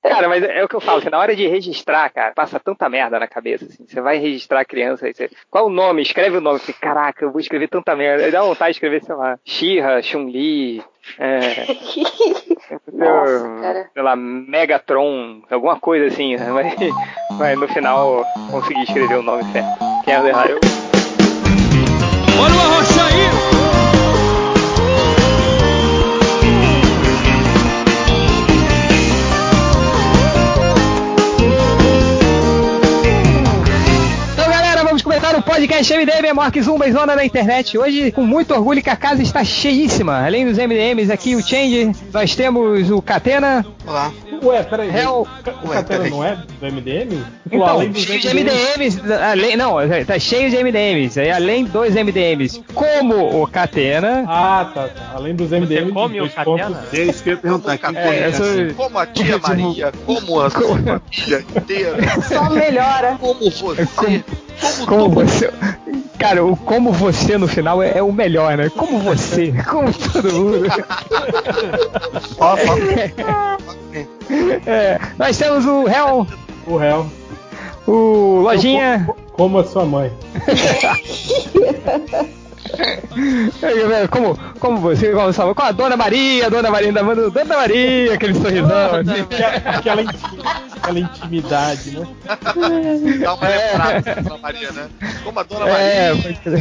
Cara, mas é o que eu falo, que na hora de registrar, cara, passa tanta merda na cabeça, assim. Você vai registrar a criança, aí você... Qual o nome? Escreve o nome. Você, caraca, eu vou escrever tanta merda. Aí dá vontade de escrever, sei lá, She-Ra, Chun-Li, Nossa, cara. sei lá, Megatron, alguma coisa assim, né? Mas no final consegui escrever o nome certo. Quem errar eu... Olha o Arrocha aí! Começar o podcast MDM, a maior que zumba e zona da internet. Hoje, com muito orgulho, que a casa está cheíssima. Além dos MDMs aqui, o Change, nós temos o Catena. Olá. Ué, peraí. O Catena não é do MDM? Então, além dos cheio MDMs, não, tá cheio de MDMs. Aí, além dos MDMs, como o Catena. Ah, tá. Além dos MDMs. Você come o Catena? É isso que eu ia perguntar. Como a tia Maria, como a sua família inteira. Só melhora. Como você. Como você. Cara, o como você no final é o melhor, né? Como você, como todo mundo. Nós temos o Hell. O Hell. O Lojinha. Como a sua mãe. Como você, com a Dona Maria ainda manda Dona Maria, aquele sorrisão. Aquela intimidade, né? Dá uma lembrada da Dona Maria, né? Como a Dona Maria.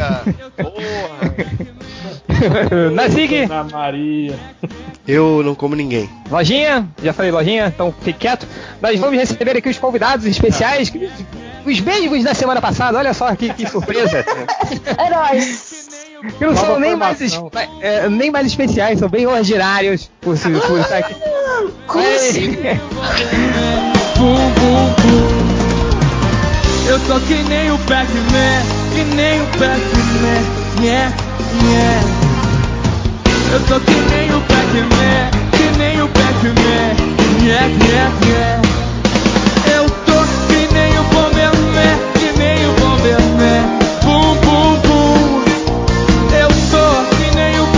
Porra. Nazig. Dona Maria. Eu não como ninguém. Lojinha, já falei Lojinha, então fique quieto. Nós vamos receber aqui os convidados especiais, os mesmos da semana passada, olha só que surpresa. Heróis. Que não são nem mais especiais, são bem ordinários por estar aqui. Eu tô que nem o Pac-Man, yeah. Eu tô que nem o Pac-Man, yeah. Eu tô que nem o Bomberman, bum, bum, bum. Eu tô que nem o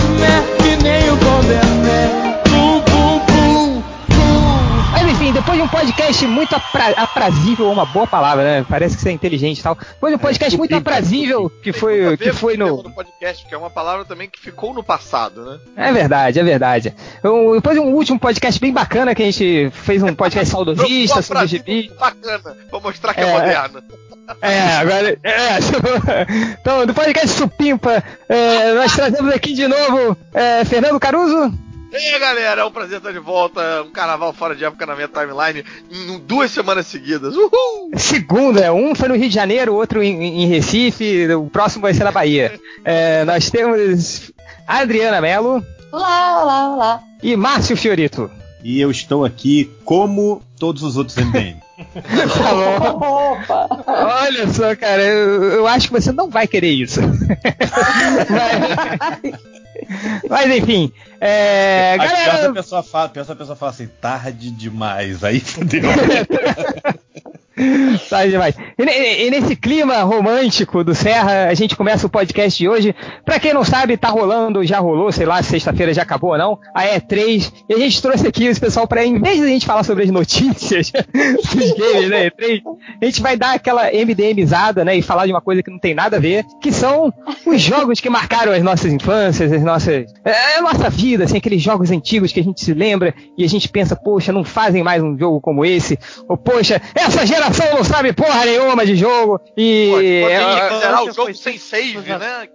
Bomberman, bum, bum, bum, bum. Mas enfim, depois de um podcast muito aprazível, uma boa palavra, né? Parece que você é inteligente e tal. Depois de um podcast muito aprazível, que foi no podcast, que é uma palavra também que ficou no passado, né? É verdade. Depois de um último podcast bem bacana, que a gente fez um podcast saudosista sobre o gibi. Bacana, pra mostrar que é moderno. Agora. Então, do podcast Supimpa, nós trazemos aqui de novo Fernando Caruso. E aí, galera, é um prazer estar de volta. Um carnaval fora de época na minha timeline em 2 semanas seguidas. Uhul! Segunda, um foi no Rio de Janeiro, o outro em Recife, o próximo vai ser na Bahia. Nós temos Adriana Mello. Olá. E Márcio Fiorito. E eu estou aqui como todos os outros MDM. Tá bom. Opa. Olha só, cara, eu acho que você não vai querer isso. Mas enfim, galera. A pessoa fala assim, tarde demais, aí fodeu. Tarde demais. E nesse clima romântico do Serra, a gente começa o podcast de hoje. Pra quem não sabe, tá rolando, já rolou, sei lá, sexta-feira já acabou ou não, a E3. E a gente trouxe aqui esse pessoal pra, em vez de a gente falar sobre as notícias dos games, né, E3, a gente vai dar aquela MDMizada, né, e falar de uma coisa que não tem nada a ver, que são os jogos que marcaram as nossas infâncias, a nossa vida, assim, aqueles jogos antigos que a gente se lembra e a gente pensa, poxa, não fazem mais um jogo como esse, ou poxa, essa geração não sabe porra nenhuma de jogo, e... Pode zerar o jogo sem save, né?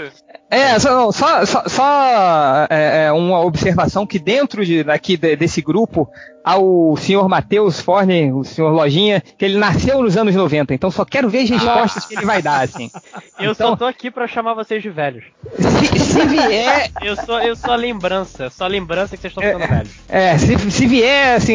Uma observação que dentro desse grupo há o senhor Matheus Forne, o senhor Lojinha, que ele nasceu nos anos 90, então só quero ver as respostas que ele vai dar, assim. Eu só tô aqui pra chamar vocês de velhos. Se vier... Eu sou a lembrança que vocês estão ficando velhos. Se vier, assim,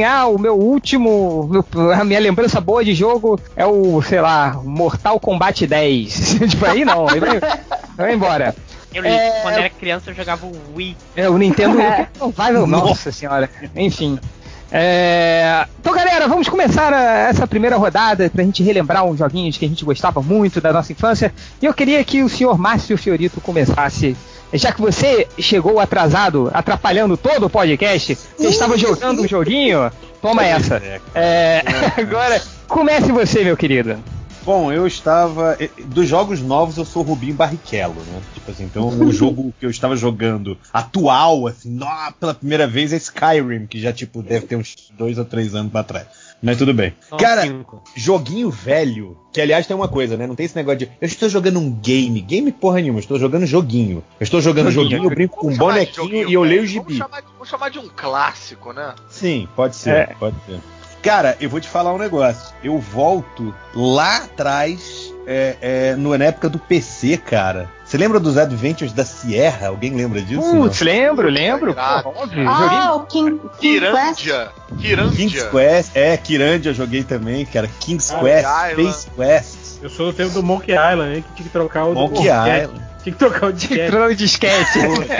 a minha lembrança boa de jogo é o, sei lá, Mortal Kombat 10. Tipo, aí não, aí vai embora. Quando era criança eu jogava o Wii. O Nintendo não vai, nossa senhora. Enfim. Então, galera, vamos começar essa primeira rodada pra gente relembrar uns joguinhos que a gente gostava muito da nossa infância. E eu queria que o senhor Márcio Fiorito começasse já que você chegou atrasado, atrapalhando todo o podcast, você estava jogando um joguinho, toma essa. Agora, comece você, meu querido. Bom, eu estava... Dos jogos novos, eu sou Rubinho Barrichello, né? Tipo assim, então o jogo que eu estava jogando atual, assim, pela primeira vez é Skyrim, que já, tipo, deve ter uns 2 ou 3 anos pra trás. Mas tudo bem. Cara, 5. Joguinho velho, que aliás tem uma coisa, né? Não tem esse negócio de eu estou jogando um game. Game porra nenhuma, eu estou jogando joguinho. Eu estou jogando joguinho, eu brinco com um bonequinho e eu leio o gibi. Vamos chamar de um clássico, né? Sim, pode ser, pode ser. Cara, eu vou te falar um negócio. Eu volto lá atrás, na época do PC, cara. Você lembra dos Adventures da Sierra? Alguém lembra disso? Putz, lembro. Óbvio. O King Kirandia. King's Quest. Kirandia eu joguei também, cara. King's Quest, Space Quest. Eu sou do tempo do Monkey Island, hein, que tinha que trocar o Monkey Island. Tinha que trocar o disquete.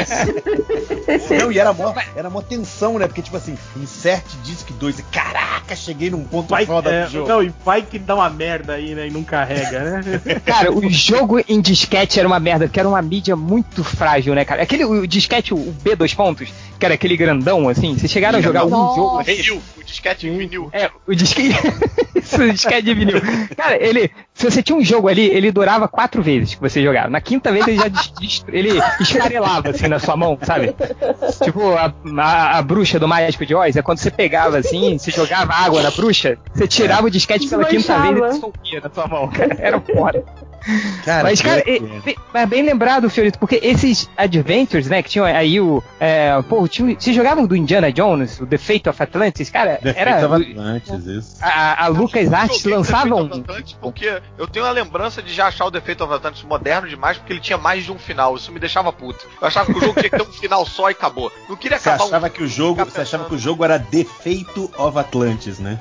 Não, e era mó tensão, né? Porque, tipo assim, insert disc 2, caraca, cheguei num ponto foda do jogo. Não, e vai que dá uma merda aí, né? E não carrega, né? Cara, o jogo em disquete era uma merda, porque era uma mídia muito frágil, né, cara? O disquete, o B 2 pontos, que era aquele grandão, assim, vocês chegaram a jogar um jogo... Vinil, o disquete em vinil. O disquete... Isso, o disquete de vinil. Cara, se você tinha um jogo ali, ele durava 4 vezes que você jogava. Na 5ª vez ele já ele esfarelava assim na sua mão, sabe? Tipo a bruxa do Mágico de Oz, é quando você pegava assim, você jogava água na bruxa, você tirava o disquete pela 5ª vez e soltia na sua mão, cara. Era foda. Cara, mas, cara, é bem lembrado, Fiorito, porque esses Adventures, né, que tinham aí vocês jogavam do Indiana Jones, o The Fate of Atlantis, cara, The Fate of Atlantis, isso. A LucasArts lançavam... Porque eu tenho a lembrança de já achar o The Fate of Atlantis moderno demais, porque ele tinha mais de um final, isso me deixava puto. Eu achava que o jogo tinha que ter um final só e acabou. Não queria acabar Você achava que o jogo era The Fate of Atlantis, né?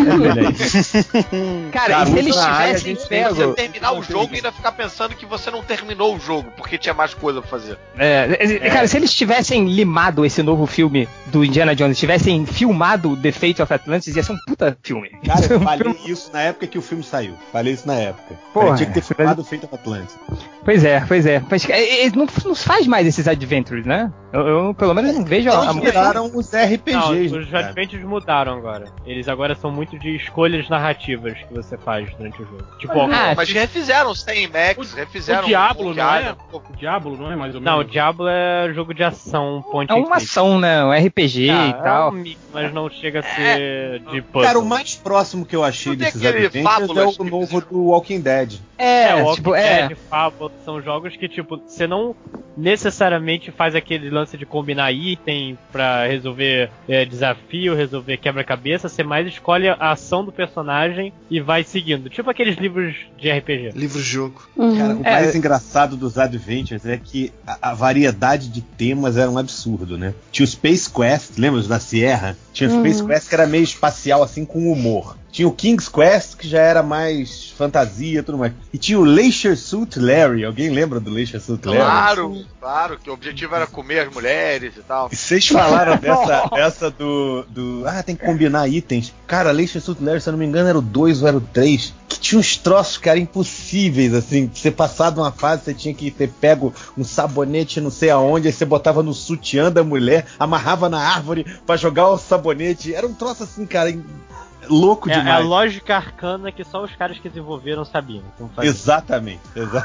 Cara, e se eles tivessem pego... Você terminar o jogo e ainda ficar pensando que você não terminou o jogo, porque tinha mais coisa pra fazer. Cara, se eles tivessem limado esse novo filme do Indiana Jones, tivessem filmado The Fate of Atlantis, ia ser um puta filme. Cara, eu falei isso na época que o filme saiu. Falei isso na época. Porra, tinha que ter filmado o Fate of Atlantis. Pois é. Mas não faz mais esses Adventures, né? Eu pelo menos não vejo Eles viraram os RPGs. Não, os Adventures mudaram agora. Eles agora são muito de escolhas narrativas que você faz durante o jogo. Tipo, mas refizeram os Tem Max, refizeram o Diablo, não é? O Diablo não é mais ou menos? Não, o Diablo é jogo de ação, É uma ação, né? Um RPG e tal. Mas não chega a ser de puzzle. Cara, o mais próximo que eu achei desses Adventures é o novo do Walking Dead. Walking Dead, Fábula, são jogos que, tipo, você não necessariamente faz aquele lance de combinar item pra resolver desafio, resolver quebra-cabeça, você mais escolhe a ação do personagem e vai seguindo. Tipo aqueles livros de RPG. Livro-jogo. Cara, o mais engraçado dos Adventures é que a variedade de temas era um absurdo, né? Tinha o Space Quest, lembra da Sierra? Tinha o Space Quest que era meio espacial, assim, com humor. Tinha o King's Quest, que já era mais fantasia e tudo mais. E tinha o Leisure Suit Larry. Alguém lembra do Leisure Suit Larry? Claro, que o objetivo era comer as mulheres e tal. E vocês falaram dessa do... tem que combinar itens. Cara, Leisure Suit Larry, se eu não me engano, era o 2 ou era o 3. Que tinha uns troços, cara, impossíveis, assim. Você passado uma fase, você tinha que ter pego um sabonete não sei aonde, aí você botava no sutiã da mulher, amarrava na árvore pra jogar o sabonete. Era um troço assim, cara... louco demais. É a lógica arcana que só os caras que desenvolveram sabiam. Exatamente.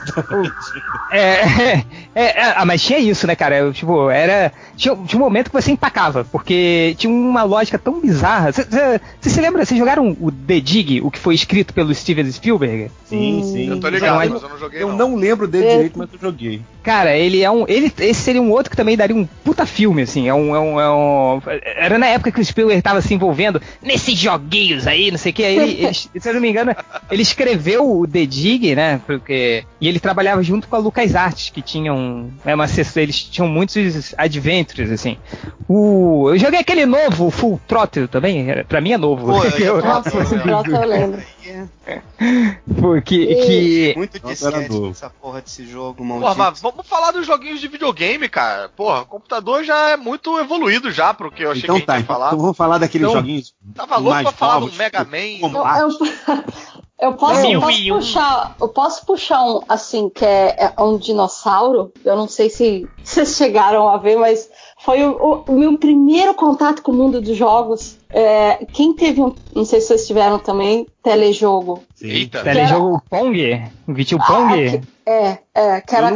Mas tinha isso, né, cara? Tinha um momento que você empacava, porque tinha uma lógica tão bizarra. Você se lembra? Vocês jogaram o The Dig, o que foi escrito pelo Steven Spielberg? Sim. Eu tô ligado, mas eu não joguei. Eu não lembro dele direito, mas eu joguei. Cara, esse seria um outro que também daria um puta filme, assim. Era na época que o Spielberg tava se envolvendo nesses joguinhos aí, não sei o que. Aí ele, se eu não me engano, ele escreveu o The Dig, né? E ele trabalhava junto com a LucasArts, que tinham eles tinham muitos Adventures, assim. Eu joguei aquele novo, Full Throttle também, pra mim é novo. Nossa, Full Throttle eu lembro. Porque muito disquete essa porra desse jogo, maldito. Porra, mas vamos falar dos joguinhos de videogame, cara. Porra, o computador já é muito evoluído já pro que eu achei que a gente ia falar. Então vamos falar daqueles joguinhos. Tava louco pra falar do Mega Man. Eu posso puxar um, assim, que é um dinossauro. Eu não sei se vocês chegaram a ver, mas foi o meu primeiro contato com o mundo dos jogos. Quem teve não sei se vocês tiveram também, telejogo. Eita. Telejogo Pong? Vitiu Pong? Que era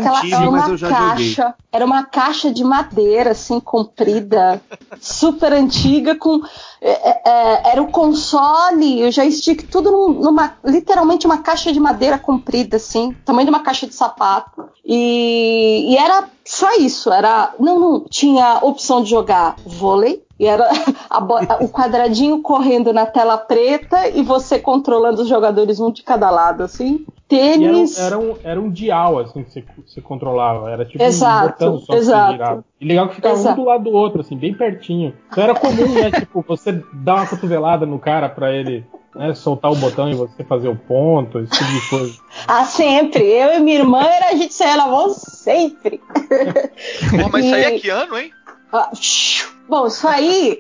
era uma caixa de madeira, assim, comprida, super antiga, com era o console, o joystick, tudo literalmente uma caixa de madeira comprida, assim, tamanho de uma caixa de sapato, e era só isso, não tinha opção de jogar vôlei, e era o quadradinho correndo na tela preta e você controlando os jogadores um de cada lado, assim. Tênis. Era um dial, assim, que você controlava. Era tipo um botão só que você girava. E legal que ficava um do lado do outro, assim, bem pertinho. Então era comum, né? Tipo, você dar uma cotovelada no cara pra ele, né, soltar o botão e você fazer o ponto, esse tipo de coisa. Sempre. Eu e minha irmã, a gente saía na mão sempre. Pô, mas isso aí é que ano, hein? Bom, isso aí...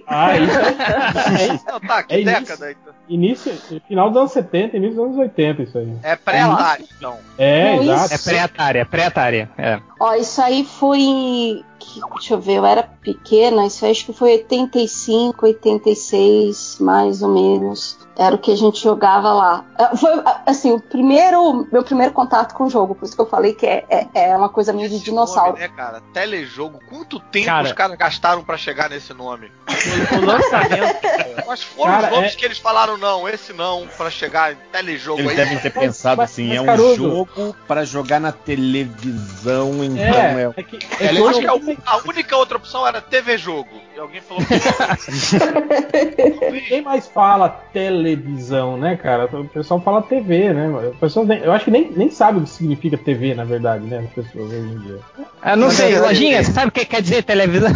Não, tá, que década aí? Final dos anos 70, início dos anos 80, isso aí. É pré-Atari, então. Exato. É pré-Atari. Ó, isso aí foi... Deixa eu ver, eu era pequena, isso aí acho que foi 85, 86, mais ou menos. Era o que a gente jogava lá. Foi, assim, meu primeiro contato com o jogo, por isso que eu falei que é uma coisa meio de dinossauro. Nome, né, cara? Telejogo. Quanto tempo os caras gastaram pra chegar nesse nome? O lançamento... Mas foram os nomes que eles falaram, não, esse não, pra chegar em telejogo. Eles aí. devem ter pensado assim, um jogo pra jogar na televisão, então eu acho que a única outra opção era TV Jogo. E alguém falou que... Ninguém mais fala televisão, né, cara? O pessoal fala TV, né? Eu acho que nem sabe o que significa TV, na verdade, né? As pessoas hoje em dia. Não sei, Lojinha, você sabe o que quer dizer televisão?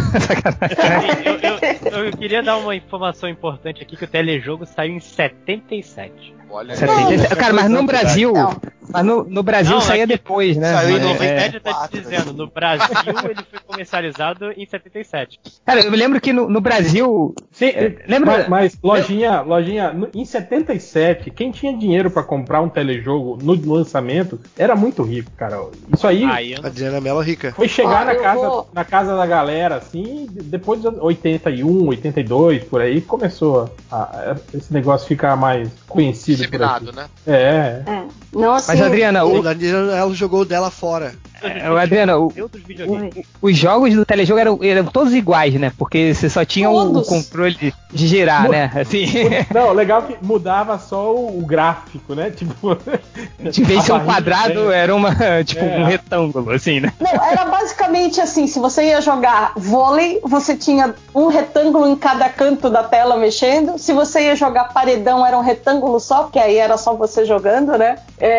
Eu queria dar uma informação importante aqui, que o telejogo saiu em 77. Olha, cara, mas no Brasil... Mas no Brasil saía depois, né? Saiu em 97, tá te dizendo. No Brasil ele foi comercializado em 77. Cara, eu me lembro que no Brasil... lembra? Mas, Lojinha, em 77, quem tinha dinheiro pra comprar um telejogo no lançamento era muito rico, cara. Isso aí... Adriana Mello rica. Foi chegar na casa da galera, assim, depois de 81, 82, por aí, começou esse negócio ficar mais conhecido. Disseminado, né? Não, assim, mas, Adriana, ela jogou dela fora. Adriana, os jogos do telejogo eram todos iguais, né? Porque você só tinha o controle de girar, né? Assim. Não, legal que mudava só o gráfico, né? Tipo, de vez de ser um quadrado, era um retângulo, assim, né? Não, era basicamente assim, se você ia jogar vôlei, você tinha um retângulo em cada canto da tela mexendo. Se você ia jogar paredão, era um retângulo só, porque aí era só você jogando, né?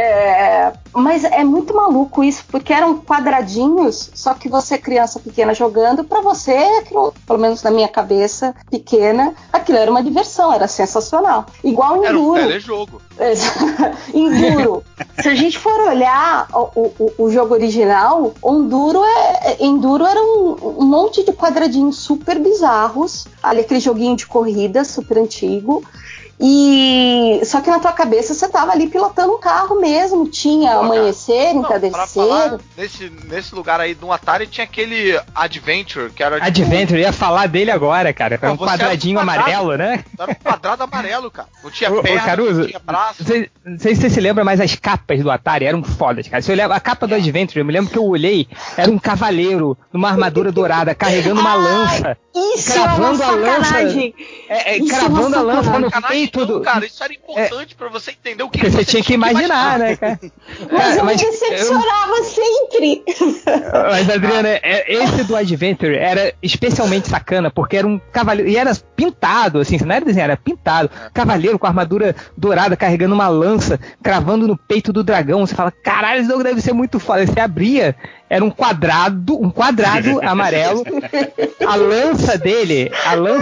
Mas é muito maluco isso, porque eram quadradinhos, só que você, criança pequena, jogando, pra você, aquilo, pelo menos na minha cabeça pequena, aquilo era uma diversão, era sensacional. Igual Enduro. Era um telejogo. Enduro. Se a gente for olhar o jogo original, Enduro era um monte de quadradinhos super bizarros, ali aquele joguinho de corrida super antigo. Só que na tua cabeça você tava ali pilotando um carro mesmo, tinha amanhecer, entardecer. Nesse lugar aí do Atari tinha aquele Adventure, que era Adventure, eu ia falar dele agora, cara. Era um quadradinho amarelo, né? Era um quadrado amarelo, cara. Não tinha perna, Caruso, não tinha braço. Não sei se você se lembra, mas as capas do Atari eram fodas, cara. Se eu olhava a capa do Adventure, eu me lembro que eu olhei, era um cavaleiro numa armadura dourada, carregando uma lança. Isso cravando a lança. Cravando a lança no peito. Não, cara, isso era importante pra você entender o que você tinha que imaginar, né, cara? Mas eu me decepcionava sempre. Mas, Adriana, esse do Adventure era especialmente sacana, porque era um cavaleiro, e era pintado, assim, não era desenho, era pintado. Cavaleiro com armadura dourada, carregando uma lança, cravando no peito do dragão. Você fala, caralho, esse jogo deve ser muito foda. Você abria, era um quadrado amarelo. A lança dele,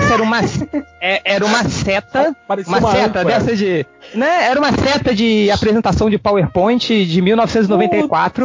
era uma seta, uma seta dessa de, né? Era uma seta de apresentação de PowerPoint de 1994.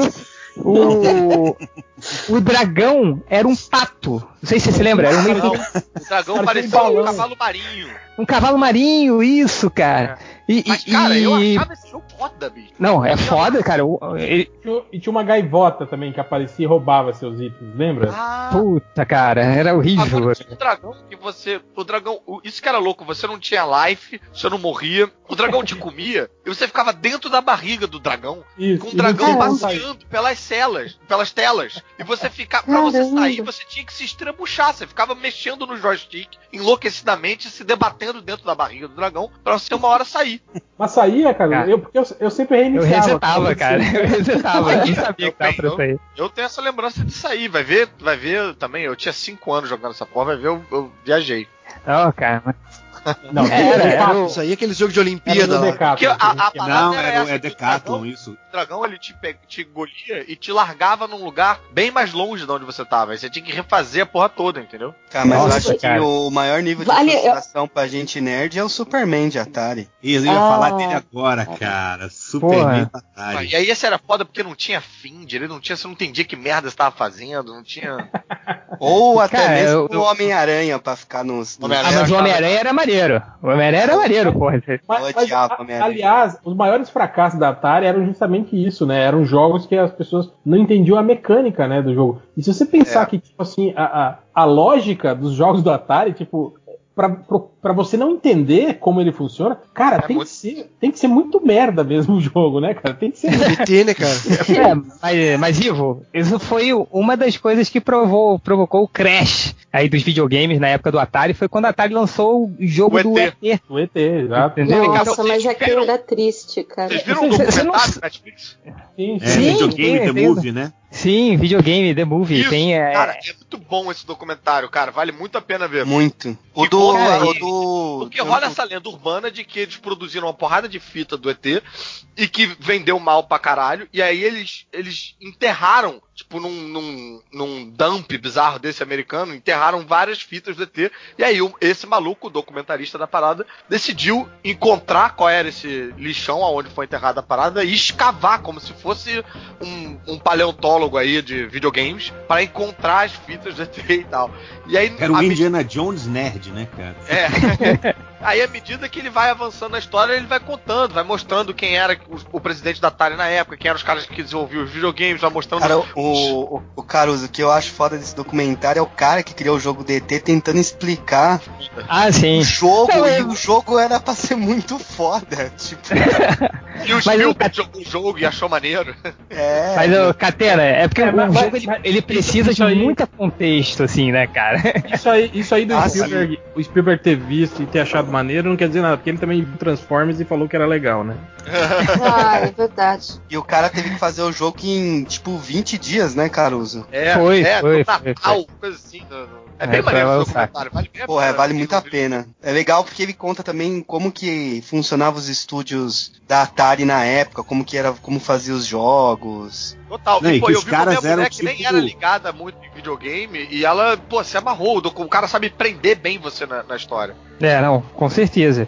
O dragão era um pato. Não sei se você se lembra. O dragão parecia um cavalo marinho. Um cavalo marinho, isso, cara. Mas, cara, eu achava esse jogo foda, bicho. Não, é foda, cara. E tinha uma gaivota também que aparecia e roubava seus itens, lembra? Puta, cara, era horrível. Agora tinha um dragão que você... O dragão... Isso que era louco, você não tinha life, você não morria, o dragão te comia e você ficava dentro da barriga do dragão, com o dragão passeando pelas telas. E você ficava... Pra você sair, você tinha que se estrebuchar, você ficava mexendo no joystick, enlouquecidamente, se debatendo dentro da barriga do dragão, pra você uma hora sair. Mas saía, cara, eu sempre reiniciava. Eu resetava, cara. Eu resetava. Eu sabia que tava pra sair. Eu tenho essa lembrança de sair. Vai ver também. Eu tinha 5 anos jogando essa porra. Vai ver, eu viajei. Ó, cara. Não, isso aí é aquele jogo de Olimpíada lá. Não, é Decathlon, isso. O dragão, ele te engolia e te largava num lugar bem mais longe de onde você tava. Aí você tinha que refazer a porra toda, entendeu? Cara, mas eu acho que o maior nível de frustração pra gente nerd é o Superman de Atari. Isso, eu ia falar dele agora, cara. Superman de Atari. E aí esse era foda porque não tinha fim, você não entendia que merda você tava fazendo, não tinha... Ou até mesmo o Homem-Aranha pra ficar nos... Mas o Homem-Aranha era maneiro. O Homem-Aranha era maneiro, porra. Aliás, os maiores fracassos da Atari eram justamente isso, né? Eram jogos que as pessoas não entendiam a mecânica, né, do jogo. E se você pensar que, tipo assim, a lógica dos jogos do Atari, tipo... Pra você não entender como ele funciona, cara, tem que ser muito merda mesmo o jogo, né, cara? Tem que ser DT, né, cara? Mas Ivo, isso foi uma das coisas que provocou o crash aí dos videogames na época do Atari, foi quando a Atari lançou o jogo do ET. O ET, exato. Entendeu? Nossa, mas aquilo era triste, cara. Vocês viram o documentário do Netflix? Sim. Videogame The Movie, né? Sim, videogame, The Movie. Isso, tem, cara, é muito bom esse documentário, cara. Vale muito a pena ver. Muito. Porque rola essa lenda urbana de que eles produziram uma porrada de fita do ET e que vendeu mal pra caralho. E aí eles enterraram, tipo, num dump bizarro desse americano, enterraram várias fitas do ET. E aí esse maluco, o documentarista da parada, decidiu encontrar qual era esse lixão aonde foi enterrada a parada e escavar como se fosse um paleontólogo aí de videogames para encontrar as fitas do ET e tal. E aí, era o Indiana Jones nerd, né, cara? Aí, à medida que ele vai avançando na história, ele vai contando, vai mostrando quem era o presidente da Atari na época, quem eram os caras que desenvolviam os videogames, vai mostrando... Cara, o Caruso, o que eu acho foda desse documentário é o cara que criou o jogo DT tentando explicar sim. o jogo, e o jogo era pra ser muito foda, tipo... E o Spielberg jogou o jogo e achou maneiro. Mas, Catena, é porque o jogo ele precisa de muito contexto, assim, né, cara? Isso aí do Spielberg, o Spielberg ter visto e ter achado maneiro não quer dizer nada, porque ele também viu Transformers e falou que era legal, né? É verdade. E o cara teve que fazer o jogo em, tipo, 20 dias, né, Caruso? Foi. Coisa assim, é bem maneiro o documentário, vale muito a pena. É legal porque ele conta também como que funcionavam os estúdios da Atari na época, como fazia os jogos. Total. E eu vi uma mulher que nem era ligada muito em videogame e ela, se amarrou. O cara sabe prender bem você na história. Com certeza.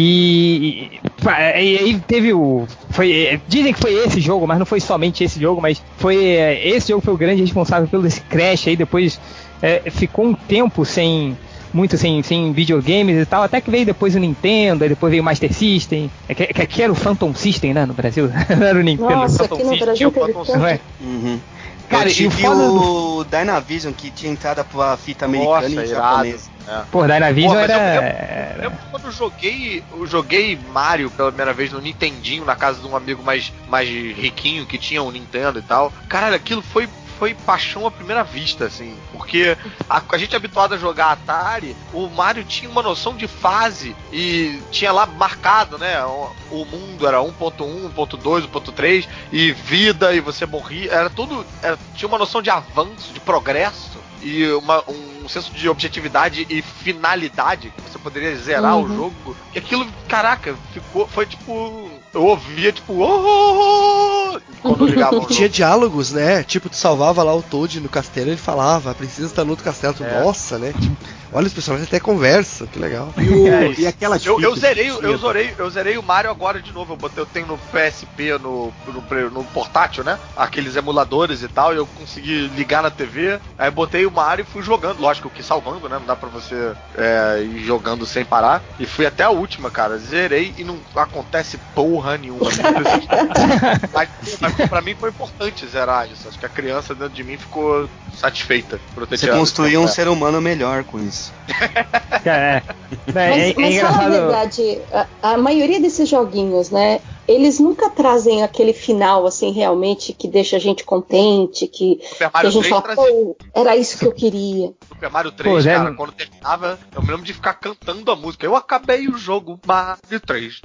E aí teve dizem que foi esse jogo, mas não foi somente esse jogo, mas esse jogo foi o grande responsável pelo esse crash aí. Depois ficou um tempo sem videogames e tal, até que veio depois o Nintendo, aí depois veio o Master System, que era o Phantom System, né, no Brasil. Não era o Nintendo. Nossa, aqui no Brasil teve Cara, eu tive o Dynavision, que tinha entrada pra fita americana e japonesa. Pô, Dynavision Eu quando eu joguei Mario pela primeira vez no Nintendinho, na casa de um amigo mais riquinho que tinha um Nintendo e tal. Caralho, aquilo foi paixão à primeira vista, assim, porque a gente é habituado a jogar Atari, o Mario tinha uma noção de fase e tinha lá marcado, né, o mundo era 1.1, 1.2, 1.3 e vida, e você morria, tinha uma noção de avanço, de progresso e um senso de objetividade e finalidade, que você poderia zerar o jogo, e aquilo, caraca, foi tipo, eu ouvia tipo, quando ligava o jogo. Tinha diálogos, né? Tipo, tu salvava lá o Toad no castelo e ele falava, a princesa tá no outro castelo. Tu, nossa, né? Tipo, olha, os personagens até conversam, que legal. E aquelas eu zerei o Mario agora de novo. Eu tenho no PSP, no portátil, né? Aqueles emuladores e tal, e eu consegui ligar na TV. Aí botei o Mario e fui jogando. Lógico que salvando, né? Não dá pra você ir jogando sem parar. E fui até a última, cara. Zerei e não acontece porra nenhuma. mas pra mim foi importante zerar isso. Acho que a criança dentro de mim ficou satisfeita por ter tirado. Você construiu um ser humano melhor com isso. Mas fala a verdade, a maioria desses joguinhos, né? Eles nunca trazem aquele final, assim, realmente, que deixa a gente contente, que a gente fala, pô, era isso que eu queria. Super Mario 3, cara, quando terminava, eu me lembro de ficar cantando a música. Eu acabei o jogo Mario 3.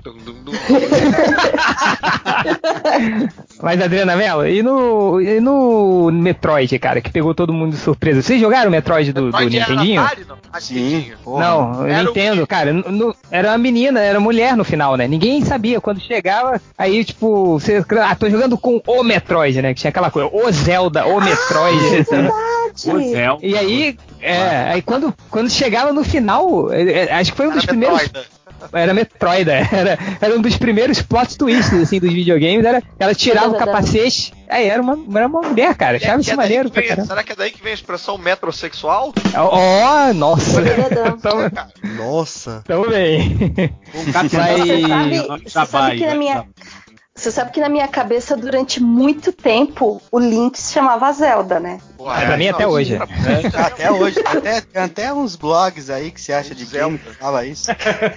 Mas, Adriana Mello, e no Metroid, cara, que pegou todo mundo de surpresa? Vocês jogaram o Metroid do Nintendinho? Sim. Não, eu Nintendo, cara, era uma menina, era mulher no final, né? Ninguém sabia. Quando chegava, aí, tipo, você, tô jogando com o Metroid, né? Que tinha aquela coisa, o Zelda, o Metroid. O Zelda. E aí, aí quando chegava no final, acho que foi um dos primeiros... Era Metroid, era um dos primeiros plot twists, assim, dos videogames, ela tirava o capacete, aí era uma mulher, cara, achava isso maneiro pra caramba. Será que é daí que vem a expressão metrosexual? Nossa! Nossa! Tamo bem. Você sabe que na minha cabeça, durante muito tempo, o Link se chamava Zelda, né? Pra mim até hoje. Até hoje. Tem até uns blogs aí que você acha de game que fala isso.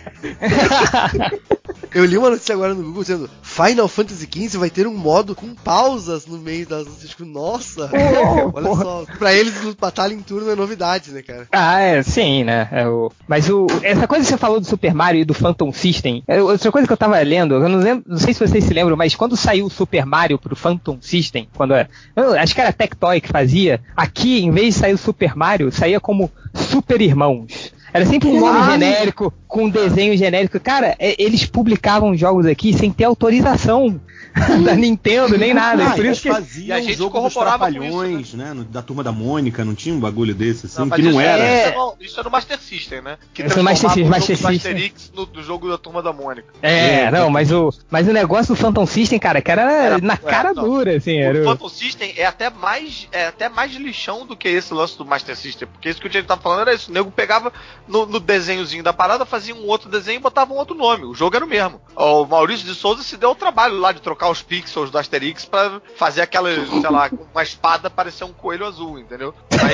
Eu li uma notícia agora no Google dizendo Final Fantasy XV vai ter um modo com pausas no meio das lutas. Tipo, nossa! Olha só. Pra eles, batalha em turno é novidade, né, cara? Sim, né? Mas essa coisa que você falou do Super Mario e do Phantom System, outra coisa que eu tava lendo, eu não sei se vocês se lembram, mas quando saiu o Super Mario pro Phantom System, acho que era a Tectoy que fazia, aqui, em vez de sair o Super Mario, saía como Super Irmãos. Era sempre um nome genérico, com um desenho genérico. Cara, eles publicavam jogos aqui sem ter autorização da Nintendo, nem nada. Por isso que fazia um jogo dos Trapalhões, né? Da Turma da Mônica, não tinha um bagulho desse, assim, que não era. Isso é no Master System, né? Que transformava o jogo do Asterix do jogo da Turma da Mônica. Mas o negócio do Phantom System, cara, que era na cara dura, assim. O Phantom System é até mais lixão do que esse lance do Master System, porque isso que o Diego tava falando era isso. O nego pegava no desenhozinho da parada, fazia um outro desenho e botava um outro nome. O jogo era o mesmo. O Maurício de Souza se deu o trabalho lá de trocar os pixels do Asterix pra fazer aquela, sei lá, uma espada parecer um coelho azul, entendeu?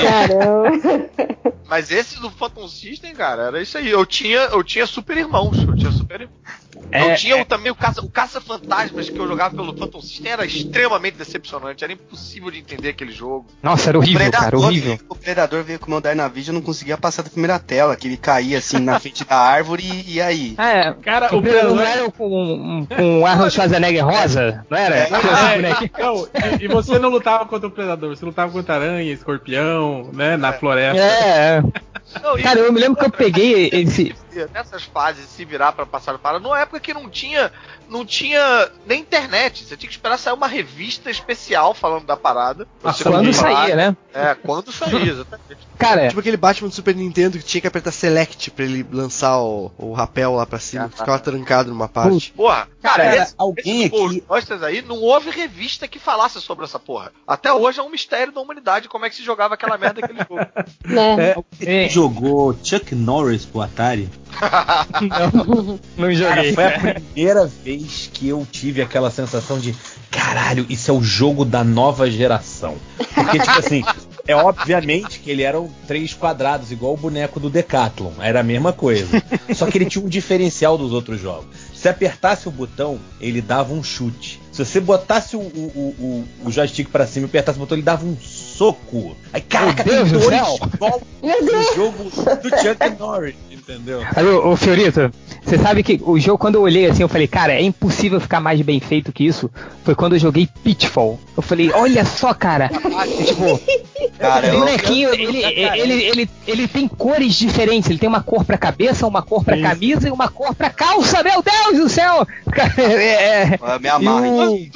Mas esse do Phantom System, cara, era isso aí. Eu tinha Super Irmãos. Eu tinha também o Caça-Fantasmas que eu jogava pelo Phantom System, era extremamente decepcionante. Era impossível de entender aquele jogo. Nossa, era horrível, cara, horrível. O Predador veio com o meu Dynavision e não conseguia passar da primeira tela, que ele caía assim na frente da árvore e aí. Cara, o Predador não era com o Arnold Schwarzenegger rosa? Não era? E você não lutava contra o Predador, você lutava contra aranha, escorpião, né, na floresta. Cara, eu me lembro que eu peguei esse... Nessas fases, se virar pra passar para numa época que não tinha nem internet. Você tinha que esperar sair uma revista especial falando da parada. Quando saía, né? Quando saía, exatamente. Cara, tipo aquele Batman do Super Nintendo que tinha que apertar Select pra ele lançar o rapel lá pra cima, que ficava trancado numa parte. Porra, cara, alguém aqui... aí, não houve revista que falasse sobre essa porra. Até hoje é um mistério da humanidade como é que se jogava aquela merda daquele jogo. Alguém jogou Chuck Norris pro Atari? Não joguei. Cara, foi a primeira vez que eu tive aquela sensação de caralho, isso é o jogo da nova geração. Porque, tipo assim, obviamente que ele era 3 quadrados, igual o boneco do Decathlon. Era a mesma coisa. Só que ele tinha um diferencial dos outros jogos. Se apertasse o botão, ele dava um chute. Se você botasse o joystick pra cima e apertasse o botão, ele dava um soco soco. Aí, caraca, tem 2 golpes no jogo do Chuck Norris, entendeu? Aí, ô Fiorito, você sabe que o jogo, quando eu olhei assim, eu falei, cara, é impossível ficar mais bem feito que isso. Foi quando eu joguei Pitfall. Eu falei, olha só, cara. Tipo, o bonequinho, ele tem cores diferentes. Ele tem uma cor pra cabeça, uma cor pra camisa e uma cor pra calça. Meu Deus do céu! Me amarra.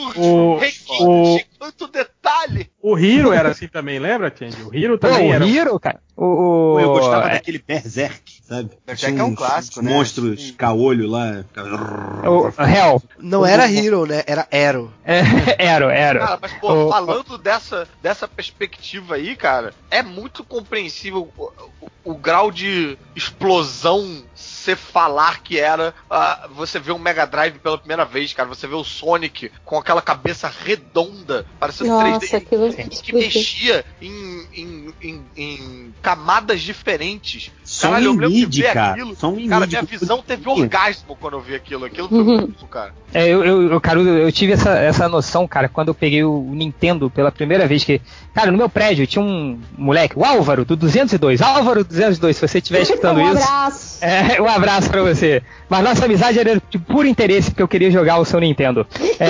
Quanto detalhe! O Hiro era assim também, lembra, Change? O Hiro também era. O Hiro, cara. Eu gostava daquele Berserk, sabe? Berserk é um clássico, né? Monstros caolho lá. O Hell. Não era Hero, né? Era Arrow. Arrow. Cara, mas pô, falando dessa perspectiva aí, cara, é muito compreensível o grau de explosão você falar que era você vê um Mega Drive pela primeira vez, cara, você vê o Sonic com aquela cabeça redonda, parecendo 3D, que mexia em camadas diferentes. Caralho, eu lembro de ver aquilo. Cara, minha visão teve orgasmo quando eu vi aquilo. Aquilo foi muito, cara. Eu tive essa noção, cara, quando eu peguei o Nintendo pela primeira vez. Cara, no meu prédio tinha um moleque, o Álvaro, do 202. Álvaro 202, se você estiver escutando isso. Abraço. Um abraço pra você. Mas nossa amizade era de puro interesse, porque eu queria jogar o seu Nintendo.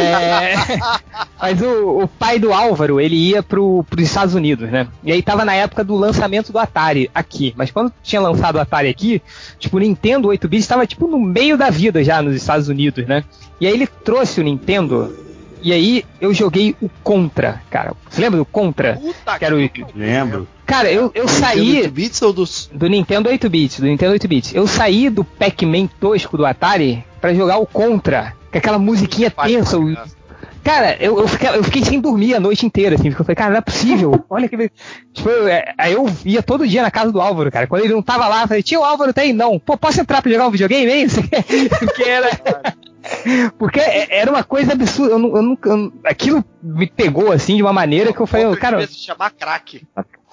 Mas o pai do Álvaro, ele ia pros Estados Unidos, né? E aí tava na época do lançamento do Atari aqui. Mas quando tinha lançado o Atari aqui, tipo, o Nintendo 8-bit estava tipo no meio da vida já nos Estados Unidos, né? E aí ele trouxe o Nintendo. E aí eu joguei o Contra, cara. Você lembra do Contra? Puta que era o... Lembro. Cara, eu saí... 8 bits ou dos... Do Nintendo 8-bits, Eu saí do Pac-Man tosco do Atari pra jogar o Contra, com aquela musiquinha tensa. Cara, eu fiquei sem dormir a noite inteira, assim, porque eu falei, cara, não é possível. Olha que... Tipo, aí eu ia todo dia na casa do Álvaro, cara. Quando ele não tava lá, eu falei, tio, o Álvaro tá aí? Não. Pô, posso entrar pra jogar um videogame, hein? Porque era uma coisa absurda. Aquilo me pegou, assim, de uma maneira que eu falei, cara... se chamar craque.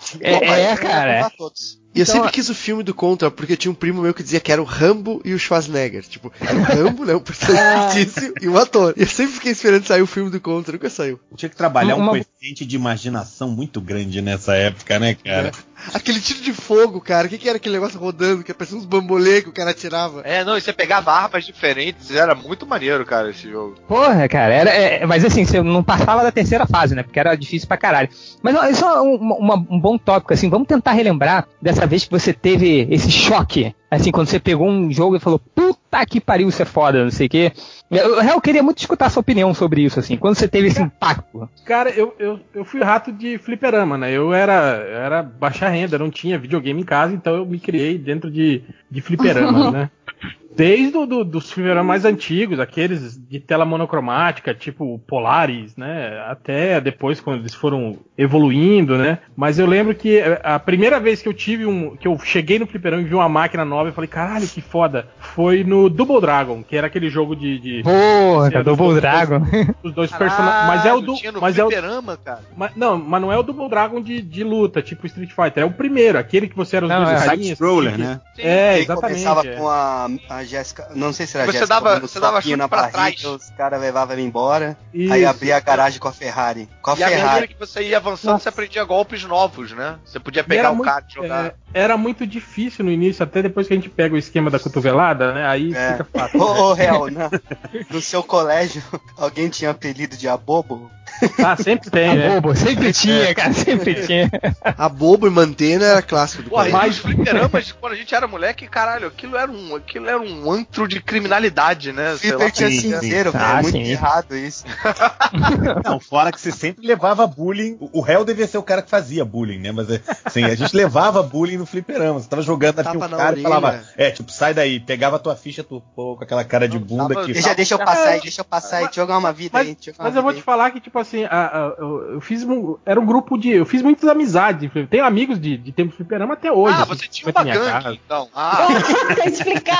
Cara. E eu sempre quis o filme do Contra, porque tinha um primo meu que dizia que era o Rambo e o Schwarzenegger. Tipo, era o Rambo, né? Um personagem fictício e um ator. E eu sempre fiquei esperando sair o filme do Contra, nunca saiu. Tinha que trabalhar um coeficiente de imaginação muito grande nessa época, né, cara? Aquele tiro de fogo, cara. O que era aquele negócio rodando? Que parecia uns bambolê que o cara atirava. E você pegava armas diferentes. Era muito maneiro, cara, esse jogo. Porra, cara. Mas assim, você não passava da terceira fase, né? Porque era difícil pra caralho. Mas isso é um bom tópico, assim. Vamos tentar relembrar dessa vez que você teve esse choque. Assim, quando você pegou um jogo e falou, puta que pariu, isso é foda, não sei o quê. Eu queria muito escutar a sua opinião sobre isso, assim. Quando você teve esse impacto. Cara, eu fui rato de fliperama, né? Eu era baixa renda, não tinha videogame em casa, então eu me criei dentro de fliperama, né? Desde dos fliperamas mais antigos, aqueles de tela monocromática, tipo Polaris, né? Até depois, quando eles foram evoluindo, né? Mas eu lembro que a primeira vez que eu cheguei no fliperama e vi uma máquina nova, eu falei, caralho, que foda. Foi no Double Dragon, que era aquele jogo de Porra, Double Dragon. Os dois personagens. Mas é o do. Mas fliperama, cara. Mas não é o Double Dragon de luta, tipo Street Fighter. É o primeiro, aquele que você era os dois rainhas. Side-scroller, né? Exatamente. Começava com a Jéssica, não sei se era a Jéssica. Você dava chute na pra barriga, trás. Os caras levavam ele embora. Isso. Aí abria a garagem com a Ferrari. A medida que você ia avançando, você aprendia golpes novos, né? Você podia pegar o cara e jogar. Era muito difícil no início, até depois que a gente pega o esquema da cotovelada, né? Aí fica fácil. Real, no seu colégio, alguém tinha apelido de Abobo? Sempre tem, né? Abobo, sempre tinha, cara, sempre tinha. Abobo e Mantena era clássico do colégio. Mas fliperamas, quando a gente era moleque, caralho, aquilo era um antro de criminalidade, né? Flipper tinha cinzeiro, velho. É muito errado isso. Não, fora que você sempre levava bullying. O réu devia ser o cara que fazia bullying, né? Mas assim, a gente levava bullying no fliperama. Você tava jogando aqui, o cara e falava, tipo, sai daí, pegava a tua ficha, tu com aquela cara de bunda que... Deixa eu passar aí, te jogar uma vida aí. Mas eu vou te falar que, tipo assim, eu fiz era um grupo de... Eu fiz muitas amizades. Tenho amigos de tempo de fliperama até hoje. Você tinha uma gangue, então. Tá explicado.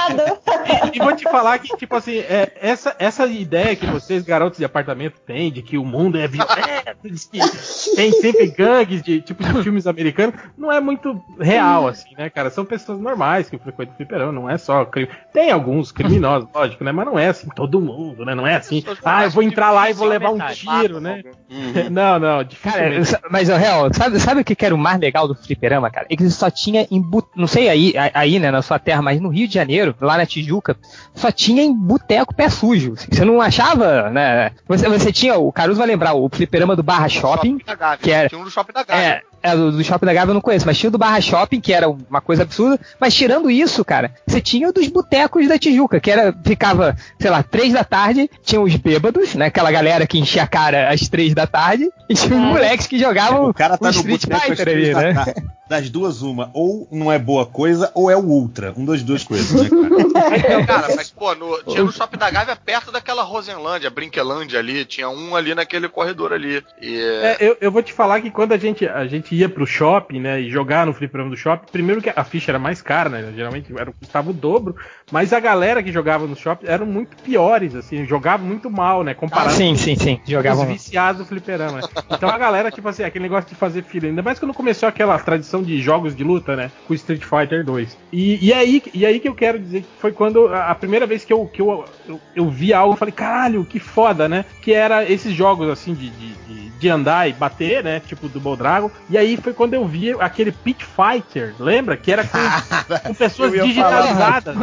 E vou te falar que, tipo assim, essa ideia que vocês, garotos de apartamento, têm de que o mundo é violento, de que tem sempre gangues de filmes americanos, não é muito real, assim, né, cara? São pessoas normais que frequentam o fliperama, não é só crime. Tem alguns criminosos, lógico, né? Mas não é assim todo mundo, né? Não é assim, eu vou entrar lá e vou levar um tiro, né? Não, dificilmente. Cara, mas o real, sabe o que era o mais legal do fliperama, cara? É que só tinha não sei aí, né, na sua terra, mas no Rio de Janeiro, lá na Tijuca, só tinha em boteco pé sujo. Você não achava, né? Você tinha, o Caruso vai lembrar, o fliperama do Barra Shopping, que era... Tinha um do Shopping da Gávea. Do Shopping da Gávea eu não conheço, mas tinha o do Barra Shopping, que era uma coisa absurda, mas tirando isso, cara, você tinha o dos botecos da Tijuca, que ficava, sei lá, 3 da tarde, tinha os bêbados, né, aquela galera que enchia a cara às 3 da tarde, e tinha os moleques que jogavam o cara tá o no Street Fighter ali, né? Das duas, uma, ou não é boa coisa, ou é o Ultra. Um das duas coisas, né, cara? Cara, mas, pô, tinha no Shopping da Gávea perto daquela Rosenlândia, Brinquelândia ali, tinha um ali naquele corredor ali. Eu vou te falar que quando a gente ia pro shopping, né, e jogar no fliperama do shopping, primeiro que a ficha era mais cara, né, geralmente custava o dobro, mas a galera que jogava no shopping eram muito piores, assim, jogavam muito mal, né, comparado sim, jogavam os viciados do fliperama, né? Então a galera, tipo assim, aquele negócio de fazer fila, ainda mais quando começou aquela tradição de jogos de luta, né, com Street Fighter 2. E aí que eu quero dizer que foi quando a primeira vez que eu vi algo, eu falei, caralho, que foda, né, que era esses jogos, assim, de andar e bater, né, tipo Double Dragon, e aí foi quando eu vi aquele Pit Fighter, lembra? Que era com pessoas digitalizadas.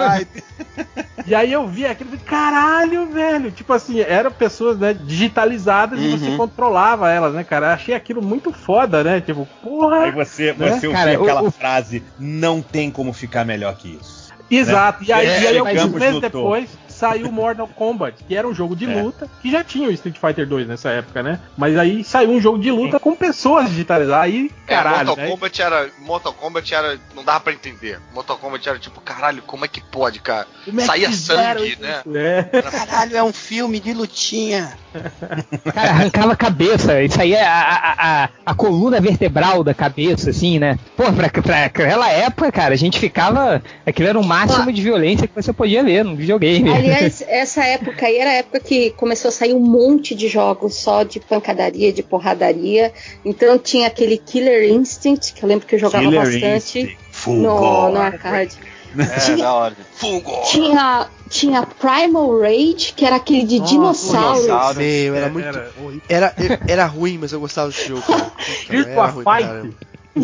E aí eu vi aquilo e falei, caralho, velho, tipo assim, eram pessoas, né, digitalizadas e você controlava elas, né, cara? Eu achei aquilo muito foda, né, tipo, porra. Aí você ouviu aquela frase, não tem como ficar melhor que isso. Exato, né? e aí alguns meses depois saiu o Mortal Kombat, que era um jogo de luta, que já tinha o Street Fighter 2 nessa época, né? Mas aí saiu um jogo de luta com pessoas digitalizadas, aí, caralho, Mortal Kombat era, não dava pra entender. Mortal Kombat era tipo, caralho, como é que pode, cara? Saía sangue, né? Caralho, é um filme de lutinha. Cara, arrancava a cabeça, isso aí é a coluna vertebral da cabeça, assim, né? Pô, pra aquela época, cara, a gente ficava, aquilo era o máximo de violência que você podia ver no videogame. Aliás, essa época aí era a época que começou a sair um monte de jogos só de pancadaria, de porradaria. Então tinha aquele Killer Instinct, que eu lembro que eu jogava bastante no arcade. Da hora. Tinha Primal Rage, que era aquele de dinossauros. Meu, era muito. Era ruim, mas eu gostava desse jogo, cara. Virtua Fight.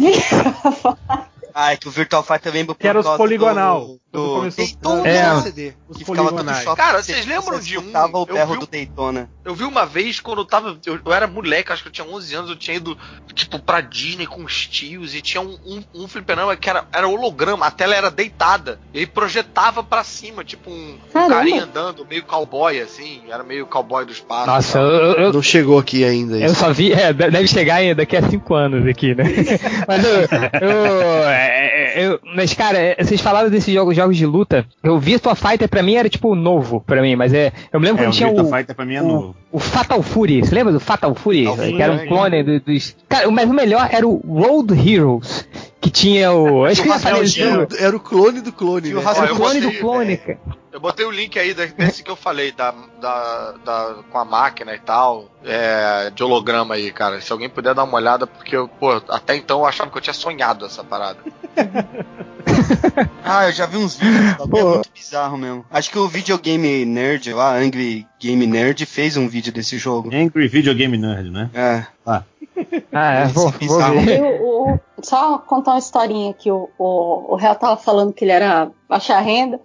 Ah, é que o Virtual Fight também... Que era os poligonal. CD. Os poligonais. Cara, vocês lembram de um... o berro do Daytona. Eu vi uma vez, quando eu era moleque, acho que eu tinha 11 anos, eu tinha ido, tipo, pra Disney com os tios, e tinha um fliperama que era holograma, a tela era deitada, e ele projetava pra cima, tipo um carinha andando, meio cowboy, assim, era meio cowboy do espaço. Nossa, não chegou aqui ainda. Eu só vi, deve chegar daqui a 5 anos aqui, né? Mas, cara, vocês falaram desses jogos de luta. O Virtua Fighter pra mim era tipo novo pra mim, mas eu me lembro quando tinha o Virtua Fighter pra mim é novo. O Fatal Fury. Você lembra do Fatal Fury? Que era um clone dos... Cara, mas o melhor era o Road Heroes, que tinha o... Acho que eu já falei isso. Era o clone do clone, né? Era o clone do clone, cara. Eu botei o link aí desse que eu falei, com a máquina e tal, de holograma aí, cara. Se alguém puder dar uma olhada, porque até então eu achava que eu tinha sonhado essa parada. Eu já vi uns vídeos, é muito bizarro mesmo. Acho que o Videogame Nerd lá, Angry Game Nerd, fez um vídeo desse jogo. Angry Videogame Nerd, né? Vou ver. Só contar uma historinha que o Real tava falando que ele era baixa renda.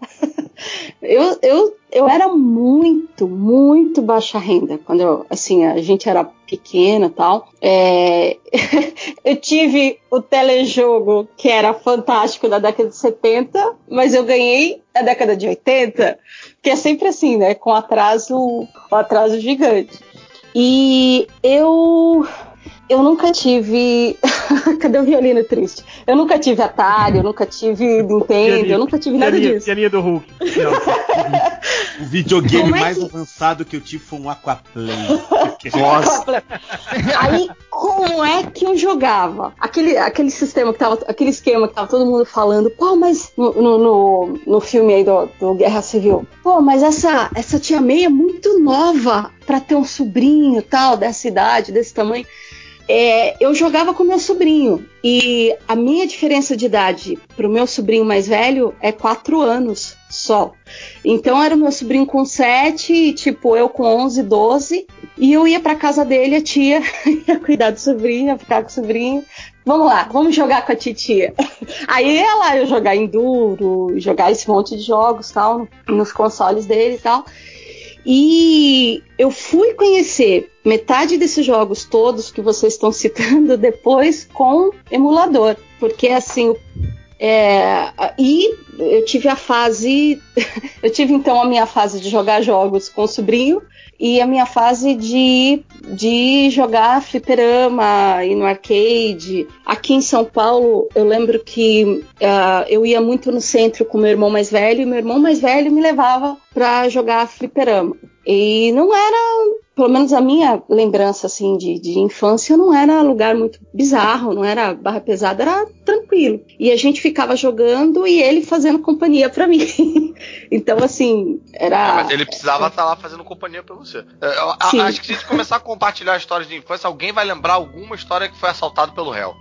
Eu era muito, muito baixa renda quando a gente era pequena e tal. Eu tive o telejogo que era fantástico da década de 70, mas eu ganhei na década de 80, que é sempre assim, né? Com atraso gigante. E eu Eu nunca tive... Cadê o violino triste? Eu nunca tive Atari, eu nunca tive Nintendo, eu nunca tive nada disso. E a linha do Hulk? O videogame mais avançado que eu tive foi um Aquaplay. Nossa! Aí, como é que eu jogava? Aquele sistema que tava... Aquele esquema que tava todo mundo falando, pô, mas... No filme aí do Guerra Civil. Pô, mas essa tia May é muito nova pra ter um sobrinho tal, dessa idade, desse tamanho. Eu jogava com meu sobrinho e a minha diferença de idade pro meu sobrinho mais velho é 4 anos só. Então era o meu sobrinho com 7, tipo eu com 11, 12, e eu ia pra casa dele, a tia ia cuidar do sobrinho, ia ficar com o sobrinho. Vamos lá, vamos jogar com a titia. Aí ia lá eu jogar Enduro, jogar esse monte de jogos tal, nos consoles dele e tal. E eu fui conhecer metade desses jogos todos que vocês estão citando depois com emulador, porque assim, e eu tive a fase, eu tive então a minha fase de jogar jogos com o sobrinho e a minha fase de jogar fliperama, ir no arcade. Aqui em São Paulo, eu lembro que eu ia muito no centro com meu irmão mais velho, e meu irmão mais velho me levava pra jogar fliperama. E não era, pelo menos a minha lembrança assim de infância, não era lugar muito bizarro, não era barra pesada, era tranquilo. E a gente ficava jogando e ele fazendo companhia pra mim. Então assim, era... mas ele precisava estar lá fazendo companhia pra você. Acho que se a gente começar a compartilhar histórias de infância, alguém vai lembrar alguma história que foi assaltado pelo réu.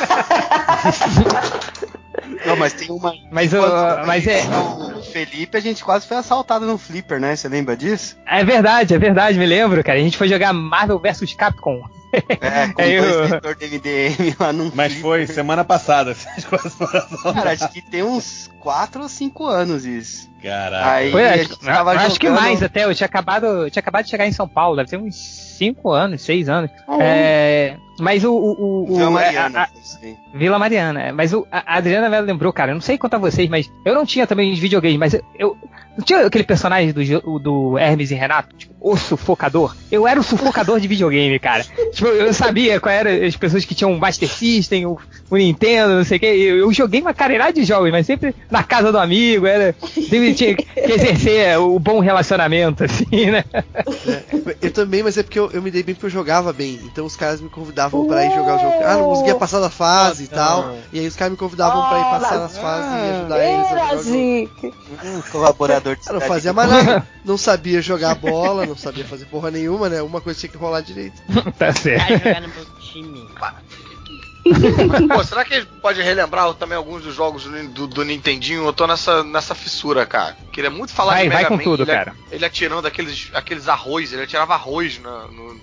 Não, mas tem uma... Mas o Felipe, a gente quase foi assaltado no Flipper, né? Você lembra disso? É verdade, me lembro, cara. A gente foi jogar Marvel vs Capcom. Com dois leitor de MDM lá no Mas Flipper. Foi semana passada. Cara, acho que tem uns 4 ou 5 anos isso. Caraca. Aí acho que mais até. Eu tinha acabado de chegar em São Paulo, deve ter uns 5 anos, 6 anos. Mas Vila Mariana. Vila Mariana. Mas a Adriana lembrou, cara, eu não sei contar vocês, mas eu não tinha também de videogame, mas eu não tinha aquele personagem do Hermes e Renato, tipo, o sufocador. Eu era o sufocador de videogame, cara. Tipo, eu sabia qual eram as pessoas que tinham o Master System, o Nintendo, não sei o que. Eu joguei uma carreirada de jogos, mas sempre na casa do amigo, sempre tinha que exercer o bom relacionamento, assim, né? Eu também, mas é porque eu me dei bem porque eu jogava bem. Então os caras me convidavam pra ir jogar o jogo. Não conseguia passar da fase e tal. E aí os caras me convidavam pra ir passar nas fases e ajudar eles a jogar o jogo. Colaborador de não fazia mais nada. Não sabia jogar bola, não sabia fazer porra nenhuma, né? Uma coisa tinha que rolar direito. Tá certo. Vai jogar no meu time. Pô, será que a gente pode relembrar também alguns dos jogos do Nintendinho? Eu tô nessa fissura, cara. Queria muito falar de Mega Man. Vai com tudo, ele, cara. Ele atirando aqueles arroz, ele atirava arroz no...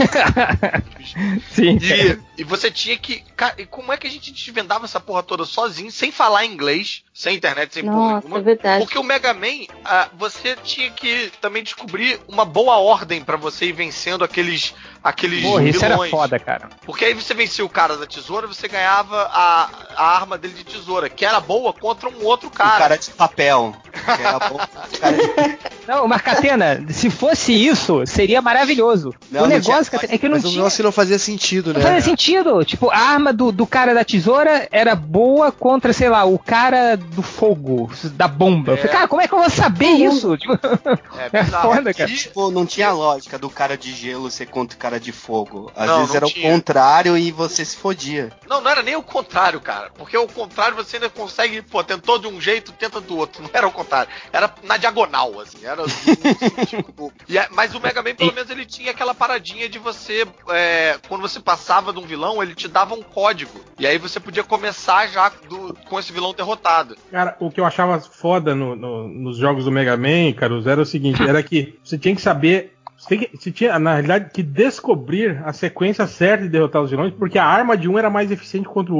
Sim. E você tinha que... Cara, e como é que a gente desvendava essa porra toda sozinho, sem falar inglês, sem internet, sem porra nenhuma? É verdade. Porque o Mega Man, você tinha que também descobrir uma boa ordem pra você ir vencendo aqueles Porra, vilões. isso era foda, cara. Porque aí você vencia o cara da tesoura, você ganhava a arma dele de tesoura, que era boa contra um outro cara. O cara de papel. Que era bom. Não, Marcatena, se fosse isso, seria maravilhoso. Não, o negócio é que não tinha. Mas o negócio não fazia sentido, né? Não fazia sentido. Tipo, a arma do cara da tesoura era boa contra, sei lá, o cara do fogo, da bomba. Eu falei, cara, como é que eu vou saber isso? Tipo, é foda, cara. Tipo, não tinha lógica do cara de gelo ser contra o cara de fogo. Às vezes era o contrário e você se fodia. Não era nem o contrário, cara. Porque o contrário você ainda consegue, tentou de um jeito, tenta do outro. Não era o contrário. Era na diagonal, assim. Era mas o Mega Man, pelo menos, ele tinha aquela paradinha de você, quando você passava de um vilão, ele te dava um código. E aí você podia começar já com esse vilão derrotado. Cara, o que eu achava foda nos jogos do Mega Man, Carlos, era o seguinte, era que você tinha que saber... Você tinha, na realidade, que descobrir a sequência certa de derrotar os vilões, porque a arma de um era mais eficiente contra o outro.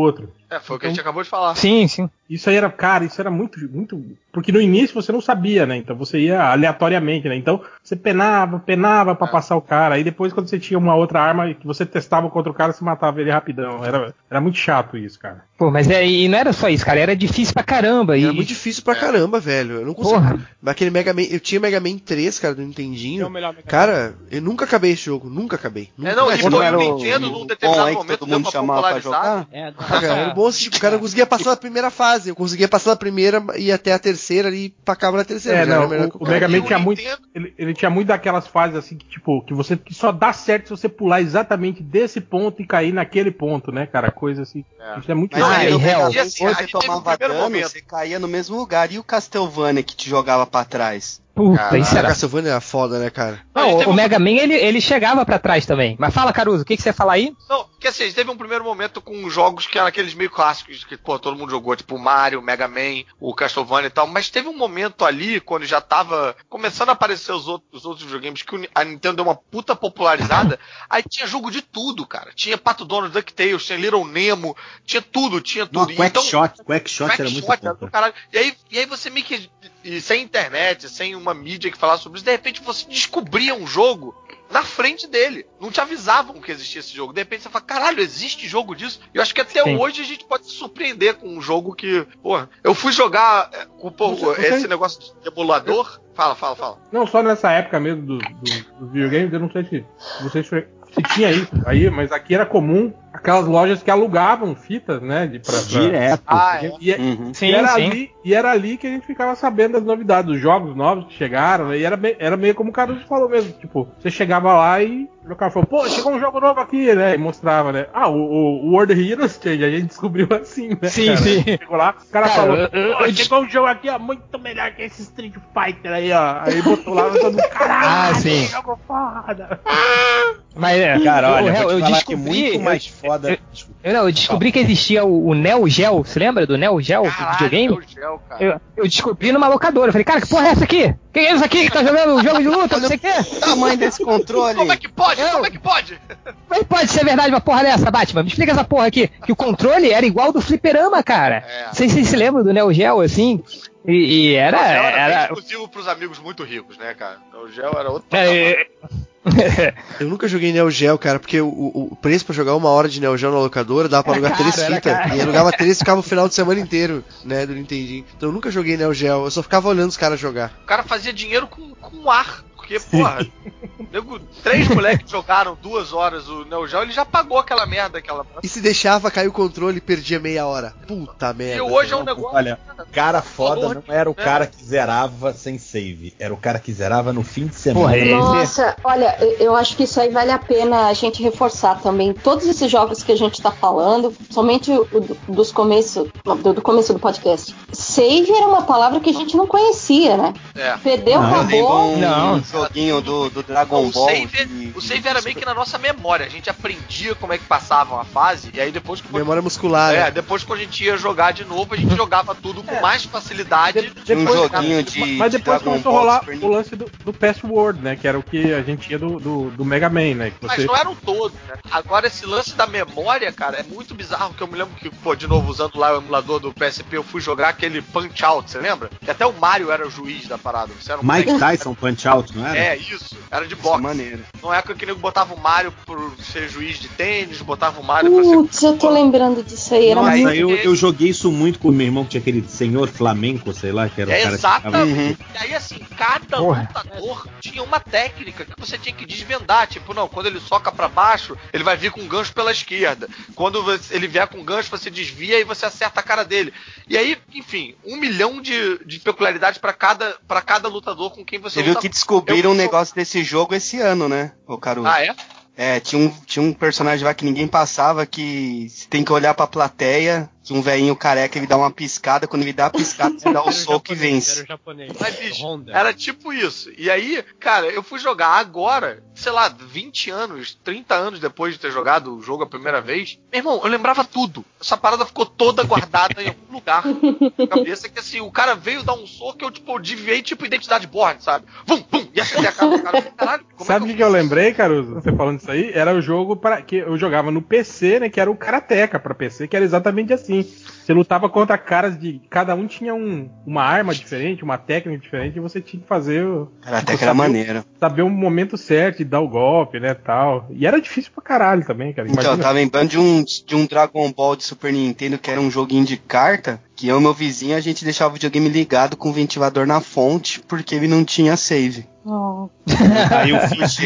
Foi o que a gente acabou de falar. Sim, sim. Isso aí era, cara, isso era muito, muito... Porque no início você não sabia, né? Então você ia aleatoriamente, né? Então você penava pra passar o cara. Aí depois, quando você tinha uma outra arma que você testava contra o cara, você matava ele rapidão. Era muito chato isso, cara. Pô, mas e não era só isso, cara. Era difícil pra caramba. Era muito difícil pra caramba, velho. Eu não consigo. Porra. Aquele Mega Man... Eu tinha Mega Man 3, cara, do Nintendinho. Cara, eu nunca acabei esse jogo. Nunca acabei. E o Nintendo, num determinado momento, todo mundo chamava pra jogar. Cara, era bom assim, tipo, o cara conseguia passar na primeira fase. Eu conseguia passar na primeira e até a terceira e pacava na terceira. O Mega Man tinha muito. Ele tinha muito daquelas fases assim que, tipo, que só dá certo se você pular exatamente desse ponto e cair naquele ponto, né, cara? Coisa assim. Isso é muito real. Você tomava dano, você caía no mesmo lugar. E o Castlevania que te jogava pra trás? Puta, isso era. A Castlevania era foda, né, cara? Não, o Mega Man, ele chegava pra trás também. Mas fala, Caruso, o que você ia falar aí? Não, que assim, teve um primeiro momento com jogos que eram aqueles meio clássicos, que, pô, todo mundo jogou, tipo o Mario, o Mega Man, o Castlevania e tal, mas teve um momento ali, quando já tava começando a aparecer os outros videogames, que a Nintendo deu uma puta popularizada, aí tinha jogo de tudo, cara. Tinha Pato Donald, DuckTales, tinha Little Nemo, tinha tudo. Quackshot era muito do caralho. E aí você meio que, sem internet, sem uma mídia que falasse sobre isso, de repente você descobria um jogo na frente dele. Não te avisavam que existia esse jogo. De repente você fala, caralho, existe jogo disso? E eu acho que até hoje a gente pode se surpreender com um jogo que... Porra, eu fui jogar esse negócio de emulador... Fala. Não, só nessa época mesmo do videogame, eu não sei se tinha isso aí, mas aqui era comum aquelas lojas que alugavam fitas, né? Direto. E era ali que a gente ficava sabendo das novidades, dos jogos novos que chegaram, né, e era meio como o Caruso falou mesmo, tipo, você chegava lá e o cara falou, pô, chegou um jogo novo aqui, né? E mostrava, né? O World Heroes Change, a gente descobriu assim, né? Sim, cara? sim. Chegou lá, o cara falou, chegou um jogo aqui, ó, muito melhor que esse Street Fighter aí, ó. Aí botou lá e todo mundo, caralho, que jogo foda. Mas, cara, olha, eu descobri que muito mais foda. Eu descobri que existia o Neo Geo, você lembra do Neo Geo, do videogame? Neo Geo, cara. Eu descobri numa locadora, eu falei, cara, que porra é essa aqui? Quem é isso aqui que tá jogando um jogo de luta, não sei o quê? O tamanho desse controle. Como é que pode? Como é que pode? Como é que pode ser verdade uma porra dessa, Batman? Me explica essa porra aqui. Que o controle era igual do fliperama, cara. Não sei se vocês se lembram do Neo Geo, assim. E era exclusivo pros amigos muito ricos, né, cara? O Neo Geo era outro Eu nunca joguei Neo Geo, cara, porque o preço pra jogar 1 hora de Neo Geo na locadora dava pra alugar 3 fitas. E alugava 3 e ficava o final de semana inteiro, né, do Nintendinho. Então eu nunca joguei Neo Geo, eu só ficava olhando os caras jogar. O cara fazia dinheiro com ar. Porque, porra, 3 moleques jogaram 2 horas o Neo Geo, ele já pagou aquela merda. E se deixava cair o controle e perdia meia hora. Puta merda. E hoje é um negócio... Olha, cara foda não era o cara que zerava sem save, era o cara que zerava no fim de semana. Nossa, olha, eu acho que isso aí vale a pena a gente reforçar também. Todos esses jogos que a gente tá falando, somente do começo do podcast. Save era uma palavra que a gente não conhecia, né? Perdeu, acabou. Não. Joguinho do Dragon Ball. O save era meio que na nossa memória. A gente aprendia como é que passava uma fase. E aí depois que. Memória muscular. Né? Depois que a gente ia jogar de novo, a gente jogava tudo com mais facilidade. Um joguinho de. Mas depois Dragon começou Ball, a rolar o lance do Password, né? Que era o que a gente ia do Mega Man, né? Que Mas não eram todos, né? Agora esse lance da memória, cara, é muito bizarro. Que eu me lembro que, pô, de novo, usando lá o emulador do PSP, eu fui jogar aquele Punch Out, você lembra? Que até o Mario era o juiz da parada. Você era Mike Tyson Punch Out, não era? É, isso. Era de boxe. Maneiro. Não é que o nego botava o Mario por ser juiz de tênis, botava o Mario pra ser... Putz, eu tô lembrando disso aí. Era Nossa, muito... eu joguei isso muito com o meu irmão, que tinha aquele senhor flamenco, sei lá, que era o cara exatamente. E aí, assim, cada lutador tinha uma técnica que você tinha que desvendar. Tipo, não, quando ele soca pra baixo, ele vai vir com um gancho pela esquerda. Quando ele vier com um gancho, você desvia e você acerta a cara dele. E aí, enfim, 1 milhão de peculiaridades pra cada lutador com quem você luta. Você viu que descobriram um negócio desse jogo esse ano, né, o Caruso? Ah, é? É, tinha um personagem lá que ninguém passava, que você tem que olhar pra plateia, que um velhinho careca, ele dá uma piscada, quando ele dá a piscada, você dá o soco e vence. Mas, bicho, era tipo isso. E aí, cara, eu fui jogar agora, sei lá, 20 anos, 30 anos depois de ter jogado o jogo a primeira vez. Meu irmão, eu lembrava tudo. Essa parada ficou toda guardada em algum lugar na cabeça, que assim, o cara veio dar um soco, eu desviei, tipo, Identidade Born, sabe? Vum, pum, e acertei a cara do cara. Caralho, sabe o que eu lembrei, Caruso? Você falando isso aí? Era o jogo que eu jogava no PC, né? Que era o Karateka pra PC, que era exatamente assim. assim, você lutava contra caras de... Cada um tinha uma arma diferente, uma técnica diferente, e você tinha que fazer... Era até que era maneiro. Saber o momento certo de dar o golpe, né, tal. E era difícil pra caralho também, cara. Imagina. Então, eu tava lembrando de um Dragon Ball de Super Nintendo, que era um joguinho de carta, que eu e meu vizinho, a gente deixava o videogame ligado com o ventilador na fonte, porque ele não tinha save. Oh. Aí eu fiz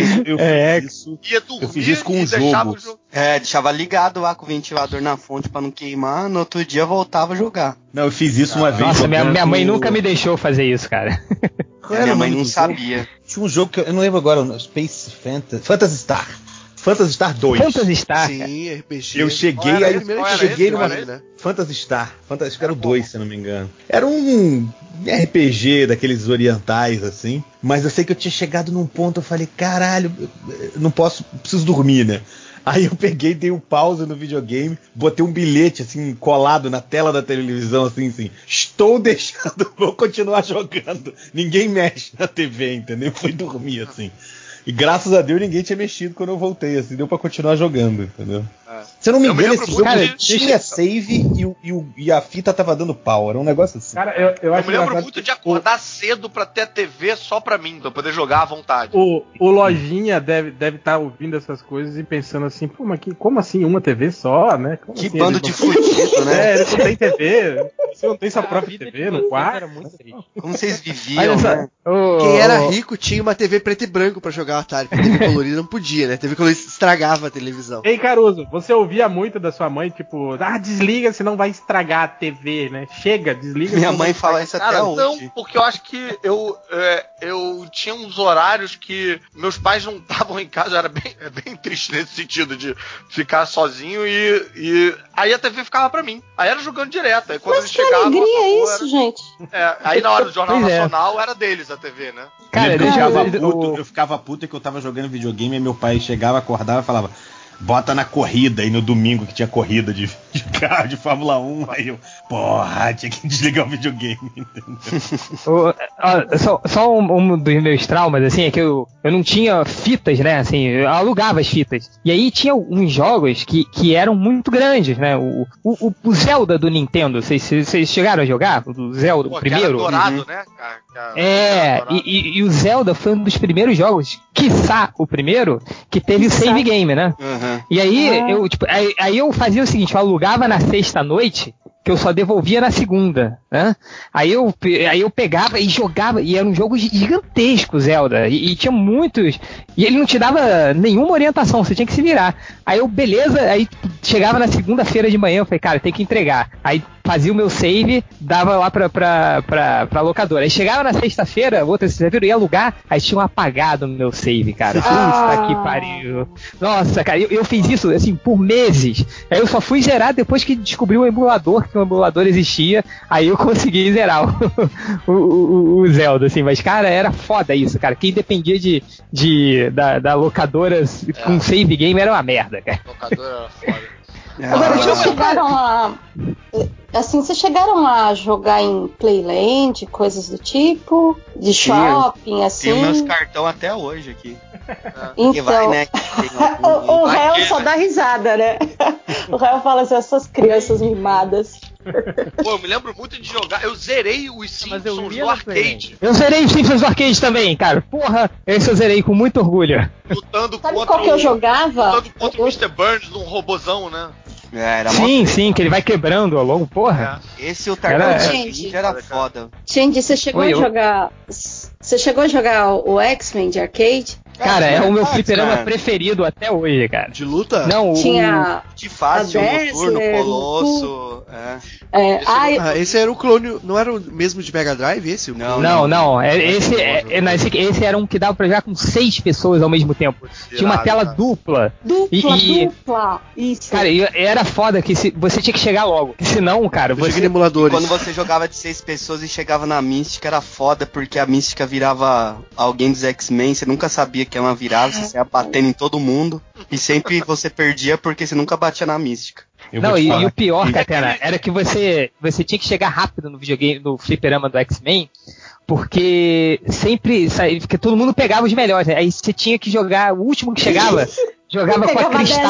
isso com um jogo. Deixava ligado lá com o ventilador na fonte pra não queimar, no outro dia voltava a jogar. Não, eu fiz isso uma vez. Nossa, minha mãe nunca me deixou fazer isso, cara. Minha mãe não sabia. Tinha um jogo que eu não lembro agora, Space Phantasy Star. Phantasy Star 2. Phantasy Star. Sim, RPG. Eu cheguei numa... Né? Phantasy Star. Acho que era o 2, se eu não me engano. Era um RPG daqueles orientais, assim. Mas eu sei que eu tinha chegado num ponto, eu falei, caralho, não posso, preciso dormir, né? Aí eu peguei, dei um pause no videogame, botei um bilhete, assim, colado na tela da televisão, assim, estou deixando, vou continuar jogando. Ninguém mexe na TV, entendeu? Fui dormir, assim. E graças a Deus ninguém tinha mexido quando eu voltei, assim, deu pra continuar jogando, entendeu? Se eu não me engano, esse jogo tinha save e a fita tava dando pau, era um negócio assim. Cara, eu acho me lembro muito de acordar cedo pra ter a TV só pra mim, pra poder jogar à vontade. O Lojinha deve estar ouvindo essas coisas e pensando assim, pô, mas como assim uma TV só, né? Como que assim, bando de fudido, né? Ele não tem TV, você não tem sua própria TV no quarto. Como vocês viviam, né? Quem era rico tinha uma TV preto e branco pra jogar Atari, porque TV colorida não podia, né? TV colorida estragava a televisão. Ei, Caruso, você ouvia muito da sua mãe, tipo, desliga, senão vai estragar a TV, né? Chega, desliga. Minha mãe fala isso até hoje. Não, porque eu acho que eu tinha uns horários que meus pais não estavam em casa, era bem triste nesse sentido de ficar sozinho e aí a TV ficava pra mim. Aí era jogando direto. Aí quando eles chegavam. Alegria isso, gente. Aí na hora do Jornal Nacional era deles a TV, né? Cara, eu ficava puto que eu tava jogando videogame e meu pai chegava, acordava e falava: bota na corrida, e no domingo que tinha corrida de carro de Fórmula 1, aí eu, tinha que desligar o videogame, entendeu? Só um dos meus traumas, assim, é que eu não tinha fitas, né, assim, eu alugava as fitas, e aí tinha uns jogos que eram muito grandes, né, o Zelda do Nintendo, vocês chegaram a jogar? O Zelda, o primeiro? Que era dourado, né? E o Zelda foi um dos primeiros jogos, quiçá o primeiro, que teve o save game, né? E aí, aí eu fazia o seguinte, eu alugava na sexta-noite, que eu só devolvia na segunda, né? Aí eu pegava e jogava, e era um jogo gigantesco, Zelda, e tinha muitos, e ele não te dava nenhuma orientação, você tinha que se virar. Aí eu, beleza, aí chegava na segunda-feira de manhã, eu falei, cara, tem que entregar. Aí fazia o meu save, dava lá pra locadora. Aí chegava na sexta-feira, outra sexta-feira, eu ia alugar, aí tinha um apagado no meu save, cara. Puta que pariu. Nossa, cara, eu fiz isso, assim, por meses. Aí eu só fui zerar depois que descobri o emulador, que o emulador existia, aí eu consegui zerar o Zelda, assim. Mas, cara, era foda isso, cara. Quem dependia da locadora com save game era uma merda, cara. Locadora era foda. Agora, vocês chegaram a jogar em Playland, coisas do tipo? De shopping, assim? Tem meus cartão até hoje aqui. Então, vai, né, o réu só dá risada, né? O réu fala assim, essas crianças mimadas. Pô, eu me lembro muito de jogar. Eu zerei os Simpsons do arcade. Eu zerei os Simpsons do arcade também, cara. Porra, esse eu zerei com muito orgulho. Lutando Sabe contra qual que eu jogava? Lutando contra o Mr. Burns num robozão, né? Era sim, que ele vai quebrando ao longo, porra. Esse o Tartaruga era foda. Gente, você chegou a jogar. Você chegou a jogar o X-Men de arcade? Cara, é o meu fliperama preferido até hoje, cara. De luta? Não, tinha de fase, o Noturno, Colosso. Esse era o clone, não era o mesmo de Mega Drive, esse? Não. Esse era um que dava pra jogar com 6 pessoas ao mesmo tempo. Tinha uma tela dupla. Dupla. Isso. Cara, era foda que você tinha que chegar logo. Senão, cara, você... emuladores. Quando você jogava de 6 pessoas e chegava na Mística, era foda, porque a Mística virava alguém dos X-Men, você nunca sabia que era uma virada, você ia batendo em todo mundo, e sempre você perdia porque você nunca batia na Mística. E o pior, Catena, era que você tinha que chegar rápido no videogame, no fliperama do X-Men, porque porque todo mundo pegava os melhores, né? Aí você tinha que jogar, o último que chegava, jogava com a Cristal.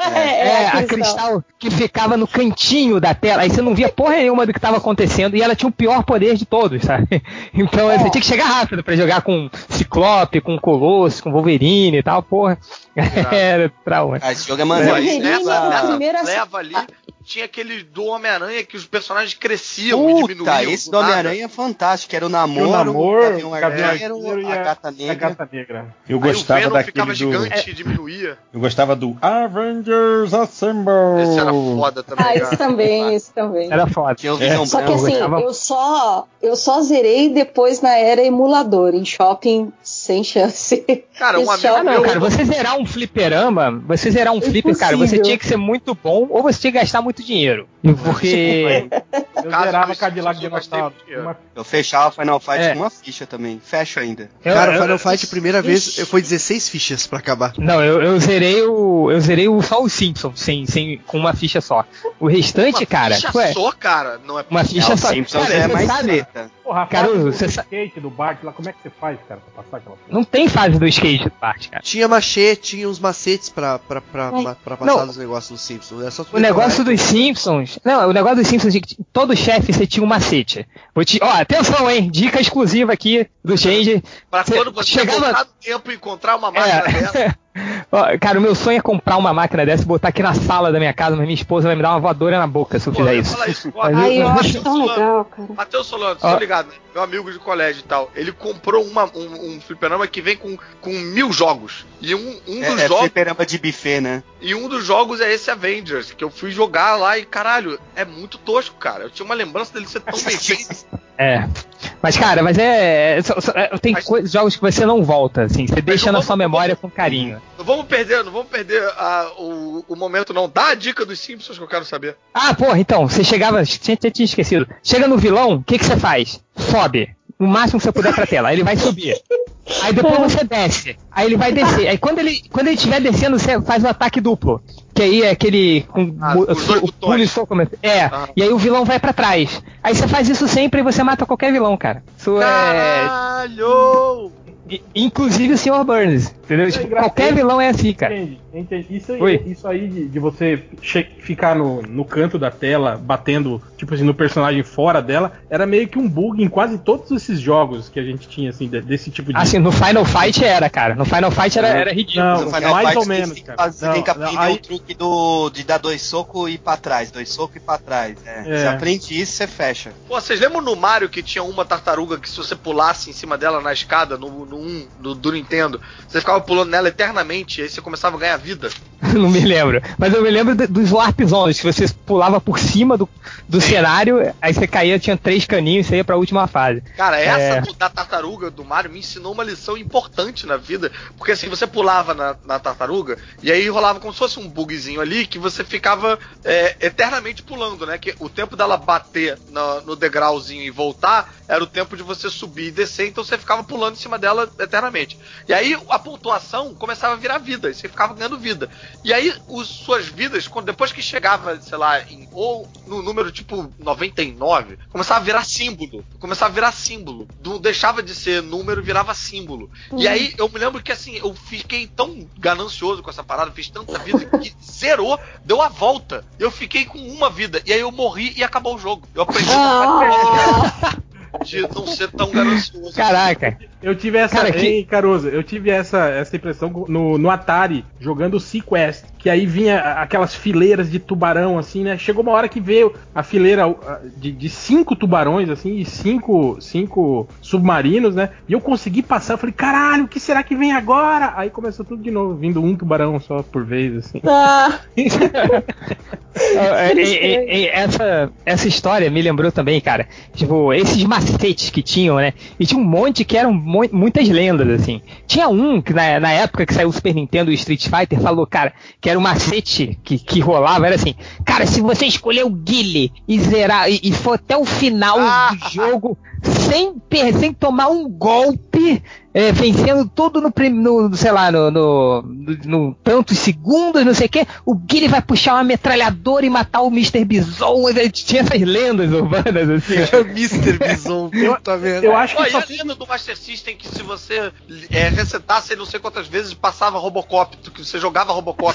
A Cristal que ficava no cantinho da tela, aí você não via porra nenhuma do que estava acontecendo e ela tinha o pior poder de todos, sabe? Então você tinha que chegar rápido pra jogar com Ciclope, com Colosso, com Wolverine e tal, porra. Era trauma. Esse jogo é maneiro. Nessa leva ali, tinha aquele do Homem-Aranha que os personagens cresciam e diminuíam. Esse do Homem-Aranha é fantástico, era o Namoro, o Gavião e a Gata Negra. Eu gostava daquele ficava gigante e diminuía. Eu gostava do Avengers Assemble. Esse era foda também. Esse também. Era foda. Só que assim, eu só zerei depois na era emulador, em shopping sem chance. Cara, cara, você zerar um fliperama, cara, você tinha que ser muito bom ou você tinha que gastar muito dinheiro. Porque eu zerava Cadillac Dinossauro. Eu fechava Final Fight com uma ficha também. Fecho ainda. Cara, o Final Fight, a primeira vez, foi 16 fichas pra acabar. Não, eu zerei só o Simpsons, com uma ficha só. O restante, cara... Uma ficha só, cara? Não é uma ficha só. Simpsons cara, mais sabe... Porra, Caruso, você skate do Bart lá, como é que você faz, cara, pra passar aquela coisa? Não tem fase do skate do Bart, cara. Tinha tinha uns macetes pra passar dos negócios dos Simpsons. Era só o negócio dos Simpsons... Não, o negócio dos Simpsons, todo chefe você tinha um macete. Atenção, hein? Dica exclusiva aqui do Change. Pra quando você voltar no tempo e encontrar uma máquina dessa. Cara, o meu sonho é comprar uma máquina dessa e botar aqui na sala da minha casa, mas minha esposa vai me dar uma voadora na boca se eu fizer isso. Eu acho tão legal, cara. Matheus Solano, tô ligado, né? Meu amigo de colégio e tal. Ele comprou um fliperama que vem com 1000 jogos. E um dos jogos... fliperama de buffet, né? E um dos jogos é esse Avengers, que eu fui jogar lá e, caralho, é muito tosco, cara. Eu tinha uma lembrança dele ser tão bem feito. Mas, cara, tem jogos que você não volta, assim. Você deixa na sua memória com carinho. Não vamos perder o momento, não. Dá a dica dos Simpsons que eu quero saber. Porra, então, você chegava... Tinha esquecido. Chega no vilão, o que você faz? Sobe. O máximo que você puder pra tela. Aí ele vai subir. Aí depois você desce. Aí ele vai descer. Aí quando ele estiver descendo, você faz o ataque duplo. Que aí é aquele... E aí o vilão vai pra trás. Aí você faz isso sempre e você mata qualquer vilão, cara. Isso Caralho! Inclusive o Sr. Burns, entendeu? Qualquer vilão é assim, cara. Entendi. Isso aí de você ficar no canto da tela, batendo, tipo assim, no personagem fora dela, era meio que um bug em quase todos esses jogos que a gente tinha, assim, desse tipo de... Assim, no Final Fight era, cara. No Final Fight era ridículo. Não, no Final mais Fight, ou menos, cara. Você tem que aprender o truque de dar 2 socos e ir pra trás. 2 socos e ir pra trás. Você aprende isso, você fecha. Pô, vocês lembram no Mario que tinha uma tartaruga que se você pulasse em cima dela na escada, do Nintendo, você ficava pulando nela eternamente e aí você começava a ganhar vida? Não me lembro. Mas eu me lembro dos Warp Zones, que você pulava por cima do cenário, aí você caía, tinha 3 caninhos e você ia pra última fase. Cara, essa da tartaruga do Mario me ensinou uma lição importante na vida, porque assim, você pulava na tartaruga e aí rolava como se fosse um bugzinho ali que você ficava eternamente pulando, né? Que o tempo dela bater no degrauzinho e voltar era o tempo de você subir e descer, então você ficava pulando em cima dela eternamente. E aí a pontuação começava a virar vida, e você ficava ganhando vida. E aí suas vidas, depois que chegava, sei lá, ou no número tipo 99, começava a virar símbolo. Deixava de ser número, virava símbolo. E aí eu me lembro que assim, eu fiquei tão ganancioso com essa parada, fiz tanta vida que zerou, deu a volta. Eu fiquei com uma vida, e aí eu morri e acabou o jogo. Eu aprendi de não ser tão ganancioso. Caraca. Eu tive essa, Caruso, eu tive essa impressão no Atari, jogando o Sequest, que aí vinha aquelas fileiras de tubarão, assim, né? Chegou uma hora que veio a fileira de 5 tubarões, assim, e 5 submarinos, né? E eu consegui passar, eu falei, caralho, o que será que vem agora? Aí começou tudo de novo, vindo um tubarão só por vez, assim. Essa história me lembrou também, cara, tipo, esses macetes que tinham, né? E tinha um monte que eram muitas lendas, assim. Tinha um que na época que saiu o Super Nintendo e o Street Fighter falou, cara, que era um macete que rolava, era assim, cara, se você escolher o Guile e zerar e for até o final do jogo sem tomar um golpe, vencendo tudo no sei lá, no tantos segundos, não sei o que, o Guile vai puxar uma metralhadora e matar o Mr. Bison. Tinha essas lendas urbanas, assim. Mr. Bison, puta merda. Eu acho que e a lenda do Master System que se você resetasse não sei quantas vezes, passava Robocop, que você jogava Robocop.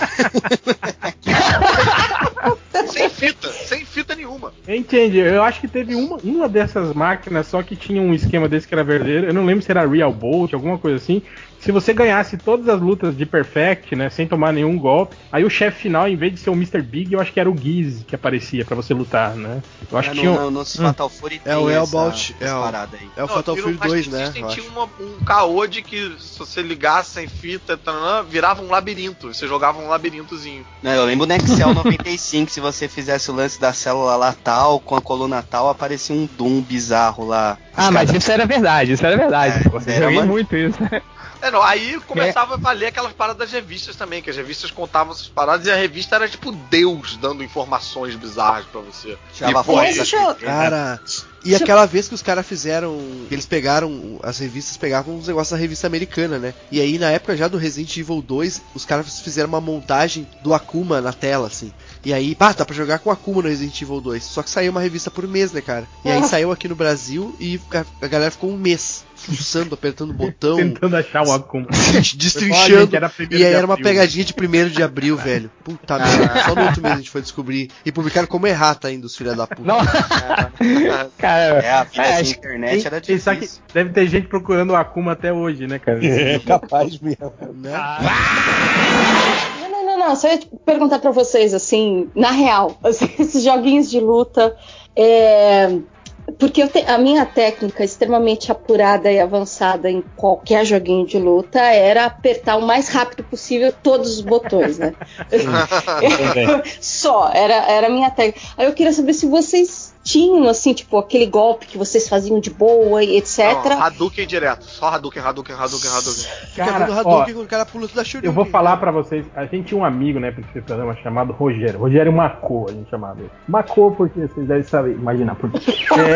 sem fita nenhuma. Entendi. Eu acho que teve uma dessas máquinas só que tinha um esquema desse que era verdadeiro. Eu não lembro se era Real Bolt, alguma coisa assim. Se você ganhasse todas as lutas de Perfect, né, sem tomar nenhum golpe, aí o chefe final, em vez de ser o Mr. Big, eu acho que era o Giz que aparecia pra você lutar, né? Eu acho que tinha no Fatal Fury tem o Elbolt, parada aí. É o Fatal Fury 2, né? Tinha um caô de que se você ligasse sem fita, virava um labirinto. Você jogava um labirintozinho. Não, eu lembro no Excel 95, se você fizesse o lance da célula lá tal, com a coluna tal, aparecia um Doom bizarro lá. Mas isso era verdade, pô. Eu joguei muito isso. Aí começava a valer aquelas paradas das revistas também, que as revistas contavam essas paradas e a revista era tipo Deus dando informações bizarras pra você. Cara, e aquela vez que os caras fizeram, eles pegaram, as revistas pegavam os negócios da revista americana, né? E aí na época já do Resident Evil 2, os caras fizeram uma montagem do Akuma na tela, assim. E aí, dá pra jogar com Akuma no Resident Evil 2. Só que saiu uma revista por mês, né, cara? E aí saiu aqui no Brasil e a galera ficou um mês fuçando, apertando o botão, tentando achar o Akuma, destrinchando. E aí era uma pegadinha de 1º de abril, velho. Puta merda. Só no outro mês a gente foi descobrir. E publicaram como errata ainda, os filhos da puta. Cara, a vida sem internet era difícil. Sabe que deve ter gente procurando o Akuma até hoje, né, cara? É capaz mesmo. Né? Não, só ia perguntar pra vocês, assim, na real, assim, esses joguinhos de luta, porque a minha técnica extremamente apurada e avançada em qualquer joguinho de luta era apertar o mais rápido possível todos os botões, né? Era a minha técnica. Aí eu queria saber se vocês tinham, assim, tipo, aquele golpe que vocês faziam de boa e etc. Não, Hadouken direto. Só Hadouken. Cara, Hadouken com o cara pula tudo da Shuriken. Eu vou falar pra vocês, a gente tinha um amigo, né, pra esse programa chamado Rogério. Rogério Macô, a gente chamava ele. Macô porque vocês devem saber, imaginar por quê.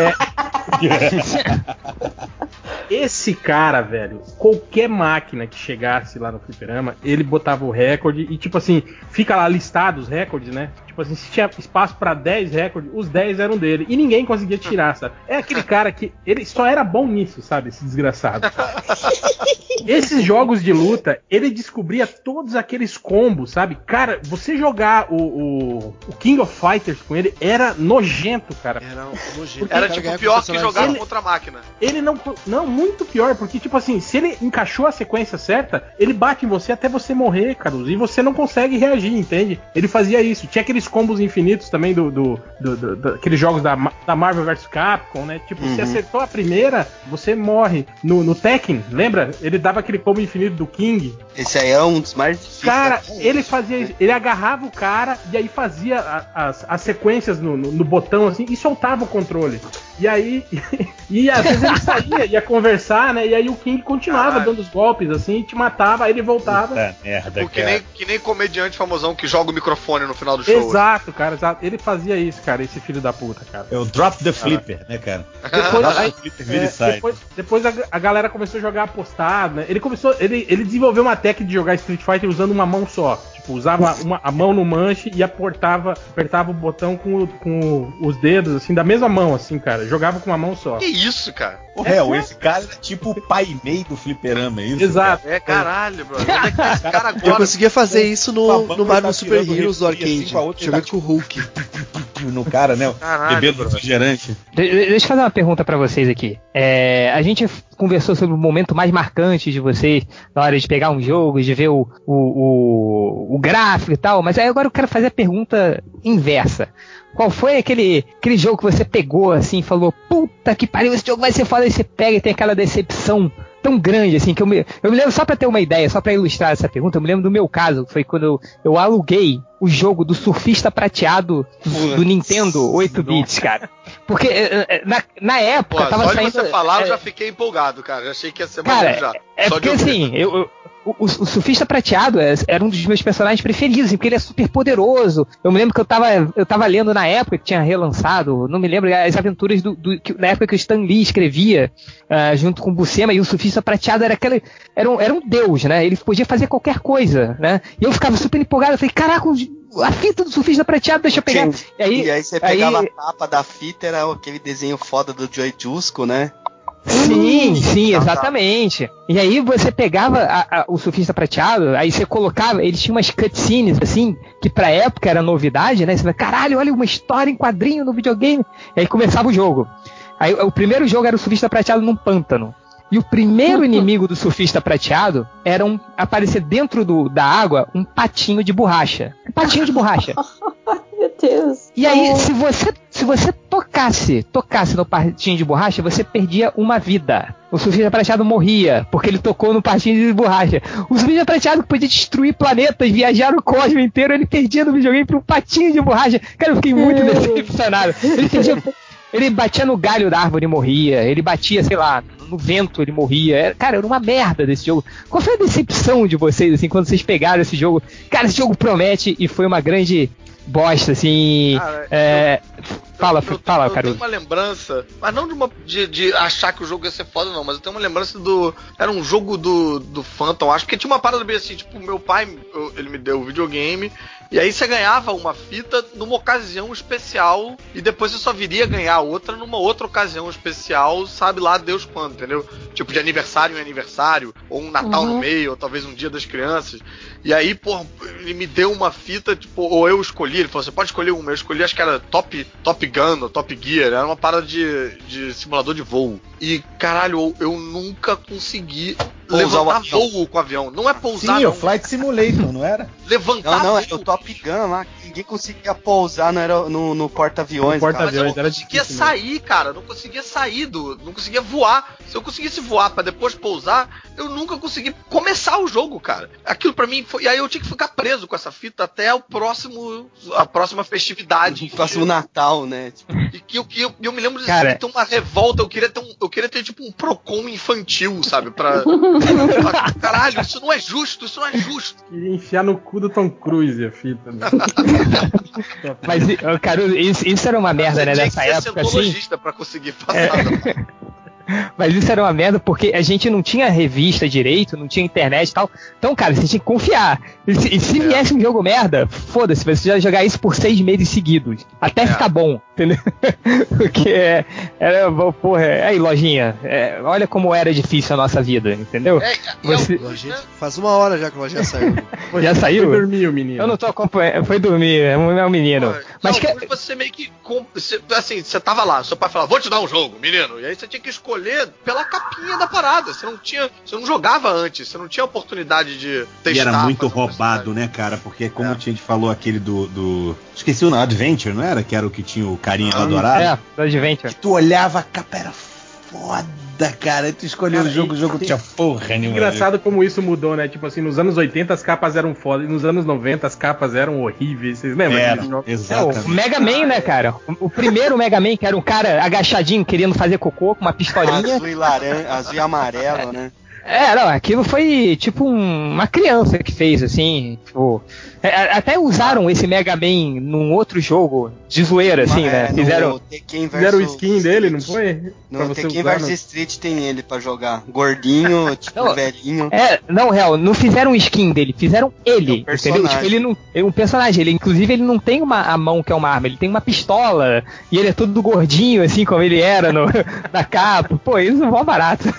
Esse cara, velho, qualquer máquina que chegasse lá no fliperama, ele botava o recorde e, tipo assim, fica lá listado os recordes, né? Tipo assim, se tinha espaço pra 10 recordes, os 10 eram dele. E ninguém conseguia tirar, sabe? É aquele cara que, ele só era bom nisso, sabe? Esse desgraçado. Esses jogos de luta, ele descobria todos aqueles combos, sabe? Cara, você jogar o King of Fighters com ele era nojento, cara. Era nojento. Era tipo pior que jogar contra a máquina. Ele não, muito pior, porque tipo assim, se ele encaixou a sequência certa, ele bate em você até você morrer, Caruso, e você não consegue reagir, entende? Ele fazia isso. Tinha aqueles combos infinitos também aqueles jogos da Marvel vs Capcom, né? Tipo, você acertou a primeira, você morre. No Tekken, lembra? Ele dava aquele combo infinito do King. Esse aí é um dos mais difíceis. Cara, ele fazia isso. Ele agarrava o cara e aí fazia as sequências no botão, assim, e soltava o controle. E aí, e às vezes ele saía, ia conversar, né? E aí o King continuava dando os golpes, assim, e te matava, aí ele voltava. Puta merda, que nem comediante famosão que joga o microfone no final do show. Exato, cara, exato. Ele fazia isso, cara, esse filho da puta, cara. É o Drop the Flipper, né, cara? Depois a galera começou a jogar apostado, né? Ele desenvolveu uma técnica de jogar Street Fighter usando uma mão só. Tipo, usava a mão no manche e apertava o botão com os dedos, assim, da mesma mão, assim, cara. Jogava com uma mão só. Que isso, cara? Esse cara era tipo o pai Mei do fliperama, é isso? Exato. Cara? Caralho, bro. Onde é que esse cara agora? Eu conseguia fazer isso no Mario Super Heroes do arcade. Jogando com o Hulk. No cara, né? Bebendo refrigerante. Deixa eu fazer uma pergunta pra vocês aqui. A gente conversou sobre o momento mais marcante de vocês na hora de pegar um jogo, de ver o gráfico e tal, mas aí agora eu quero fazer a pergunta inversa. Qual foi aquele jogo que você pegou assim e falou, puta que pariu, esse jogo vai ser foda, e você pega e tem aquela decepção tão grande assim, que eu me lembro, só pra ter uma ideia, só pra ilustrar essa pergunta, eu me lembro do meu caso, foi quando eu aluguei o jogo do surfista prateado do Nintendo 8 bits, cara. Porque na época tava só saindo... Só de você falar eu já fiquei empolgado, cara. Já achei que ia ser cara, maneiro já. Porque assim, o Surfista Prateado era um dos meus personagens preferidos, porque ele é super poderoso. Eu me lembro que eu tava lendo na época que tinha relançado, não me lembro, as aventuras na época que o Stan Lee escrevia, junto com o Buscema, e o Surfista Prateado era um deus, né? Ele podia fazer qualquer coisa, né? E eu ficava super empolgado, eu falei, caraca, a fita do Surfista Prateado, deixa eu pegar. E aí você pegava a capa da fita, era aquele desenho foda do Joy Jusco, né? Sim, exatamente. E aí você pegava o Surfista Prateado, aí você colocava, eles tinham umas cutscenes, assim, que pra época era novidade, né? Você vai, caralho, olha uma história em quadrinho no videogame. E aí começava o jogo. Aí o primeiro jogo era o Surfista Prateado num pântano. E o primeiro inimigo do Surfista Prateado era aparecer dentro da água um patinho de borracha. Um patinho de borracha. Meu Deus. E aí, se você tocasse no patinho de borracha, você perdia uma vida. O Surfista Prateado morria, porque ele tocou no patinho de borracha. O Surfista Prateado que podia destruir planetas, viajar o cosmos inteiro, ele perdia no videogame para um patinho de borracha. Cara, eu fiquei muito decepcionado. Ele batia no galho da árvore e morria. Ele batia, sei lá, no vento ele morria. Cara, era uma merda desse jogo. Qual foi a decepção de vocês, assim, quando vocês pegaram esse jogo? Cara, esse jogo promete e foi uma grande bosta, assim. Fala, Caruso. Eu tenho uma lembrança, mas não de achar que o jogo ia ser foda, não, mas eu tenho uma lembrança era um jogo do Phantom, acho que tinha uma parada bem assim, tipo, meu pai, ele me deu o videogame, e aí você ganhava uma fita numa ocasião especial, e depois você só viria ganhar outra numa outra ocasião especial, sabe lá Deus quando, entendeu? Tipo, de aniversário em aniversário, ou um Natal no meio, ou talvez um Dia das Crianças. E aí, pô, ele me deu uma fita, tipo, ou eu escolhi, ele falou, você pode escolher uma, eu escolhi, acho que era Top Gun ou Top Gear, era uma parada de simulador de voo. E, caralho, eu nunca consegui levantar voo com o avião. Não é pousar, sim, não. o Flight Simulator, não era? Levantar voo. Era o Top Gun lá, ninguém conseguia pousar no porta-aviões. Porta-aviões era difícil. Eu não conseguia sair, cara, não conseguia sair não conseguia voar. Se eu conseguisse voar pra depois pousar, eu nunca consegui começar o jogo, cara. Aquilo pra mim foi... E aí eu tinha que ficar preso com essa fita até a próxima festividade. O próximo Natal, né? E que eu me lembro de ter uma revolta, eu queria ter tipo um Procon infantil, sabe? Caralho, isso não é justo. Queria enfiar no cu do Tom Cruise a fita. Né? Mas, cara, isso era uma merda, né, nessa época, assim. Pra conseguir passar. Mas isso era uma merda porque a gente não tinha revista direito, não tinha internet e tal. Então, cara, você tinha que confiar. E se viesse um jogo merda, foda-se, você já jogar isso por 6 meses seguidos. Até ficar bom, entendeu? Porque porra, aí, lojinha, olha como era difícil a nossa vida, entendeu? Lojinha, faz 1 hora já que a lojinha saiu. Já saiu? Foi dormir o menino. Eu não tô acompanhando, foi dormir, é um menino. Mas você meio que, assim, você tava lá, seu pai falava, vou te dar um jogo, menino. E aí você tinha que escolher pela capinha da parada. Você não jogava antes, você não tinha oportunidade de testar. E era muito roubado, né, cara? Porque como a gente falou aquele esqueci o nome, Adventure, não era? Que era o que tinha o carinha lá dourado. Do Adventure. Que tu olhava, a capa era foda, cara. E tu escolheu o jogo tinha porra nenhuma. Engraçado como isso mudou, né? Tipo assim, nos anos 80 as capas eram foda, e nos anos 90 as capas eram horríveis. Vocês lembram? Exatamente. O Mega Man, né, cara? O primeiro Mega Man, que era um cara agachadinho querendo fazer cocô com uma pistolinha. Azul e amarelo, né? Não, aquilo foi tipo uma criança que fez, assim, tipo... até usaram esse Mega Man num outro jogo de zoeira, assim, né? Fizeram o skin dele, não foi? No Tekken vs Street tem ele pra jogar. Gordinho, tipo, velhinho. Não fizeram um skin dele, fizeram ele, entendeu? Tipo, ele não... Um personagem, inclusive ele não tem a mão que é uma arma, ele tem uma pistola, e ele é todo gordinho, assim, como ele era na capa. Pô, isso é mó barato.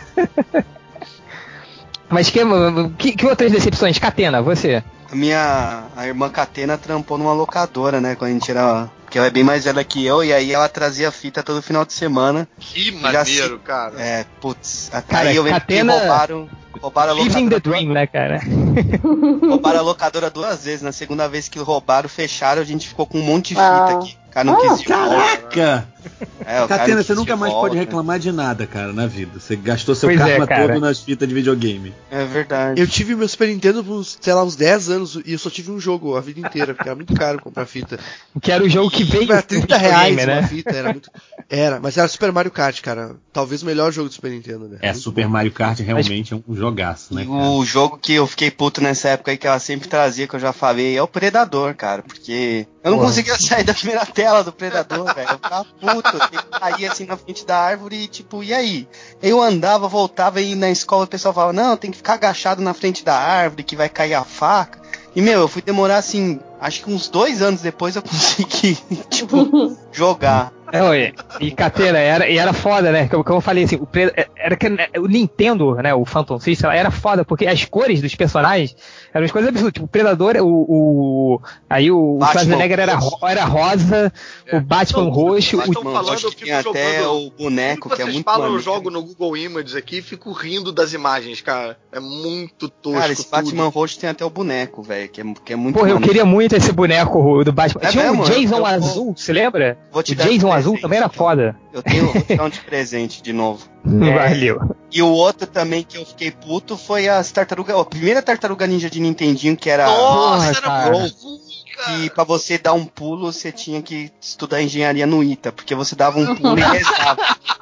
Mas que outras decepções? Catena, você? A irmã Catena trampou numa locadora, né? Quando a gente era... Porque ela é bem mais velha que eu, e aí ela trazia fita todo final de semana. Que maneiro, cara. Cara, aí eu lembro Catena... que roubaram a locadora. Living the Dream, né, cara? Roubaram a locadora 2 vezes. Na segunda vez que roubaram, fecharam, a gente ficou com um monte de fita aqui. Cara, não quis ir. Caraca! Catena, você nunca mais pode reclamar de nada, cara, na vida. Você gastou seu karma todo nas fitas de videogame. É verdade. Eu tive meu Super Nintendo por, sei lá, uns 10 anos e eu só tive um jogo a vida inteira, porque era muito caro comprar fita. Que era o jogo que veio. Era R$30 né? uma fita, era muito. Mas era Super Mario Kart, cara. Talvez o melhor jogo do Super Nintendo, né? Super Mario Kart realmente é um jogaço, né? Cara? O jogo que eu fiquei puto nessa época aí, que ela sempre trazia, que eu já falei, é o Predador, cara. Porque eu não conseguia sair da primeira tela do Predador, velho. Eu ficava puto, eu caía assim na frente da árvore e tipo, e aí? Eu andava, voltava e na escola o pessoal falava, não, tem que ficar agachado na frente da árvore que vai cair a faca. E, eu fui demorar, assim, acho que uns 2 anos depois eu consegui, tipo, jogar. E Catena, era foda, né? Como eu falei, assim, o Nintendo, né, o Phantom System, era foda, porque as cores dos personagens eram as coisas absurdas. Tipo, o Predador, aí o Schwarzenegger era rosa, o Batman roxo. Tinha até o boneco, que é muito maneiro. Eu jogo no Google Images aqui e fico rindo das imagens, cara. É muito tosco. Cara, esse Batman roxo tem até o boneco, velho, que é muito Porra, eu queria muito esse boneco do Batman. Tinha mesmo? o Jason azul, você lembra? O Jason azul também era foda. Vou te dar um de presente de novo. Valeu. E o outro também que eu fiquei puto foi as tartarugas. A primeira tartaruga ninja de Nintendinho, que era. Nossa, era muito ruim, cara. Que pra você dar um pulo, você tinha que estudar engenharia no ITA, porque você dava um pulo e rezava.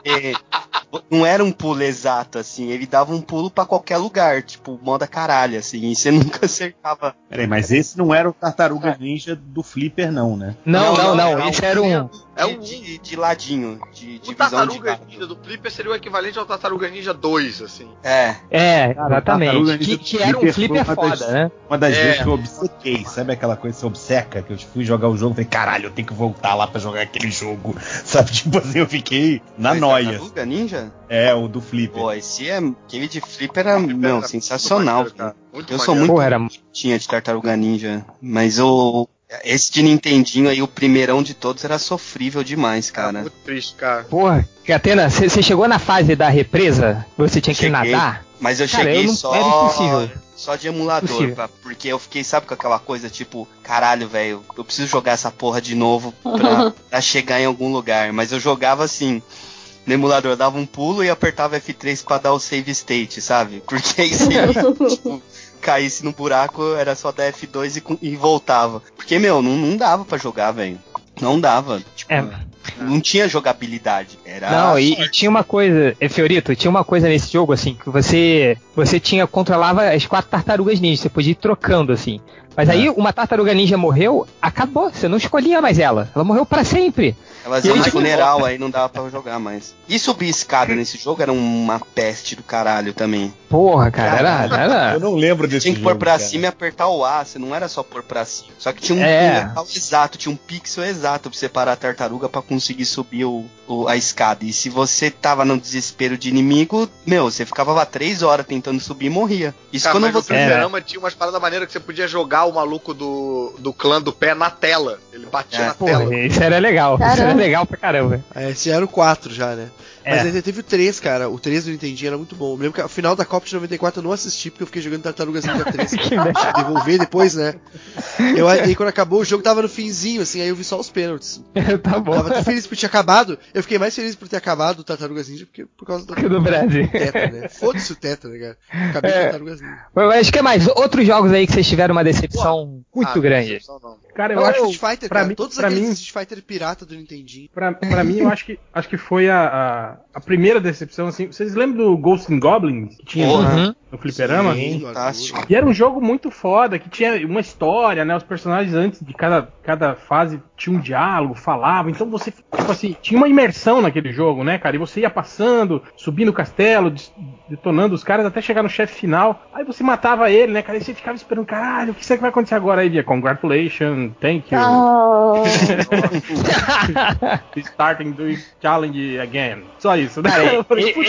Não era um pulo exato, assim, ele dava um pulo pra qualquer lugar, tipo, moda caralho, assim, e você nunca acertava. Peraí, mas esse não era o Tartaruga Ninja do Flipper, não, né? Não, esse era um... De ladinho, de o Tartaruga Ninja do Flipper seria o equivalente ao Tartaruga Ninja 2, assim. Exatamente. Que era um Flipper foda, né? Uma das vezes que eu obcequei, sabe aquela coisa que você obceca? Que eu fui jogar o jogo e falei, caralho, eu tenho que voltar lá pra jogar aquele jogo. Sabe, tipo assim, eu fiquei na noia. Tartaruga Ninja? O do Flipper. Pô, aquele de Flipper era, sensacional. Muito eu sou muito tinha de Tartaruga Ninja, mas esse de Nintendinho aí, o primeirão de todos, era sofrível demais, cara. Muito triste, cara. Porra, Catena, você chegou na fase da represa? Você tinha que nadar? Mas eu cheguei só de emulador, porque eu fiquei, sabe, com aquela coisa, tipo, caralho, velho, eu preciso jogar essa porra de novo pra chegar em algum lugar. Mas eu jogava assim, no emulador, eu dava um pulo e apertava F3 pra dar o save state, sabe? Porque aí tipo, caísse no buraco, era só dar F2 e voltava. Porque, não dava pra jogar, velho. Não dava. Tipo, não tinha jogabilidade. E tinha uma coisa, Fiorito, tinha uma coisa nesse jogo, assim, que você controlava as 4 tartarugas ninja, você podia ir trocando, assim. Mas aí uma tartaruga ninja morreu, acabou, você não escolhia mais ela. Ela morreu pra sempre. Elas iam de funeral, aí não dava pra jogar mais. E subir escada nesse jogo era uma peste do caralho também. Porra, cara, era... Eu não lembro desse jogo. Tinha que pôr pra cima e apertar o A, você não era só pôr pra cima. Só que tinha um local exato, tinha um pixel exato pra separar a tartaruga pra conseguir subir a escada. E se você tava no desespero de inimigo, você ficava lá 3 horas tentando subir e morria. Isso cara, quando mas você... no fliperama tinha umas paradas maneiras que você podia jogar o maluco do clã do pé na tela. Ele batia na tela. Isso era legal. Caramba. Isso era legal pra caramba. Esse era o 4 já, né? Mas ainda teve o 3, cara. O 3 do Nintendinho era muito bom. Eu lembro que ao final da Copa de 94 eu não assisti porque eu fiquei jogando Tartarugas Ninja 3. Devolver depois, né? Aí quando acabou o jogo tava no finzinho, assim, aí eu vi só os pênaltis. Tá bom. Tava tão feliz por ter acabado. Eu fiquei mais feliz por ter acabado o Tartarugas Ninja por causa do Brasil. Tetra, né? Foda-se o Tetra, né, cara? Acabei com o Tartarugas Ninja. Mas que mais? Outros jogos aí que vocês tiveram uma decepção muito grande. Cara, eu acho Street Fighter, pra cara. mim, Todos aqueles Street Fighter pirata do Nintendinho. Pra mim, eu acho que foi a primeira decepção, assim. Vocês lembram do Ghosts and Goblins? Que tinha no fliperama? Sim, fantástico. E era um jogo muito foda, que tinha uma história, né? Os personagens antes de cada fase tinha um diálogo, falavam. Então você, tipo assim, tinha uma imersão naquele jogo, né, cara? E você ia passando, subindo o castelo, detonando os caras até chegar no chefe final. Aí você matava ele, né, cara? E você ficava esperando, caralho, o que será que vai acontecer agora? Aí via, congratulations, thank you. Starting the challenge again. Só isso, né? Cara,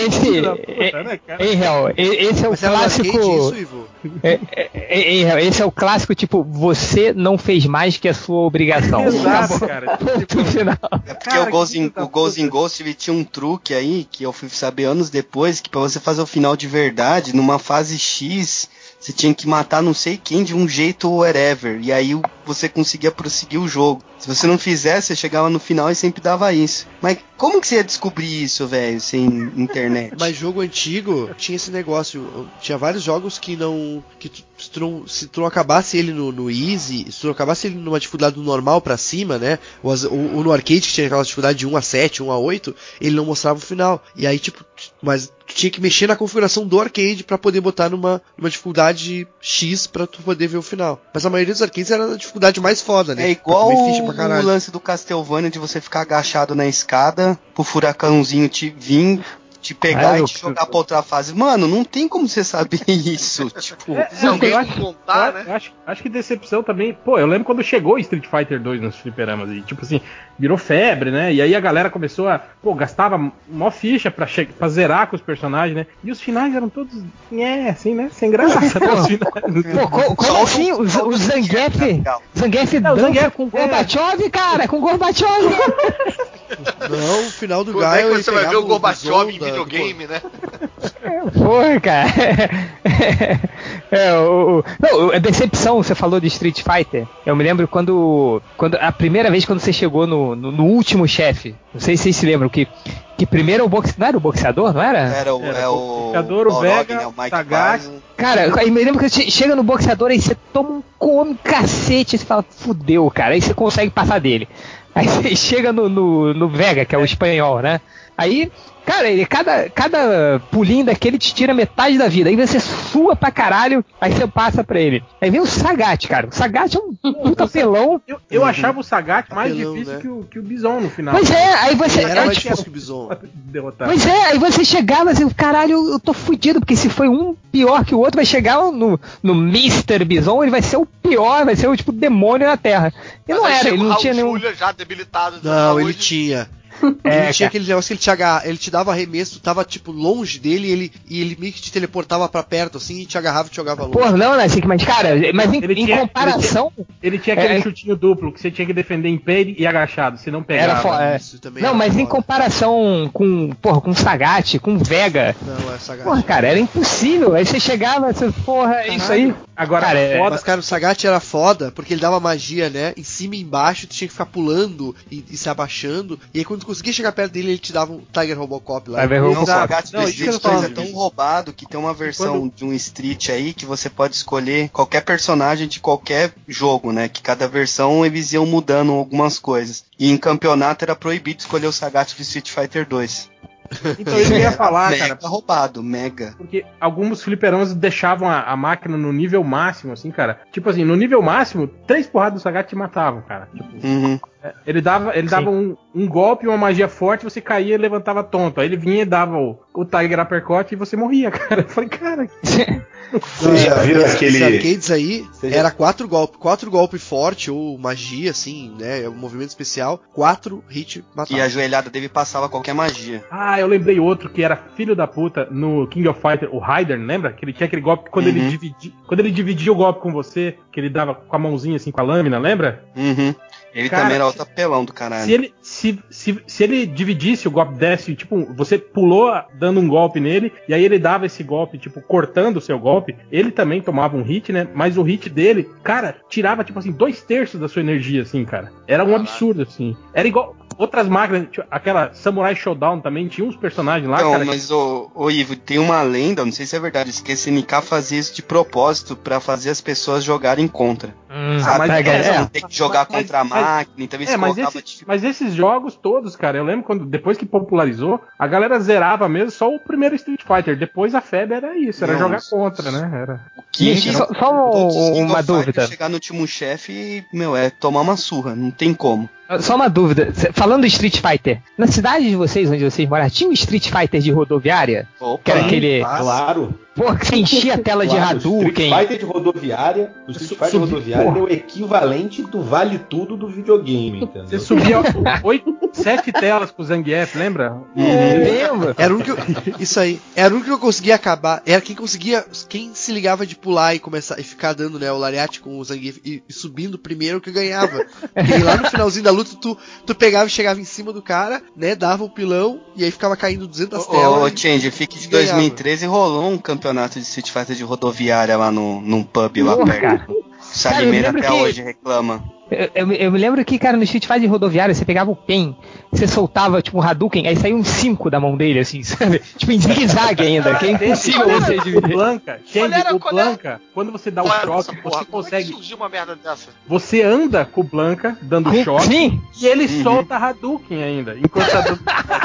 esse é o clássico. Esse é o clássico, tipo, você não fez mais que a sua obrigação. Exato, cara. É porque o Ghosts and Ghosts ele tinha um truque aí que eu fui saber anos depois, que pra você fazer o final de verdade, numa fase X, você tinha que matar não sei quem de um jeito whatever. E aí você conseguia prosseguir o jogo. Se você não fizesse, você chegava no final e sempre dava isso. Mas como que você ia descobrir isso, velho, sem internet? Mas jogo antigo tinha esse negócio. Tinha vários jogos que não... se tu não acabasse ele no easy, se tu não acabasse ele numa dificuldade do normal pra cima, né? Ou no arcade, que tinha aquela dificuldade de 1 a 7, 1 a 8, ele não mostrava o final. E aí, tipo, mas tu tinha que mexer na configuração do arcade pra poder botar numa dificuldade X pra tu poder ver o final. Mas a maioria dos arcades era a dificuldade mais foda, né? É igual o lance do Castlevania de você ficar agachado na escada, pro furacãozinho vir, te pegar e te jogar pra outra fase. Mano, não tem como você saber isso. Tipo, acho que decepção também. Pô, eu lembro quando chegou Street Fighter 2 nos fliperamas e, tipo assim, virou febre, né? E aí a galera começou a, gastava mó ficha pra zerar com os personagens, né? E os finais eram todos, assim, né? Sem graça. Como assim? O Zangief dança com Gorbachev, cara, com Gorbachev. Não, o final do Gaio. Como é que você vai ver o Gorbachev em videogame, né? Porra, cara. A decepção, você falou de Street Fighter. Eu me lembro quando a primeira vez quando você chegou no último chefe. Não sei se vocês se lembram que primeiro não era o boxeador, não era? Era o boxeador, o Vega, né, o Sagat. Cara, eu me lembro que você chega no boxeador aí você toma um cacete e você fala, fudeu, cara. Aí você consegue passar dele. Aí você chega no Vega, que é o espanhol, né? Aí, cara, ele cada pulinho daquele te tira metade da vida. Aí você sua pra caralho, aí você passa pra ele. Aí vem o Sagat, cara. O Sagat é um puta apelão. Eu achava o Sagat mais difícil, né, que o Bison no final. Pois é, aí você... Era mais difícil que o Bison. Pois é, aí você chegava assim, caralho, eu tô fudido, porque se foi um pior que o outro, vai chegar no Mr. Bison, ele vai ser o pior, vai ser o tipo demônio na Terra. E não era, ele não tinha nenhum... já debilitado. Não, ele tinha... Ele tinha aquele negócio que ele te dava arremesso, tava tipo longe dele e ele meio que te teleportava pra perto assim e te agarrava e te jogava longe. Pô, não, assim, mas cara, mas em comparação. Ele tinha aquele chutinho duplo que você tinha que defender em pé e agachado, se não pegava. Isso também não, mas em comparação com o Sagat, com o Vega. Não, é Sagat. Porra, cara, era impossível. Aí você chegava, é isso aí. Agora, cara, mas cara, o Sagat era foda porque ele dava magia, né? Em cima e embaixo, tu tinha que ficar pulando e se abaixando. E aí quando tu conseguia chegar perto dele, ele te dava um Tiger Robocop lá. O Sagat é tão roubado que tem uma versão de um Street aí que você pode escolher qualquer personagem de qualquer jogo, né? Que cada versão eles iam mudando algumas coisas. E em campeonato era proibido escolher o Sagat do Street Fighter 2. Então eu ia falar, mega, cara. Tá roubado, mega. Porque alguns fliperamas deixavam a máquina no nível máximo, assim, cara. Tipo assim, no nível máximo, 3 porradas do Sagat te matavam, cara. Tipo, ele dava um golpe, uma magia forte, você caía e levantava tonto. Aí ele vinha e dava o Tiger Uppercut e você morria, cara. Eu falei, cara. Vocês já viram aquele... arcades aí, era 4 golpes forte ou magia, assim, né? Um movimento especial, 4 hit matava. E a joelhada dele passava qualquer magia. Ah, eu lembrei outro que era filho da puta no King of Fighter, o Raiden, lembra? Que ele tinha aquele golpe que quando ele dividia o golpe com você, que ele dava com a mãozinha assim, com a lâmina, lembra? Ele cara, também era outro apelão do caralho. Se ele dividisse o golpe, desse, tipo, você pulou dando um golpe nele, e aí ele dava esse golpe, tipo, cortando o seu golpe, ele também tomava um hit, né? Mas o hit dele, cara, tirava, tipo assim, 2/3 da sua energia, assim, cara. Era um absurdo, assim. Era igual... Outras máquinas, aquela Samurai Showdown também, tinha uns personagens lá, não, cara. Mas, ô Ivo, tem uma lenda, não sei se é verdade, que esse SNK fazia isso de propósito pra fazer as pessoas jogarem contra. Não tem que jogar contra a máquina, então eles mas esses jogos todos, cara, eu lembro quando, depois que popularizou, a galera zerava mesmo só o primeiro Street Fighter, depois a febre era isso, era jogar contra, né? Era... Só uma dúvida. Chegar no último chefe, é tomar uma surra, não tem como. Só uma dúvida, falando do Street Fighter, na cidade de vocês, onde vocês moram, tinha um Street Fighter de rodoviária? Opa, que era aquele... Claro. Pô, que você enchia a tela de Hadouken. O Street Fighter de rodoviária, é o equivalente do Vale Tudo do videogame, entendeu? Você subia 7 telas pro Zangief, lembra? Lembro. Era o único isso aí. Era o único que eu conseguia acabar. Era quem se ligava de pular e começar e ficar dando, né, o lariate com o Zangief e subindo primeiro que ganhava. Porque aí lá no finalzinho da luta tu pegava e chegava em cima do cara, né, dava o pilão e aí ficava caindo 200 telas. Ô, Change, fique de 2013 rolou um campeonato de Street Fighter de rodoviária lá num pub lá perto. Salimena até hoje reclama. Eu me lembro que, cara, no Street Fighter rodoviário, você pegava o Pen, você soltava, tipo, um Hadouken, aí saiu uns 5 da mão dele, assim, sabe? Tipo, em zigue-zague ainda, que é impossível você dividir. O Blanca, quando você dá o choque, você consegue... surgiu uma merda dessa? Você anda com o Blanca, dando choque, sim. E ele solta Hadouken ainda, enquanto tá dando...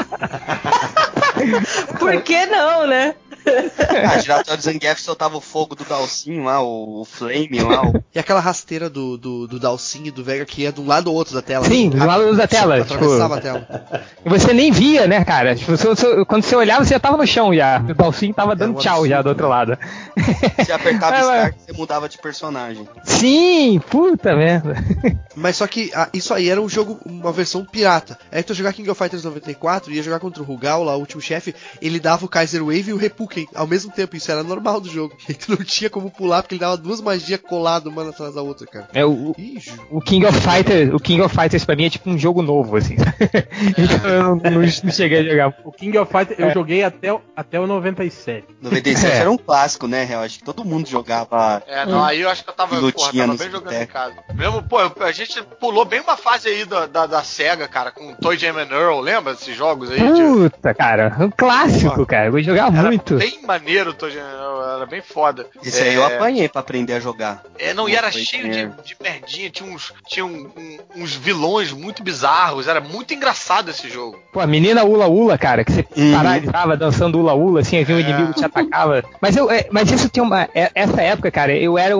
Por que não, né? A giratória do Zangief soltava o fogo do Dalsin lá, o Flame lá. E aquela rasteira do Dalsin e do Vega que ia de um lado ou outro da tela. Sim, do lado da tela. Atravessava a tela. E você nem via, né, cara? Tipo, quando você olhava, você já tava no chão já. O Dalsin tava dando tchau absurdo, já do outro lado. Você apertava Start, você mudava de personagem. Sim, puta merda. Mas só que isso aí era um jogo, uma versão pirata. Aí tu jogar King of Fighters 94, ia jogar contra o Rugal, lá o último chefe, ele dava o Kaiser Wave e o Reppuken ao mesmo tempo. Isso era normal do jogo. E tu não tinha como pular, porque ele dava 2 magias coladas uma atrás da outra, cara. O King of Fighters pra mim é tipo um jogo novo, assim. Então eu não cheguei a jogar. O King of Fighters eu joguei até o 97. 97 era um clássico, né, real? Acho que todo mundo jogava. Aí eu acho que eu tava bem jogando em casa. Mesmo, a gente pulou bem uma fase aí da SEGA, cara, com Toy Jam and Earl, lembra desses jogos aí? Puta, cara, um clássico, cara. Eu vou jogar muito. Bem maneiro o Toy Jam and Earl, era bem foda. Esse aí eu apanhei pra aprender a jogar. E era cheio de merdinha, tinha uns vilões muito bizarros, era muito engraçado esse jogo. Pô, a menina Ula Ula, cara, que você paralisava dançando Ula Ula, assim, havia um inimigo que te atacava. Mas isso tem essa época, cara,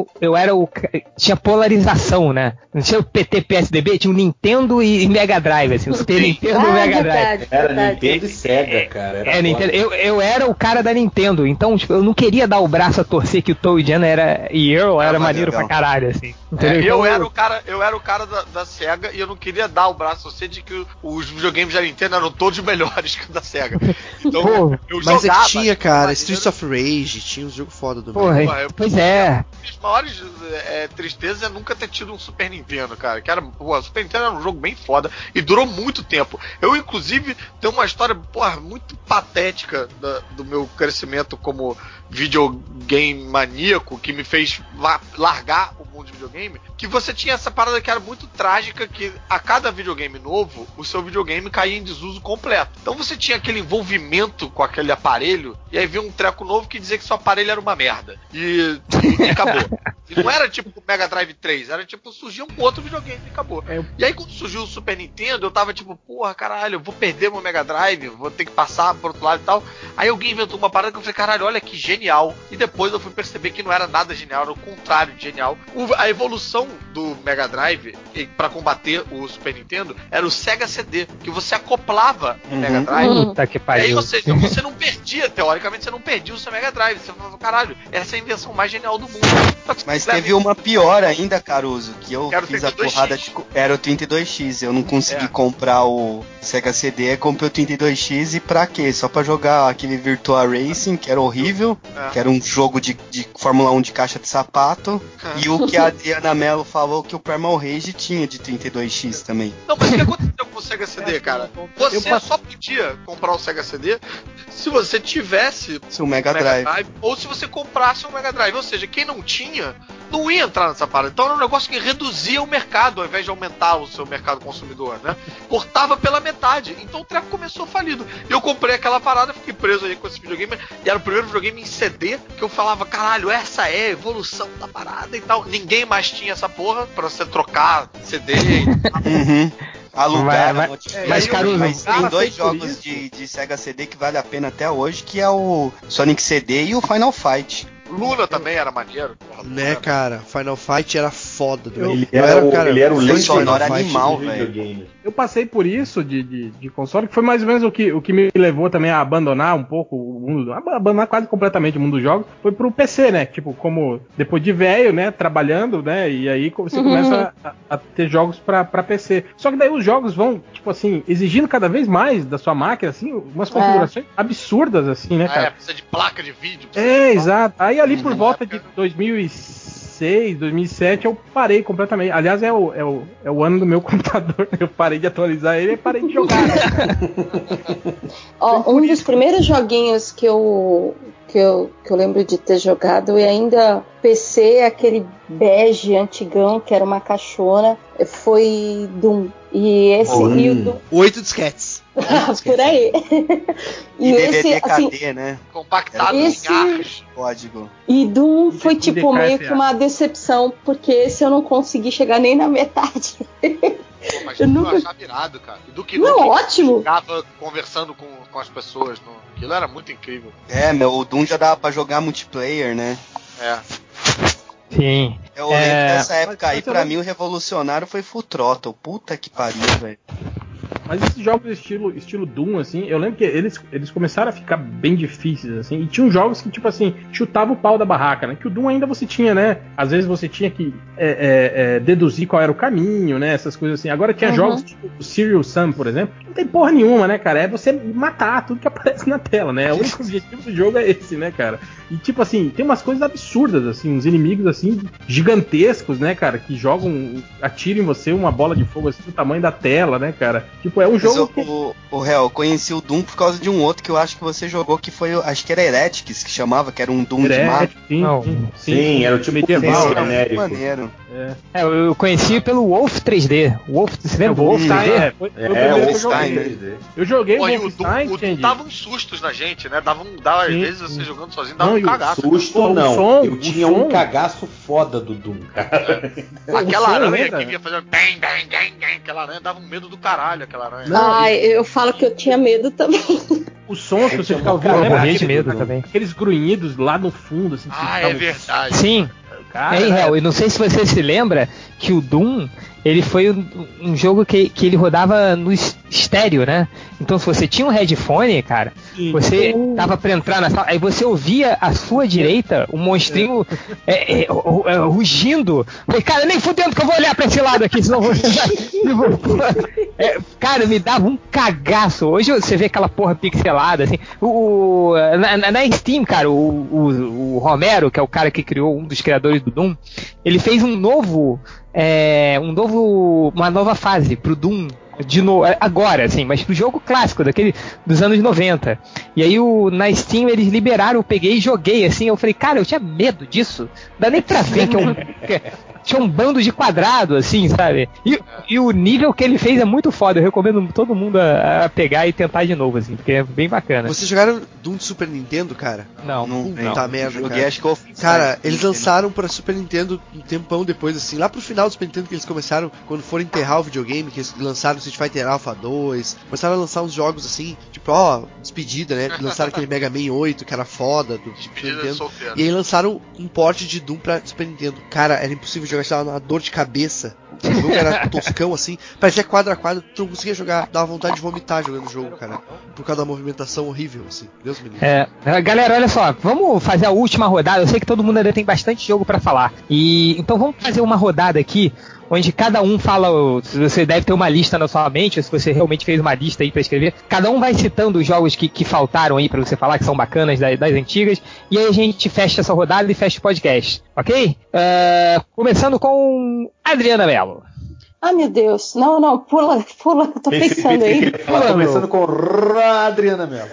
tinha polarização, né? Não tinha o PT, PSDB, tinha o Nintendo e Mega Drive, assim, o Super Nintendo e o Mega Drive. Era Nintendo e Sega, cara. Nintendo. Eu era o cara da Nintendo, então, tipo, eu não queria dar o braço a torcer que o Toy Jam e Earl era maneiro pra caralho, assim. Eu era o cara da SEGA e eu não queria dar o braço a torcer de que os videogames da Nintendo eram todos melhores que o da SEGA. Então, mas é que tinha, cara, Streets of Rage, tinha um jogo foda do Pois é. As maiores tristezas é nunca ter tido um Super Nintendo, cara. Que era, o Super Nintendo era um jogo bem foda e durou muito tempo. Eu, inclusive, tenho uma história, muito patética do meu crescimento como videogame maníaco, que me fez largar o mundo de videogame, que você tinha essa parada que era muito trágica, que a cada videogame novo, o seu videogame caía em desuso completo. Então você tinha aquele envolvimento com aquele aparelho, e aí vinha um treco novo que dizia que seu aparelho era uma merda. E acabou. E não era tipo o Mega Drive 3, era tipo, surgia um outro videogame e acabou. E aí quando surgiu o Super Nintendo, eu tava tipo, porra, caralho, eu vou perder meu Mega Drive, vou ter que passar pro outro lado e tal. Aí alguém inventou uma parada que eu falei, caralho, olha que genial. E depois eu fui perceber que não era nada genial, era o contrário de genial. A evolução do Mega Drive pra combater o Super Nintendo era o Sega CD, que você acoplava no Mega Drive. Puta que pariu. E aí, ou seja, você não perdia, teoricamente, você não perdia o seu Mega Drive. Você falava, caralho, essa é a invenção mais genial do mundo. Mas teve uma pior ainda, Caruso, que eu fiz a porrada era o 32X. Eu não consegui comprar o Sega CD, comprei o 32X e pra quê? Só pra jogar aquele Virtua Racing, que era horrível, que era um jogo de Fórmula 1 de caixa de sapato, e o que a Adriana Mello falou que o Primal Rage tinha de 32X também. Não, mas o que aconteceu com o Sega CD, cara? Você só podia comprar o Sega CD se você tivesse o Mega Drive, ou se você comprasse um Mega Drive. Ou seja, quem não tinha, não ia entrar nessa parada. Então era um negócio que reduzia o mercado, ao invés de aumentar o seu mercado consumidor, né? Cortava pela metade. Então o treco começou falido. E eu comprei aquela parada, fiquei preso aí com esse videogame, e era o primeiro videogame em CD que eu falava, caralho, essa é a evolução da parada e tal. Ninguém mais tinha essa porra pra você trocar CD e alugar, mas tem 2 jogos de Sega CD que vale a pena até hoje, que é o Sonic CD e o Final Fight. Luna também era maneiro. Né, cara? Final Fight era foda. Ele era o lente sonoro animal, velho. Eu passei por isso de console, que foi mais ou menos o que me levou também a abandonar um pouco o mundo, abandonar quase completamente o mundo dos jogos, foi pro PC, né? Tipo, como depois de velho, né? Trabalhando, né? E aí você começa a ter jogos pra PC. Só que daí os jogos vão, tipo assim, exigindo cada vez mais da sua máquina, assim, umas configurações absurdas, assim, né, cara? Precisa de placa de vídeo. Exato. Aí ali por volta de 2006, 2007 eu parei completamente. Aliás, é o ano do meu computador. Eu parei de atualizar ele e parei de jogar. Né? Um dos primeiros joguinhos que eu que eu lembro de ter jogado, e ainda PC, aquele bege antigão, que era uma caixona, foi Doom. E esse e o Doom... 8 disquetes. Por aí. E DVD assim, KD, né? Compactado em arcos. Código. E Doom foi tipo meio que uma decepção, porque esse eu não consegui chegar nem na metade. Mas eu nunca achava irado, cara. E do que não, ótimo. Ficava conversando com as pessoas. Aquilo era muito incrível. O Doom já dava pra jogar multiplayer, né? Sim. Eu lembro dessa época aí, pra mim o revolucionário foi Full Throttle. Puta que pariu, velho. Mas esses jogos estilo Doom, assim, eu lembro que eles começaram a ficar bem difíceis, assim, e tinham jogos que, tipo assim, chutava o pau da barraca, né? Que o Doom ainda você tinha, né? Às vezes você tinha que deduzir qual era o caminho, né? Essas coisas assim. Agora tinha jogos tipo o Serial Sam, por exemplo, não tem porra nenhuma, né, cara? É você matar tudo que aparece na tela, né? O único objetivo do jogo é esse, né, cara? E, tipo assim, tem umas coisas absurdas, assim, uns inimigos, assim, gigantescos, né, cara? Que atiram em você uma bola de fogo, assim, do tamanho da tela, né, cara? Tipo, é um jogo o Hel, eu conheci o Doom por causa de um outro que eu acho que você jogou, que foi, acho que era Heretics, que chamava, que era um Doom de mapa. Sim, era o tipo medieval, genérico. Maneiro. Eu conheci pelo Wolf 3D. Você lembra do Wolf 3D? O Wolfenstein 3D. Eu joguei o Wolfenstein. O Doom dava uns sustos na gente, né? Às vezes você jogando sozinho, dava um cagaço. Susto não. Eu tinha um cagaço foda do Doom, cara. Aquela aranha que vinha fazendo bang, bang, bang, bang, aquela aranha dava um medo do caralho, aquela aranha. Eu falo que eu tinha medo também. O som que você ficava ouvindo, eu morri de medo também. Aqueles grunhidos lá no fundo, assim. É verdade. Sim. Cara, e não sei se você se lembra que o Doom, ele foi um jogo que ele rodava no estéreo, né? Então se você tinha um headphone, cara, você tava pra entrar na sala, aí você ouvia à sua direita um monstrinho rugindo. Falei, cara, nem fudendo que eu vou olhar pra esse lado aqui, senão vou... Cara, me dava um cagaço. Hoje você vê aquela porra pixelada, assim. Na Steam, cara, o Romero, que é o cara que criou, um dos criadores do Doom, ele fez uma nova fase pro Doom agora, assim, mas pro jogo clássico, dos anos 90. E aí na Steam eles liberaram, eu peguei e joguei, assim, eu falei, cara, eu tinha medo disso. Não dá nem pra ver que tinha um bando de quadrado, assim, sabe? E o nível que ele fez é muito foda, eu recomendo todo mundo a pegar e tentar de novo, assim, porque é bem bacana. Vocês jogaram Doom de Super Nintendo, cara? Não. Puta merda, joguei, acho que cara, eles lançaram pra Super Nintendo um tempão depois, assim, lá pro final do Super Nintendo que eles começaram, quando foram enterrar o videogame, que eles lançaram Street Fighter Alpha 2, começaram a lançar uns jogos assim, tipo, despedida, né? Lançaram aquele Mega Man 8, que era foda, do Super Nintendo. E aí lançaram um port de Doom pra Super Nintendo. Cara, era impossível jogar, estava uma dor de cabeça. O jogo era toscão, assim, parecia quadro a quadro, tu não conseguia jogar, dava vontade de vomitar jogando o jogo, cara. Por causa da movimentação horrível, assim. Deus me livre. Galera, olha só, vamos fazer a última rodada. Eu sei que todo mundo ainda tem bastante jogo pra falar. Então vamos fazer uma rodada aqui, onde cada um fala, você deve ter uma lista na sua mente, ou se você realmente fez uma lista aí pra escrever, cada um vai citando os jogos que faltaram aí pra você falar, que são bacanas, das antigas, e aí a gente fecha essa rodada e fecha o podcast, ok? Começando com Adriana Mello. Ah, meu Deus. Não, pula, tô pensando aí. Começando com Adriana Mello.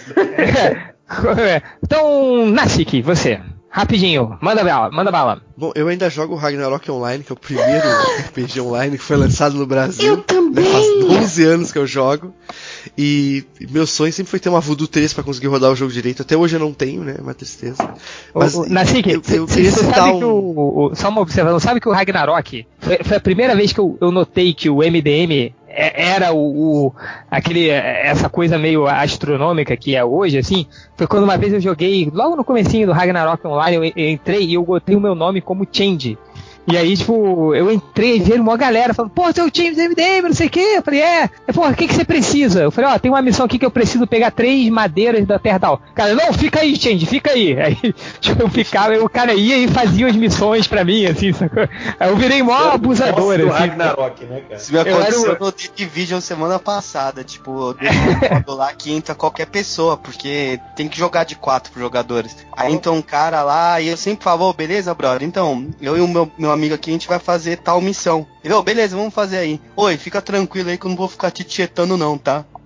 Então, Nassik, você. Rapidinho, manda bala. Bom, eu ainda jogo o Ragnarok Online, que é o primeiro RPG online que foi lançado no Brasil. Eu também! Faz 11 anos que eu jogo. E meu sonho sempre foi ter uma Voodoo 3 pra conseguir rodar o jogo direito. Até hoje eu não tenho, né? É uma tristeza. Mas Nassik, eu queria citar só uma observação. Sabe que o Ragnarok foi a primeira vez que eu notei que o MDM era essa coisa meio astronômica que é hoje, assim. Foi quando uma vez eu joguei, logo no comecinho do Ragnarok Online, eu entrei e eu botei o meu nome como Change. E aí, tipo, eu entrei e vi uma galera falando, pô, seu time do MDM, não sei o quê. Eu falei, porra, o que você precisa? Eu falei, tem uma missão aqui que eu preciso pegar 3 madeiras da terra tal. Cara, não, fica aí, Change, fica aí. Aí, tipo, eu ficava, o cara ia e fazia as missões pra mim, assim, sacou? Aí eu virei mó abusador, assim. Ragnarok, né, cara? Isso me aconteceu no The Division semana passada, tipo, eu lá que entra qualquer pessoa, porque tem que jogar de 4 pros jogadores. Aí entra um cara lá e eu sempre falo, beleza, brother, então, eu e o meu amigo aqui, a gente vai fazer tal missão. Beleza, vamos fazer aí. Oi, fica tranquilo aí que eu não vou ficar te tietando não, tá?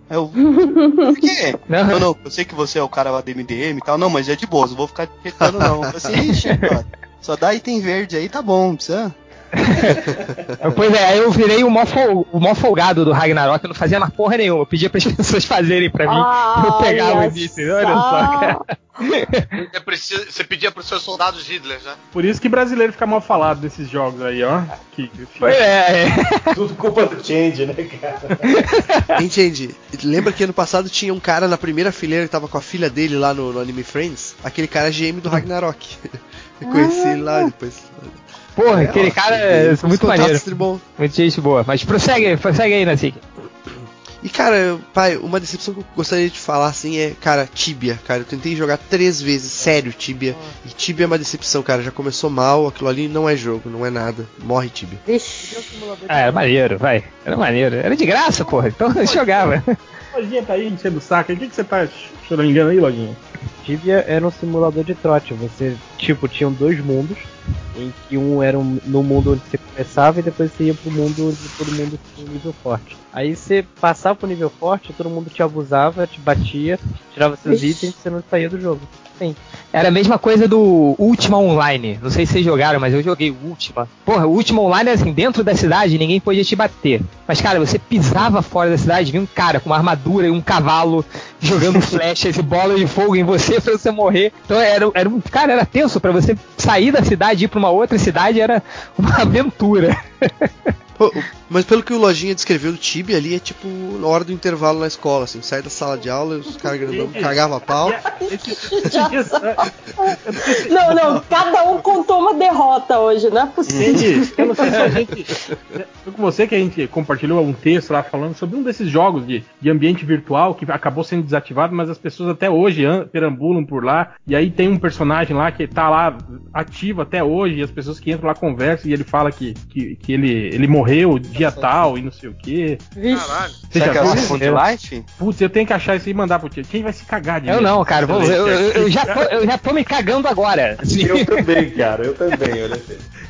Por quê? Não, eu sei que você é o cara lá do MDM e tal. Não, mas é de boa, não vou ficar retando não. Assim, ixi, cara, só dá item verde aí, tá bom, não precisa... Pois é, aí eu virei o mó folgado do Ragnarok, eu não fazia mais porra nenhuma, eu pedia para as pessoas fazerem pra mim, eu pegava o início, olha só, cara. Você pedia pros seus soldados Hitler, né? Por isso que brasileiro fica mal falado desses jogos aí, ó. Pois é. Tudo culpa do Change, né, cara? Hein, Change, lembra que ano passado tinha um cara na primeira fileira que tava com a filha dele lá no Anime Friends? Aquele cara é GM do Ragnarok. Eu conheci ele lá depois. Porra, aquele cara é muito maneiro. Muito gente boa. Mas prossegue aí, Nazik. E, cara, pai, uma decepção que eu gostaria de falar, assim, é, cara, Tibia, cara. Eu tentei jogar 3 vezes, sério, Tibia. E Tibia é uma decepção, cara. Já começou mal, aquilo ali não é jogo, não é nada. Morre, Tibia. Era maneiro, vai. Era maneiro. Era de graça, porra. Então eu jogava. Lojinha tá aí enchendo o saco. O que você tá choramingando aí, Lojinha? Tibia era um simulador de trote. Você, tinham 2 mundos, em que um era no mundo onde você começava e depois você ia pro mundo onde todo mundo tinha um nível forte. Aí você passava pro nível forte, todo mundo te abusava, te batia, tirava seus itens e você não saía do jogo. Sim. Era a mesma coisa do Ultima Online. Não sei se vocês jogaram, mas eu joguei o Ultima. Porra, o Ultima Online era assim, dentro da cidade ninguém podia te bater. Mas, cara, você pisava fora da cidade, vinha um cara com uma armadura e um cavalo jogando flechas e bolas de fogo em você pra você morrer. Então era tenso pra você sair da cidade e ir pra uma outra cidade, era uma aventura. Pô, mas pelo que o Lojinha descreveu do Tibia ali, é tipo na hora do intervalo na escola, assim, sai da sala de aula, os caras grandão cagavam a pau. Não, cada um contou uma derrota hoje, não é possível. Eu não sei se a gente... Foi com você que a gente compartilhou um texto lá falando sobre um desses jogos de ambiente virtual que acabou sendo desativado, mas as pessoas até hoje perambulam por lá, e aí tem um personagem lá que tá lá ativo até hoje, e as pessoas que entram lá conversam, e ele fala que ele morreu dia tal e não sei o que. Caralho. Você já viu isso? Life? Putz, eu tenho que achar isso e mandar pro tio. Quem vai se cagar de Eu não, cara. Eu já tô me cagando agora. Assim. Eu também, cara. Olha.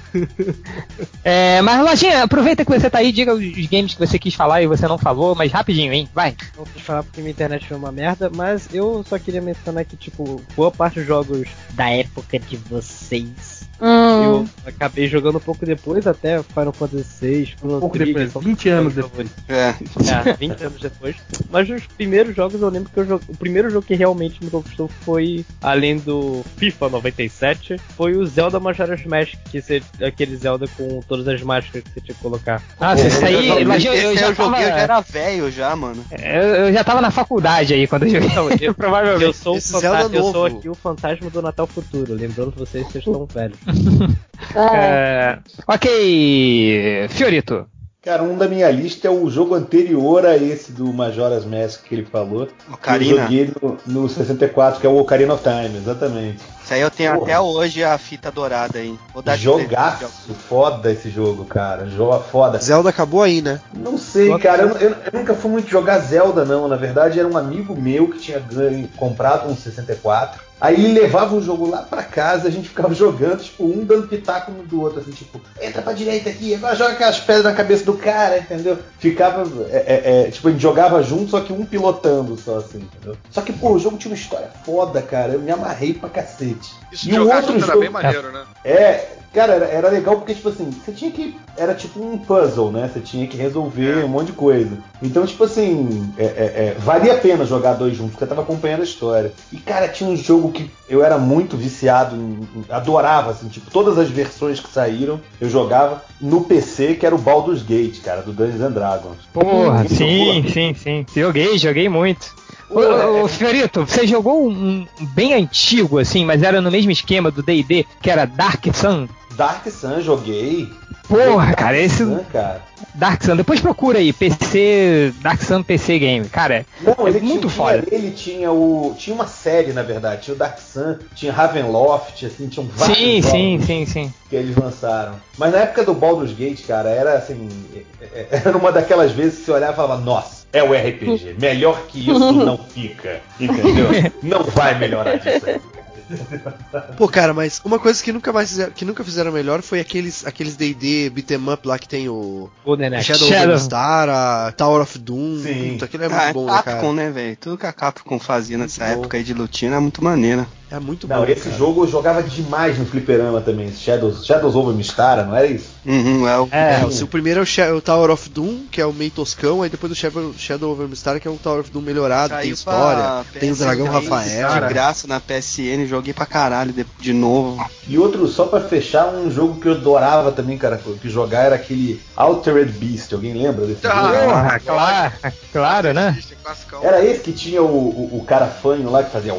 Mas, Lojinha, aproveita que você tá aí, diga os games que você quis falar e você não falou, mas rapidinho, hein? Vai. Não quis falar porque minha internet foi uma merda, mas eu só queria mencionar que, boa parte dos jogos da época de vocês eu acabei jogando um pouco depois, até Final Fantasy VI. Um pouco depois, 20 anos depois. 20 anos depois. Mas nos primeiros jogos eu lembro que o primeiro jogo que realmente me conquistou foi, além do FIFA 97, foi o Zelda Majora's Mask, aquele Zelda com todas as máscaras que você tinha que colocar. Isso aí, eu já era velho já, mano. Eu já tava na faculdade aí quando eu joguei. Provavelmente. Eu sou aqui o fantasma do Natal Futuro, lembrando vocês estão velhos. Ok, Fiorito. Cara, um da minha lista é o jogo anterior a esse do Majora's Mask que ele falou. Ocarina. Eu joguei no 64, que é o Ocarina of Time, exatamente. Isso aí eu tenho até hoje a fita dourada aí. Jogaço, foda esse jogo, cara. Foda. Zelda acabou aí, né? Não sei, cara. Eu nunca fui muito jogar Zelda, não. Na verdade, era um amigo meu que tinha comprado um 64. Aí ele levava o jogo lá pra casa, a gente ficava jogando, um dando pitaco no do outro, assim, entra pra direita aqui, agora joga aquelas pedras na cabeça do cara, entendeu? Ficava, a gente jogava junto, só que um pilotando só, assim, entendeu? Só que, o jogo tinha uma história foda, cara, eu me amarrei pra cacete. Isso de jogar junto era bem maneiro, né? Cara, era legal porque, você tinha que... Era tipo um puzzle, né? Você tinha que resolver um monte de coisa. Então, valia a pena jogar 2 juntos, porque eu tava acompanhando a história. E, cara, tinha um jogo que eu era muito viciado, adorava, todas as versões que saíram, eu jogava no PC, que era o Baldur's Gate, cara, do Dungeons and Dragons. Porra, sim. Joguei muito. Ô, Fiorito, você jogou um bem antigo, assim, mas era no mesmo esquema do D&D, que era Dark Sun? Dark Sun, joguei. Porra, cara, esse... cara. Dark Sun, depois procura aí, PC, Dark Sun PC Game, cara, ele muito foda. Ele tinha uma série, na verdade, tinha o Dark Sun, tinha Ravenloft, assim, tinham vários jogos sim. que eles lançaram. Mas na época do Baldur's Gate, cara, era uma daquelas vezes que você olhava e falava, nossa, é o RPG, melhor que isso não fica, entendeu? Não vai melhorar disso aí. Pô, cara, mas uma coisa que nunca fizeram melhor foi aqueles D&D beat'em up lá que tem o Shadow of the Star, a Tower of Doom. Sim. Puta, aquilo é muito bom, né, cara? Capcom, né, velho? Tudo que a Capcom fazia nessa época aí de lutinha era muito maneiro. É muito bom. Não, esse jogo eu jogava demais no fliperama também. Shadows over Mistara, não era isso? O primeiro é o Tower of Doom, que é o meio toscão, aí depois o Shadow over Mistara, que é um Tower of Doom melhorado, tem história, tem o Dragão Rafael. De graça na PSN, joguei pra caralho de novo. E outro, só pra fechar, um jogo que eu adorava também, cara, que jogar era aquele Altered Beast. Alguém lembra desse jogo? Claro, né? Era esse que tinha o cara fanho lá que fazia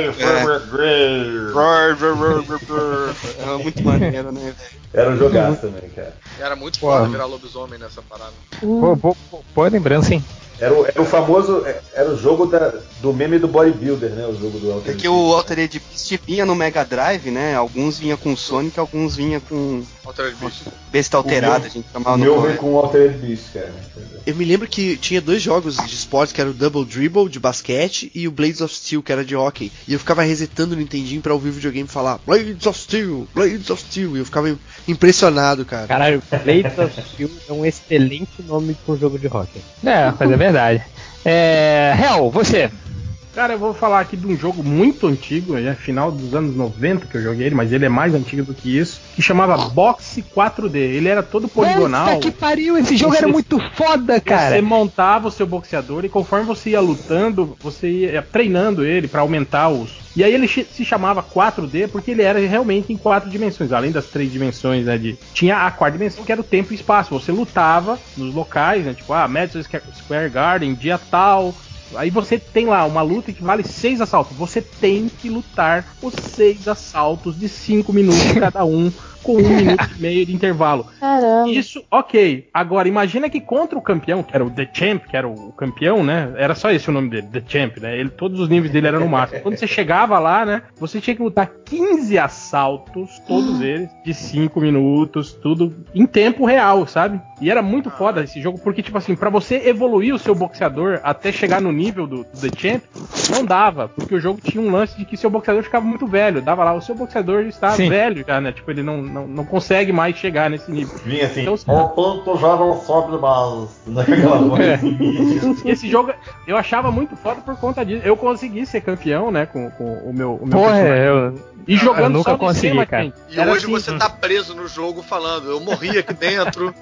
Era muito maneiro, né, velho? Era um jogaço também, cara. Era muito foda virar lobisomem nessa parada. Boa lembrança, hein? Era o famoso. Era o jogo do meme do bodybuilder, né? O jogo do Altered Beast. Porque o Altered Beast vinha no Mega Drive, né? Alguns vinha com Sonic, alguns vinha com Altered Beast. Besta alterada, a gente chamava no meu veio com o Altered Beast, cara. Eu me lembro que tinha 2 jogos de esportes, que era o Double Dribble, de basquete, e o Blades of Steel, que era de hockey. E eu ficava resetando o Nintendinho pra ouvir o videogame falar Blades of Steel, Blades of Steel. E eu ficava impressionado, cara. Caralho, Blades of Steel é um excelente nome pra um jogo de hockey. Mas é verdade. Hel, você? Cara, eu vou falar aqui de um jogo muito antigo, final dos anos 90 que eu joguei ele, mas ele é mais antigo do que isso, que chamava Boxe 4D. Ele era todo poligonal. Nossa, que pariu! Esse jogo era muito foda, cara! Você montava o seu boxeador e conforme você ia lutando, você ia treinando ele pra aumentar os... E aí ele se chamava 4D porque ele era realmente em 4 dimensões, além das 3 dimensões, né, tinha a 4ª dimensão que era o tempo e espaço. Você lutava nos locais, né, tipo, Madison Square Garden, dia tal. Aí você tem lá uma luta que vale 6 assaltos. Você tem que lutar os 6 assaltos de 5 minutos cada um, com 1 minuto e meio de intervalo. Caramba. Isso, ok. Agora, imagina que contra o campeão, que era o The Champ, que era o campeão, né? Era só esse o nome dele, The Champ, né? Todos os níveis dele eram no máximo. Quando você chegava lá, né? Você tinha que lutar 15 assaltos, todos eles, de 5 minutos, tudo em tempo real, sabe? E era muito foda esse jogo, porque, tipo assim, pra você evoluir o seu boxeador até chegar no nível do The Champ, não dava, porque o jogo tinha um lance de que seu boxeador ficava muito velho. Dava lá, o seu boxeador está velho já, né? Tipo, ele não consegue mais chegar nesse nível. Vinha assim, então, o ponto já não sobe mais. Esse jogo eu achava muito foda por conta disso. Eu consegui ser campeão, né, com o meu E jogando eu nunca só consegui, cima, cara. E hoje assim, você tá preso no jogo falando, eu morri aqui dentro.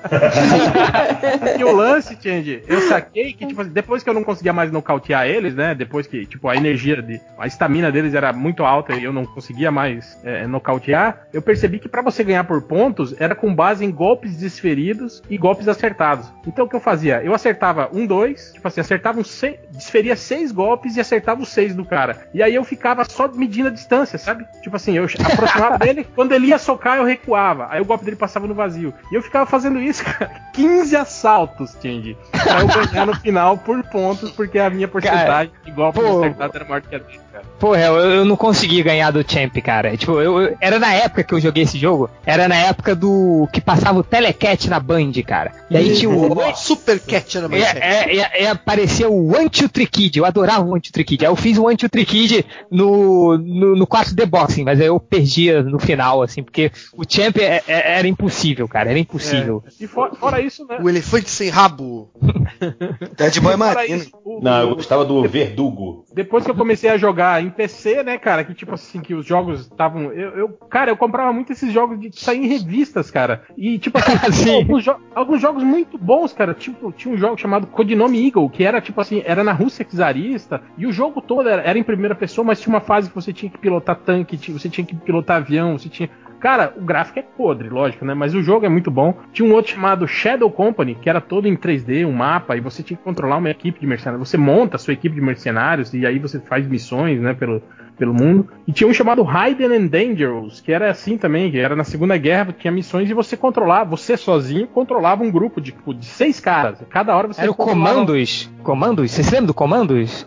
E o lance, Change, eu saquei que, tipo, depois que eu não conseguia mais nocautear eles, né, depois que, tipo, a estamina deles era muito alta e eu não conseguia mais nocautear, eu percebi que pra você ganhar por pontos, era com base em golpes desferidos e golpes acertados. Então o que eu fazia? Eu acertava 1, 2, tipo assim, acertava desferia 6 golpes e acertava os 6 do cara. E aí eu ficava só medindo a distância, sabe? Tipo assim, eu aproximava dele, quando ele ia socar, eu recuava. Aí o golpe dele passava no vazio. E eu ficava fazendo isso, cara. 15 assaltos, Change. Pra eu ganhar no final por pontos, porque a minha porcentagem de golpes acertados era maior que a dele, cara. Porra, eu não consegui ganhar do Champ, cara. Tipo, era na época que eu joguei esse jogo, era na época do que passava o Telecat na Band, cara. E aí tinha o Super Cat na Band. Apareceu o One-Two-Three Kid. Eu adorava o One-Two-Three Kid. Aí eu fiz o One-Two-Three Kid no 4D Boxing, mas aí eu perdia no final, assim, porque o Champ era impossível, cara. Era impossível. E fora isso, né? O elefante sem rabo. Dead Boy Marino. Não, eu gostava do Verdugo. Depois que eu comecei a jogar em PC, né, cara, que tipo assim, que os jogos estavam... Cara, eu comprava muito esses jogos de sair em revistas, cara. E tipo assim, alguns jogos muito bons, cara. Tipo, tinha um jogo chamado Codinome Eagle, que era tipo assim, era na Rússia czarista, e o jogo todo era em primeira pessoa, mas tinha uma fase que você tinha que pilotar tanque, você tinha que pilotar avião, você tinha... Cara, o gráfico é podre, lógico, né? Mas o jogo é muito bom. Tinha um outro chamado Shadow Company, que era todo em 3D, um mapa, e você tinha que controlar uma equipe de mercenários. Você monta a sua equipe de mercenários, e aí você faz missões, né, pelo mundo. E tinha um chamado Hidden and Dangerous, que era assim também, que era na Segunda Guerra, tinha missões e você controlava, você sozinho controlava um grupo de 6 caras. Cada hora você era o Comandos? Vocês lembram do Comandos?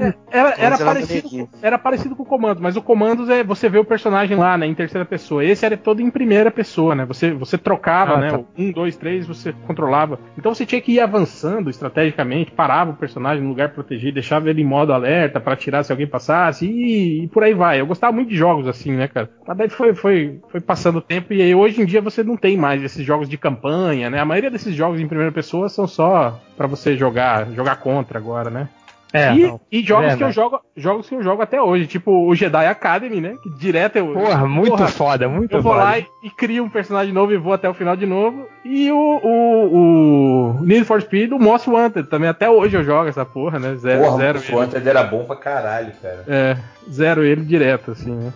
Era parecido com o Comandos, mas o Comandos você vê o personagem lá, né, em terceira pessoa. Esse era todo em primeira pessoa, né? Você trocava, né? 1, 2, 3, você controlava. Então você tinha que ir avançando estrategicamente, parava o personagem no lugar protegido, deixava ele em modo alerta para atirar se alguém passasse, e por aí vai. Eu gostava muito de jogos assim, né, cara? Mas daí foi passando o tempo e aí hoje em dia você não tem mais esses jogos de campanha, né? A maioria desses jogos em primeira pessoa são só pra você jogar contra agora, né? E jogos que eu jogo até hoje, tipo o Jedi Academy, né? Que direto eu. Muito foda, muito foda. Eu vou lá e crio um personagem novo e vou até o final de novo. E o Need for Speed, o Most Wanted, também até hoje eu jogo essa porra, né? Zero. O Most Wanted era bom pra caralho, cara. Zero ele direto, assim, né?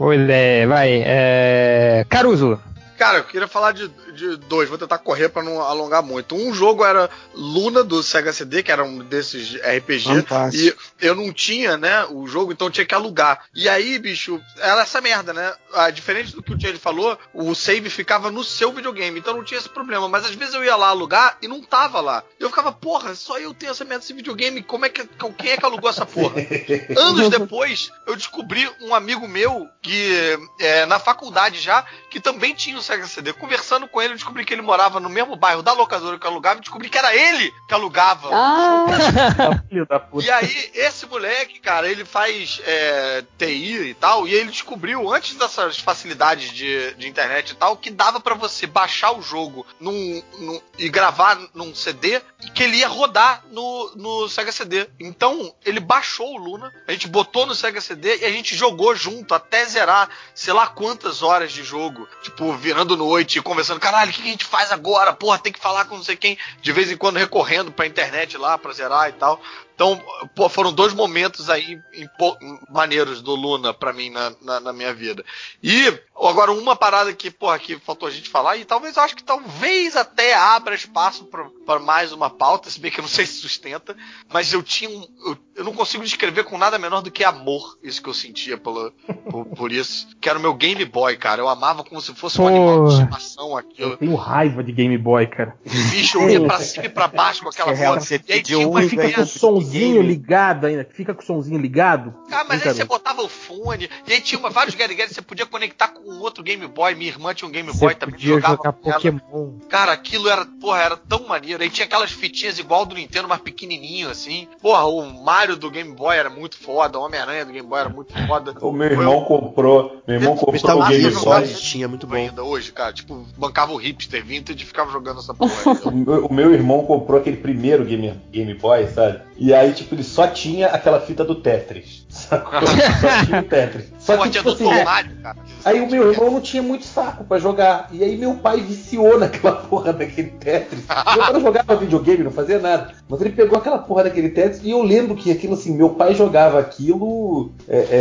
Caruso. Cara, eu queria falar de dois, vou tentar correr pra não alongar muito. Um jogo era Luna, do Sega CD, que era um desses RPG, fantástico. E eu não tinha, né, o jogo, então eu tinha que alugar. E aí, bicho, era essa merda, né? Diferente do que o Thierry falou, o save ficava no seu videogame, então não tinha esse problema. Mas às vezes eu ia lá alugar e não tava lá. Eu ficava, porra, só eu tenho essa merda desse videogame, quem é que alugou essa porra? Anos depois, eu descobri um amigo meu, que na faculdade já, que também tinha o Sega CD. Conversando com ele, eu descobri que ele morava no mesmo bairro da locadora que eu alugava e descobri que era ele que alugava. Filho da puta. E aí, esse moleque, cara, ele faz TI e tal, e ele descobriu, antes dessas facilidades de internet e tal, que dava pra você baixar o jogo e gravar num CD, que ele ia rodar no Sega CD. Então, ele baixou o Luna, a gente botou no Sega CD e a gente jogou junto até zerar, sei lá quantas horas de jogo. Tipo, virando noite e conversando, caralho, o que a gente faz agora? Porra, tem que falar com não sei quem, de vez em quando recorrendo pra internet lá, pra zerar e tal. Então, foram dois momentos aí maneiros do Luna pra mim na minha vida. E agora uma parada que faltou a gente falar, e talvez até abra espaço pra mais uma pauta, se bem que eu não sei se sustenta, mas eu não consigo descrever com nada menor do que amor isso que eu sentia por isso, que era o meu Game Boy, cara. Eu amava como se fosse um animal de estimação aquilo. Eu tenho raiva de Game Boy, cara. Bicho, eu ia pra cima e pra baixo com aquela porra. E aí fica com o sonzinho ligado ainda. Fica com o sonzinho ligado. Ah, mas aí você botava o fone, e aí tinha vários Get-Get, você podia conectar com outro Game Boy. Minha irmã tinha um Game Boy também. Podia jogar Pokémon. Cara, aquilo era tão maneiro. Aí tinha aquelas fitinhas igual do Nintendo, mas pequenininho assim. Porra, o Mario do Game Boy era muito foda, o Homem-Aranha do Game Boy era muito foda. O meu irmão comprou o Game Boy. Tinha muito bom. Ainda hoje, cara, tipo, bancava o hipster vintage e ficava jogando essa porra. O meu irmão comprou aquele primeiro Game Boy, sabe? E aí, tipo, ele só tinha aquela fita do Tetris. Sacou? Só tinha o Tetris. Só que, tipo assim, cara. Aí o meu irmão não tinha muito saco pra jogar. E aí meu pai viciou naquela porra daquele Tetris. Meu pai não jogava videogame, não fazia nada. Mas ele pegou aquela porra daquele Tetris e eu lembro que aquilo assim, meu pai jogava aquilo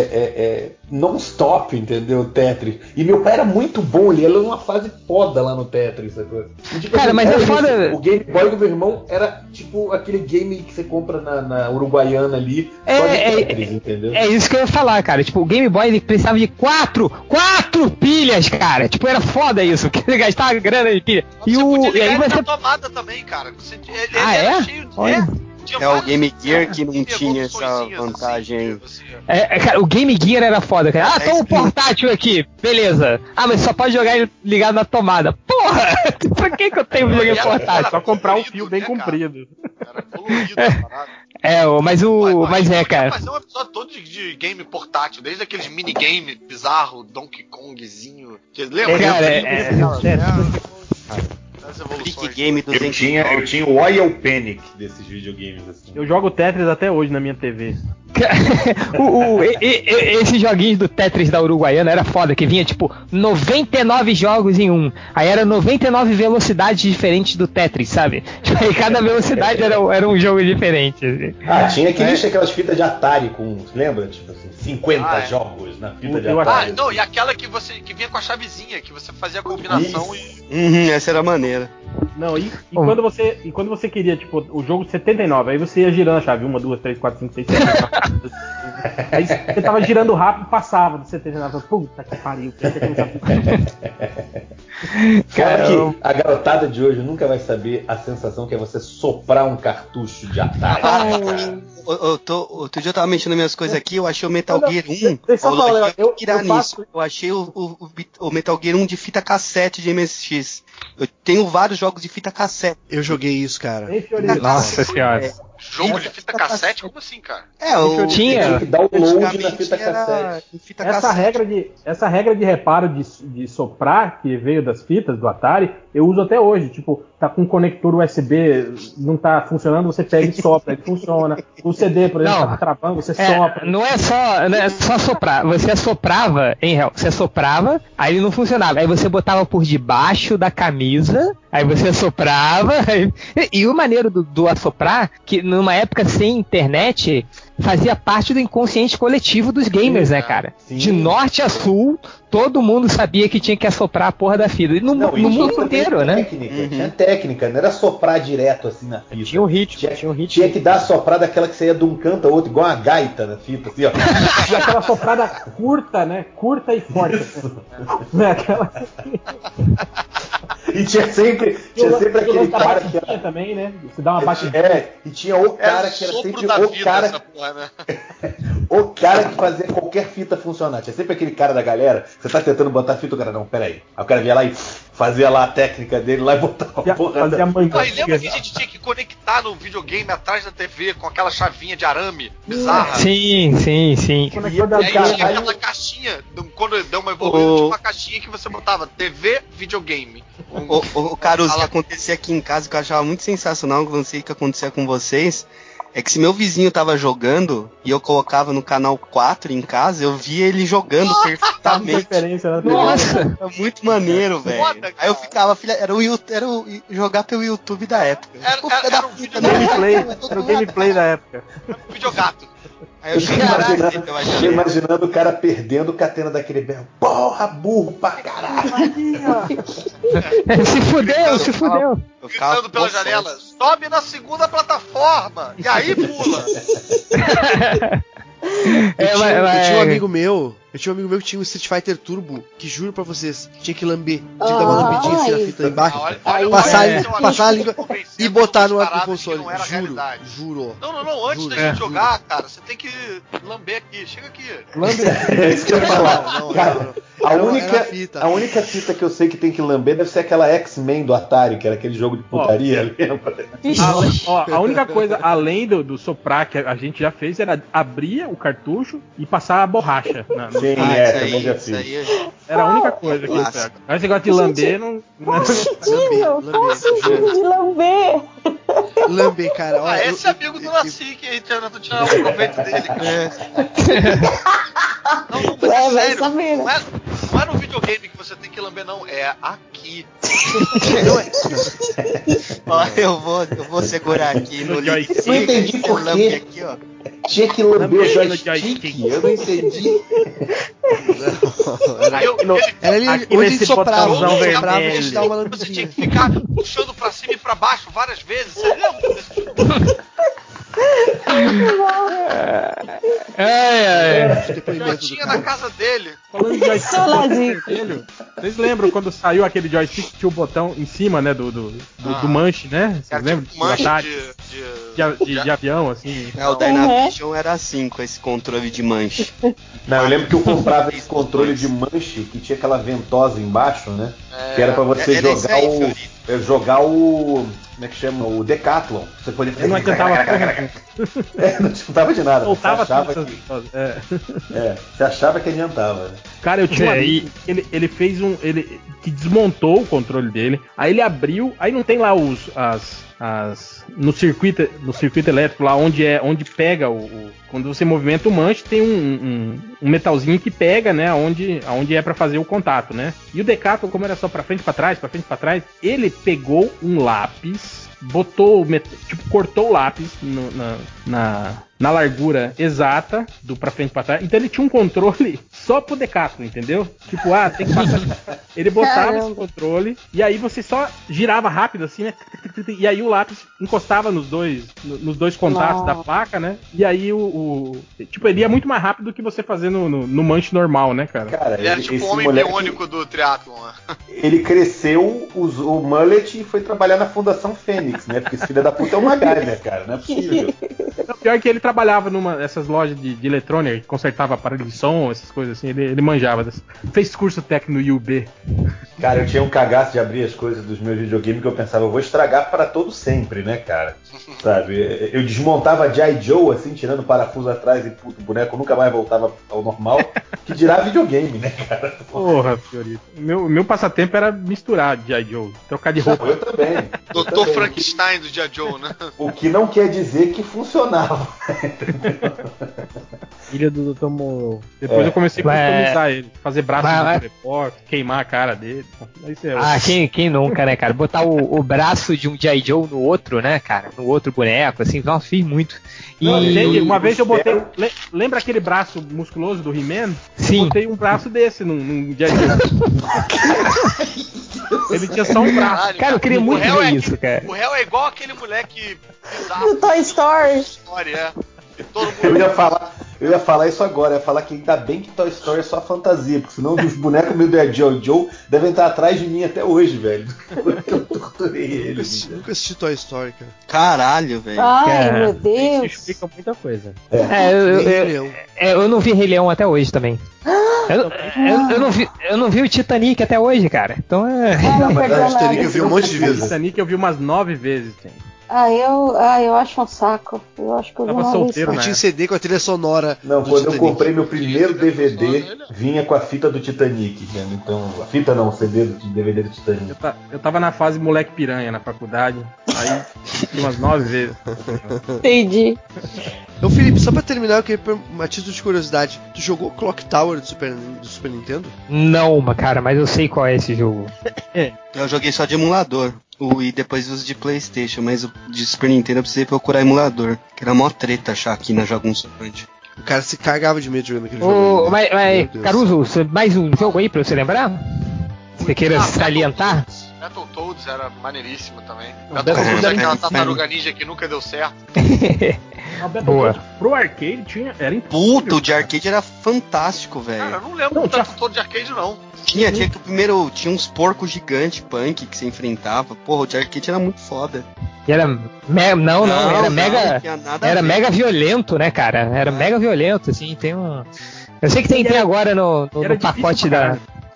non-stop, entendeu? Tetris. E meu pai era muito bom, ele era numa fase foda lá no Tetris, sacou? E, tipo, cara, assim, mas é foda. O Game Boy do meu irmão era tipo aquele game que você compra na Uruguaiana ali, só de Tetris, entendeu? É isso que eu ia falar, cara. Tipo, o Game Boy ele precisava de quatro pilhas, cara. Tipo, era foda isso, porque ele gastava grana de pilha. E aí você tomada também, cara. Ele era cheio de... o Game Gear que não tinha essa vantagem aí. Cara, o Game Gear era foda, cara. Toma um portátil aqui, beleza. Mas só pode jogar ele ligado na tomada. Porra! Pra que eu tenho videogame portátil? Só comprar um fio bem comprido. Era colorido a parada. Mas cara. Fazer um episódio todo de game portátil, desde aqueles minigame bizarro, Donkey Kongzinho. Lembra? Freak Game do eu tinha o Oil Panic desses videogames assim. Eu jogo Tetris até hoje na minha TV. Esses joguinhos do Tetris da Uruguaiana era foda, que vinha tipo 99 jogos em um. Aí era 99 velocidades diferentes do Tetris, sabe? Aí cada velocidade era um jogo diferente. Assim. Tinha aquelas fitas de Atari com. Lembra? Tipo assim, 50 jogos na fita de Atari. Não, e aquela que vinha com a chavezinha, que você fazia a combinação e. Essa era maneira. Não, quando você queria, tipo, o jogo de 79, aí você ia girando a chave, 1, 2, 3, 4, 5, 6, 7, 8, aí você tava girando rápido e passava do 79, puta que pariu, Cara, que a garotada de hoje nunca vai saber a sensação que é você soprar um cartucho de Atari. Outro dia eu tava mexendo nas minhas coisas aqui, eu achei o Metal Gear 1. Eu achei o Metal Gear 1 de fita cassete de MSX. Eu tenho vários jogos de fita cassete. Eu joguei isso, cara. Nossa senhora. Jogo de fita cassete? Como assim, cara? Eu tinha que dar o load na fita cassete. Essa regra de reparo de soprar, que veio das fitas do Atari, eu uso até hoje. Tipo, tá com um conector USB, não tá funcionando, você pega e sopra, ele funciona. O CD, por exemplo, tá travando, você sopra. Não é só soprar. Você assoprava, hein, Hel? Você assoprava, aí ele não funcionava. Aí você botava por debaixo da camisa, aí você assoprava. E o maneiro do assoprar, que numa época sem internet, fazia parte do inconsciente coletivo dos gamers, né, cara? Sim. De norte a sul, todo mundo sabia que tinha que assoprar a porra da fita. No mundo inteiro, né? Tinha técnica, não era soprar direto assim na fita. Tinha um ritmo. Tinha que dar a soprada aquela que você ia de um canto ao outro, igual uma gaita na fita, assim, ó. E aquela soprada curta, né? Curta e forte. Né? Aquela... E tinha sempre aquele cara que era... também, né? Você dá uma batidinha. E tinha o cara que era sempre o cara... Porra, né? O cara que fazia qualquer fita funcionar. Tinha sempre aquele cara da galera, você tá tentando botar fita, o cara, não, peraí. Aí o cara vinha lá e fazia lá a técnica dele lá e botava a porra. Aí lembra que a gente tinha que conectar no videogame atrás da TV com aquela chavinha de arame bizarra? Sim. E aí tinha aquela caixinha, quando deu uma evoluída, tinha uma caixinha que você botava TV, videogame. O Caruso, que acontecia aqui em casa, que eu achava muito sensacional, que eu não sei o que acontecia com vocês, é que se meu vizinho tava jogando e eu colocava no canal 4 em casa, eu via ele jogando perfeitamente. Nossa! É muito maneiro, velho. Aí eu ficava, era o jogar pelo YouTube da época. Era o gameplay da época. Videogato. Aí eu fiquei imaginando o cara perdendo o catena daquele berro. Porra, burro pra caralho! Se fudeu! Gritando pela janela, sobe na segunda plataforma! E aí pula! Eu tinha um amigo meu que tinha um Street Fighter Turbo, que juro pra vocês, tinha que lamber. Tinha que dar uma lambidinha assim na fita embaixo, passar a língua e botar no console. Juro. Não, antes da gente jogar, cara, você tem que lamber aqui. Chega aqui. É isso que eu ia falar. A única fita que eu sei que tem que lamber deve ser aquela X-Men do Atari, que era aquele jogo de putaria, lembra? A única coisa, além do soprar que a gente já fez, era abrir o cartucho e passar a borracha. Sim, também já fiz. Era a única coisa que eu pego. Mas esse negócio de lamber não... Qual o sentido de lamber? Lamber, cara. Esse amigo do Nasci que a gente tenta tirar o proveito dele, cara. Não, mas é sério. Saber, né? Não é no videogame que você tem que lamber, não. É aqui. Ó, eu vou segurar aqui no joystick. Não entendi por quê. Aqui, ó. Tinha que lamber o joystick. Eu não entendi. Era ali onde ele soprava e te dá uma lambidinha. Você tinha que ficar puxando pra cima e pra baixo várias vezes. Você lembra desse jogo? Já tinha na casa dele. Falando de joystick, vocês lembram quando saiu aquele joystick que tinha o botão em cima, né, do manche, né? Vocês lembram? Tipo manche de avião, assim. O Dynavision era assim, com esse controle de manche. Não, eu lembro que eu comprava esse controle de manche que tinha aquela ventosa embaixo, né? Que era pra você jogar o... Como é que chama? O Decathlon. Você podia fazer. Não adiantava não adiantava de nada. Voltava você achava que adiantava. Cara, eu tinha um amigo, ele fez ele que desmontou o controle dele. Aí ele abriu, aí não tem lá no circuito elétrico lá onde pega quando você movimenta o manche, tem um metalzinho que pega, né, aonde é pra fazer o contato, né? E o Decathlon, como era só pra frente, pra trás, ele pegou um lápis, cortou o lápis na largura exata do pra frente e pra trás. Então ele tinha um controle só pro Decathlon, entendeu? Tipo, tem que passar. Ele botava esse controle e aí você só girava rápido assim, né? E aí o lápis encostava nos dois contatos da placa, né? E aí ele ia muito mais rápido do que você fazer no manche normal, né, cara? Ele era tipo o homem biônico do triatlon, né? Ele cresceu, usou o mullet e foi trabalhar na Fundação Fênix, né? Porque esse filho da puta é um MacGyver, cara, não é possível. pior é que ele trabalhava numa dessas lojas de eletrônica, consertava aparelho de som, essas coisas assim, ele manjava. Fez curso técnico no UB. Cara, eu tinha um cagaço de abrir as coisas dos meus videogames que eu pensava, eu vou estragar para todo sempre, né, cara? Sabe? Eu desmontava G.I. Joe, assim, tirando o parafuso atrás e puto, o boneco nunca mais voltava ao normal, que dirá videogame, né, cara? Porra, Fiorito. Meu passatempo era misturar G.I. Joe, trocar de roupa. Eu também. Dr. Frankenstein do G.I. Joe, né? O que não quer dizer que funcionava. Filha do Dr. Moreau. Depois eu comecei a customizar ele, fazer braço de repórter, queimar a cara dele. Quem nunca, né, cara? Botar o braço de um G.I. Joe no outro, né, cara? No outro boneco, assim, nossa, fiz muito. Uma vez eu botei. Lembra aquele braço musculoso do He-Man? Sim. Eu botei um braço desse num G.I. Joe. Ele tinha só um braço. Cara, eu queria muito ver isso, cara. O réu é igual aquele moleque do Toy Story. Todo mundo... Eu ia falar isso agora, ia falar que ainda bem que Toy Story é só fantasia, porque senão os bonecos meio do G.I. Joe devem estar atrás de mim até hoje, velho. Eu torturei eles. Nunca assisti Toy Story, cara. Caralho, velho. Ai, meu Deus. Isso explica muita coisa. Eu não vi Rei Leão até hoje também. Eu não vi o Titanic até hoje, cara. Então o Titanic eu vi um monte de vezes. O Titanic eu vi umas 9 vezes, tem. Eu acho um saco. Eu acho que eu tava solteiro, né? Eu tinha CD com a trilha sonora. Não, quando Titanic. Eu comprei meu primeiro DVD, vinha com a fita do Titanic. Né? Então, a fita não, o CD do DVD do Titanic. Eu tava na fase moleque piranha na faculdade. Aí, umas 9 vezes. Entendi. Então, Felipe, só pra terminar, eu queria uma título de curiosidade. Tu jogou Clock Tower do Super Nintendo? Não, cara, mas eu sei qual é esse jogo. Eu joguei só de emulador. E depois uso de PlayStation, mas o de Super Nintendo eu precisei procurar emulador. Que era mó treta achar aqui na Jagunçante. O cara se cagava de medo jogando aquele jogo. Mas Caruso, mais um jogo aí pra você lembrar? Você queira salientar? Battletoads era maneiríssimo também. Battletoads é aquela tartaruga ninja que nunca deu certo. Boa. Pro arcade era incrível. Puta, o de arcade era fantástico, velho. Cara, eu não lembro do Battletoads de arcade, não. Tinha que o primeiro tinha uns porcos gigantes punk que você enfrentava. Porra, o de arcade era muito foda. E era era mega violento, né, cara? Era mega violento, assim, tem um... Eu sei que tem agora no pacote da...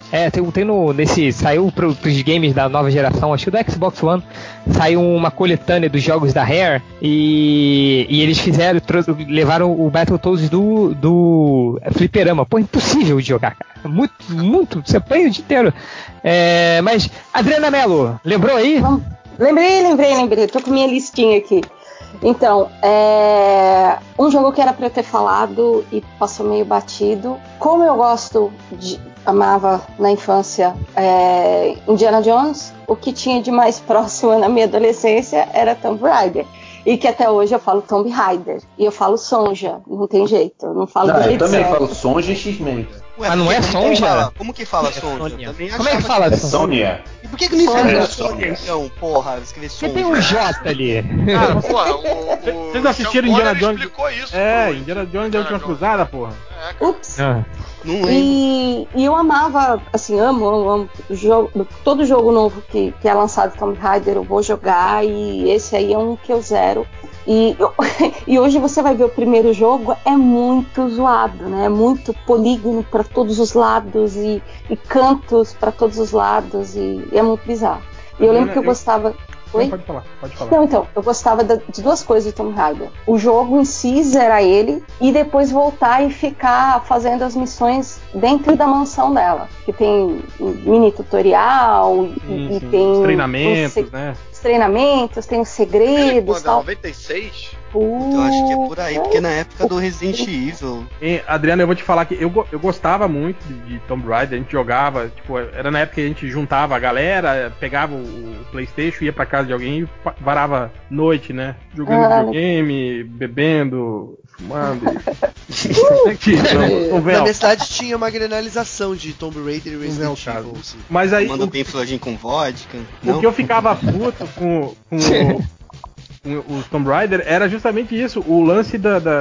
saiu pros games da nova geração, acho que do Xbox One, saiu uma coletânea dos jogos da Rare e eles levaram o Battletoads do Fliperama. Pô, impossível de jogar, cara. Muito, você apanha o dia inteiro. Mas, Adriana Mello, lembrou aí? Lembrei. Tô com minha listinha aqui. Então, um jogo que era pra eu ter falado e passou meio batido. Como eu amava na infância Indiana Jones, o que tinha de mais próximo na minha adolescência era Tomb Raider. E que até hoje eu falo Tomb Raider. E eu falo Sonja, não tem jeito. Eu não falo do jeito certo. Eu também falo Sonja e X-Men. Não é Sonja? Como que fala Sonja? Como é que fala Sonja? É Sônia. E por que não escreve Sonja então, porra? Escrever Sonja. Porque tem um J ali. Vocês assistiram Indiana Jones? Explicou isso. Indiana Jones da Última Cruzada, porra. Ups. Não lembro. E eu amava, assim, amo todo jogo novo que é lançado Tomb Raider eu vou jogar, e esse aí é um que eu zero. E hoje você vai ver o primeiro jogo, é muito zoado, né? É muito polígono para todos os lados e cantos para todos os lados, e é muito bizarro. E eu lembro que eu gostava... Oi? Pode falar. Não, então, eu gostava de duas coisas de Tomb Raider. O jogo em si, zerar ele, e depois voltar e ficar fazendo as missões dentro da mansão dela. Que tem mini tutorial, e tem... treinamentos, né? Treinamentos, tem os segredos e tal. 96? Então acho que é por aí, porque na época do Resident Evil. Adriano, eu vou te falar que eu gostava muito de Tomb Raider, a gente jogava, tipo, era na época que a gente juntava a galera, pegava o PlayStation, ia pra casa de alguém e varava noite, né? Jogando videogame, bebendo, fumando. Na minha cidade tinha uma granalização de Tomb Raider e Resident Evil. Mas aí. Manda bem flojinho com vodka. O que eu ficava puto com os Tomb Raider era justamente isso, o lance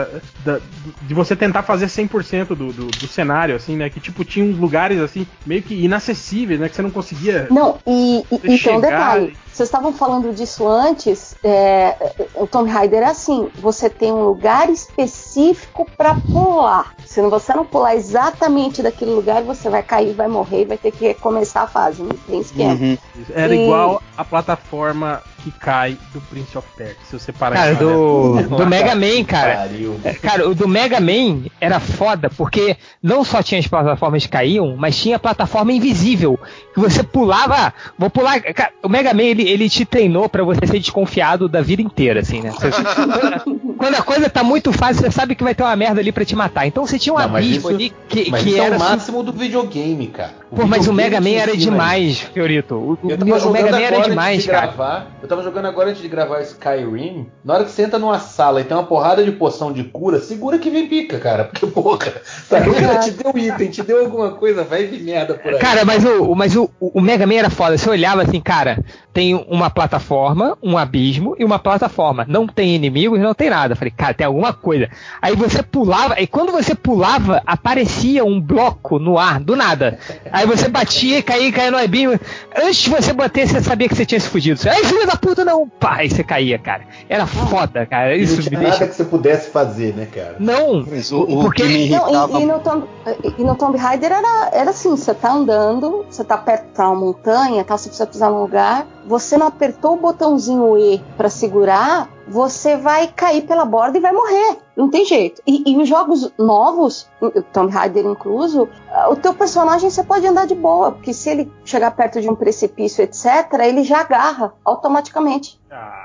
de você tentar fazer 100% do cenário, assim, né? Que tipo, tinha uns lugares assim, meio que inacessíveis, né? Que você não conseguia. Não, e tem um detalhe. Vocês estavam falando disso antes, o Tomb Raider é assim, você tem um lugar específico para pular. Se você não pular exatamente daquele lugar, você vai cair, vai morrer e vai ter que recomeçar a fase. Não tem esquema. Uhum. Era igual a plataforma que cai do Prince of Persia, se você parar. Cara, do Mega Man, cara. Cara, o do Mega Man era foda, porque não só tinha as plataformas que caíam, mas tinha a plataforma invisível, que você pulava, vou pular. Cara, o Mega Man, ele te treinou pra você ser desconfiado da vida inteira, assim, né? Quando a coisa tá muito fácil, você sabe que vai ter uma merda ali pra te matar. Então você tinha um abismo ali que era o máximo do videogame, cara. Pô, mas o Mega Man era demais, Fiorito. O Mega Man era demais, cara. Eu tava jogando agora antes de gravar Skyrim. Na hora que você entra numa sala e tem uma porrada de poção de cura, segura que vem pica, cara. Porque, porra, o cara te deu item, te deu alguma coisa, vai vir merda por aí. Cara, mas o Mega Man era foda. Você olhava assim, cara, tem uma plataforma, um abismo e uma plataforma. Não tem inimigos, não tem nada. Falei, cara, tem alguma coisa. Aí você pulava, e quando você pulava, aparecia um bloco no ar, do nada. Aí você batia, caía no abismo. Antes de você bater, você sabia que você tinha se fudido. Você, ai, filho da puta, não! Pá, aí você caía, cara. Era foda, cara. Isso não tinha nada que você pudesse fazer, né, cara? Não, porque me irritava... E no Tomb Raider era assim, você tá andando, você tá perto de uma montanha, tá, você precisa pisar num lugar, você não apertou o botãozinho E pra segurar, você vai cair pela borda e vai morrer. Não tem jeito. E os jogos novos, Tomb Raider incluso, o teu personagem você pode andar de boa, porque se ele chegar perto de um precipício, etc., ele já agarra automaticamente.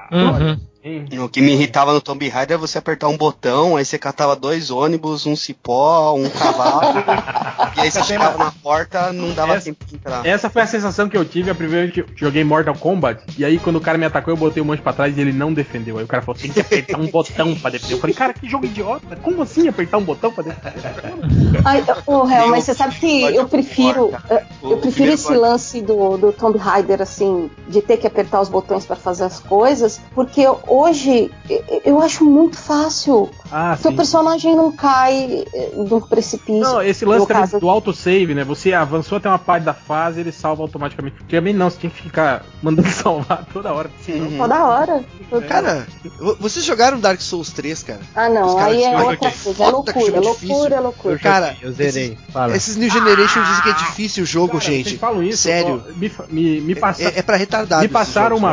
O que me irritava no Tomb Raider é você apertar um botão, aí você catava 2 ônibus, um cipó, um cavalo, e aí você chegava na porta, não dava tempo de entrar. Essa foi a sensação que eu tive a primeira vez que eu joguei Mortal Kombat, e aí quando o cara me atacou eu botei o manche pra trás e ele não defendeu. Aí o cara falou, tem que apertar um botão pra defender. Eu falei, cara, que jogo idiota, como assim apertar um botão pra defender? Ai, mas você sabe que eu prefiro esse lance do Tomb Raider, assim, de ter que apertar os botões pra fazer as coisas, porque hoje eu acho muito fácil. Seu personagem não cai do precipício. Não, esse lance do autosave, né? Você avançou até uma parte da fase, ele salva automaticamente. Também não, você tem que ficar mandando salvar toda hora. Toda hora. Cara, vocês jogaram Dark Souls 3, cara? Ah, não, aí é outra coisa. É loucura. Cara, eu zerei. Esses New Generation dizem que é difícil o jogo, cara, gente. Vocês falam isso? Sério. É pra retardado. Me passaram uma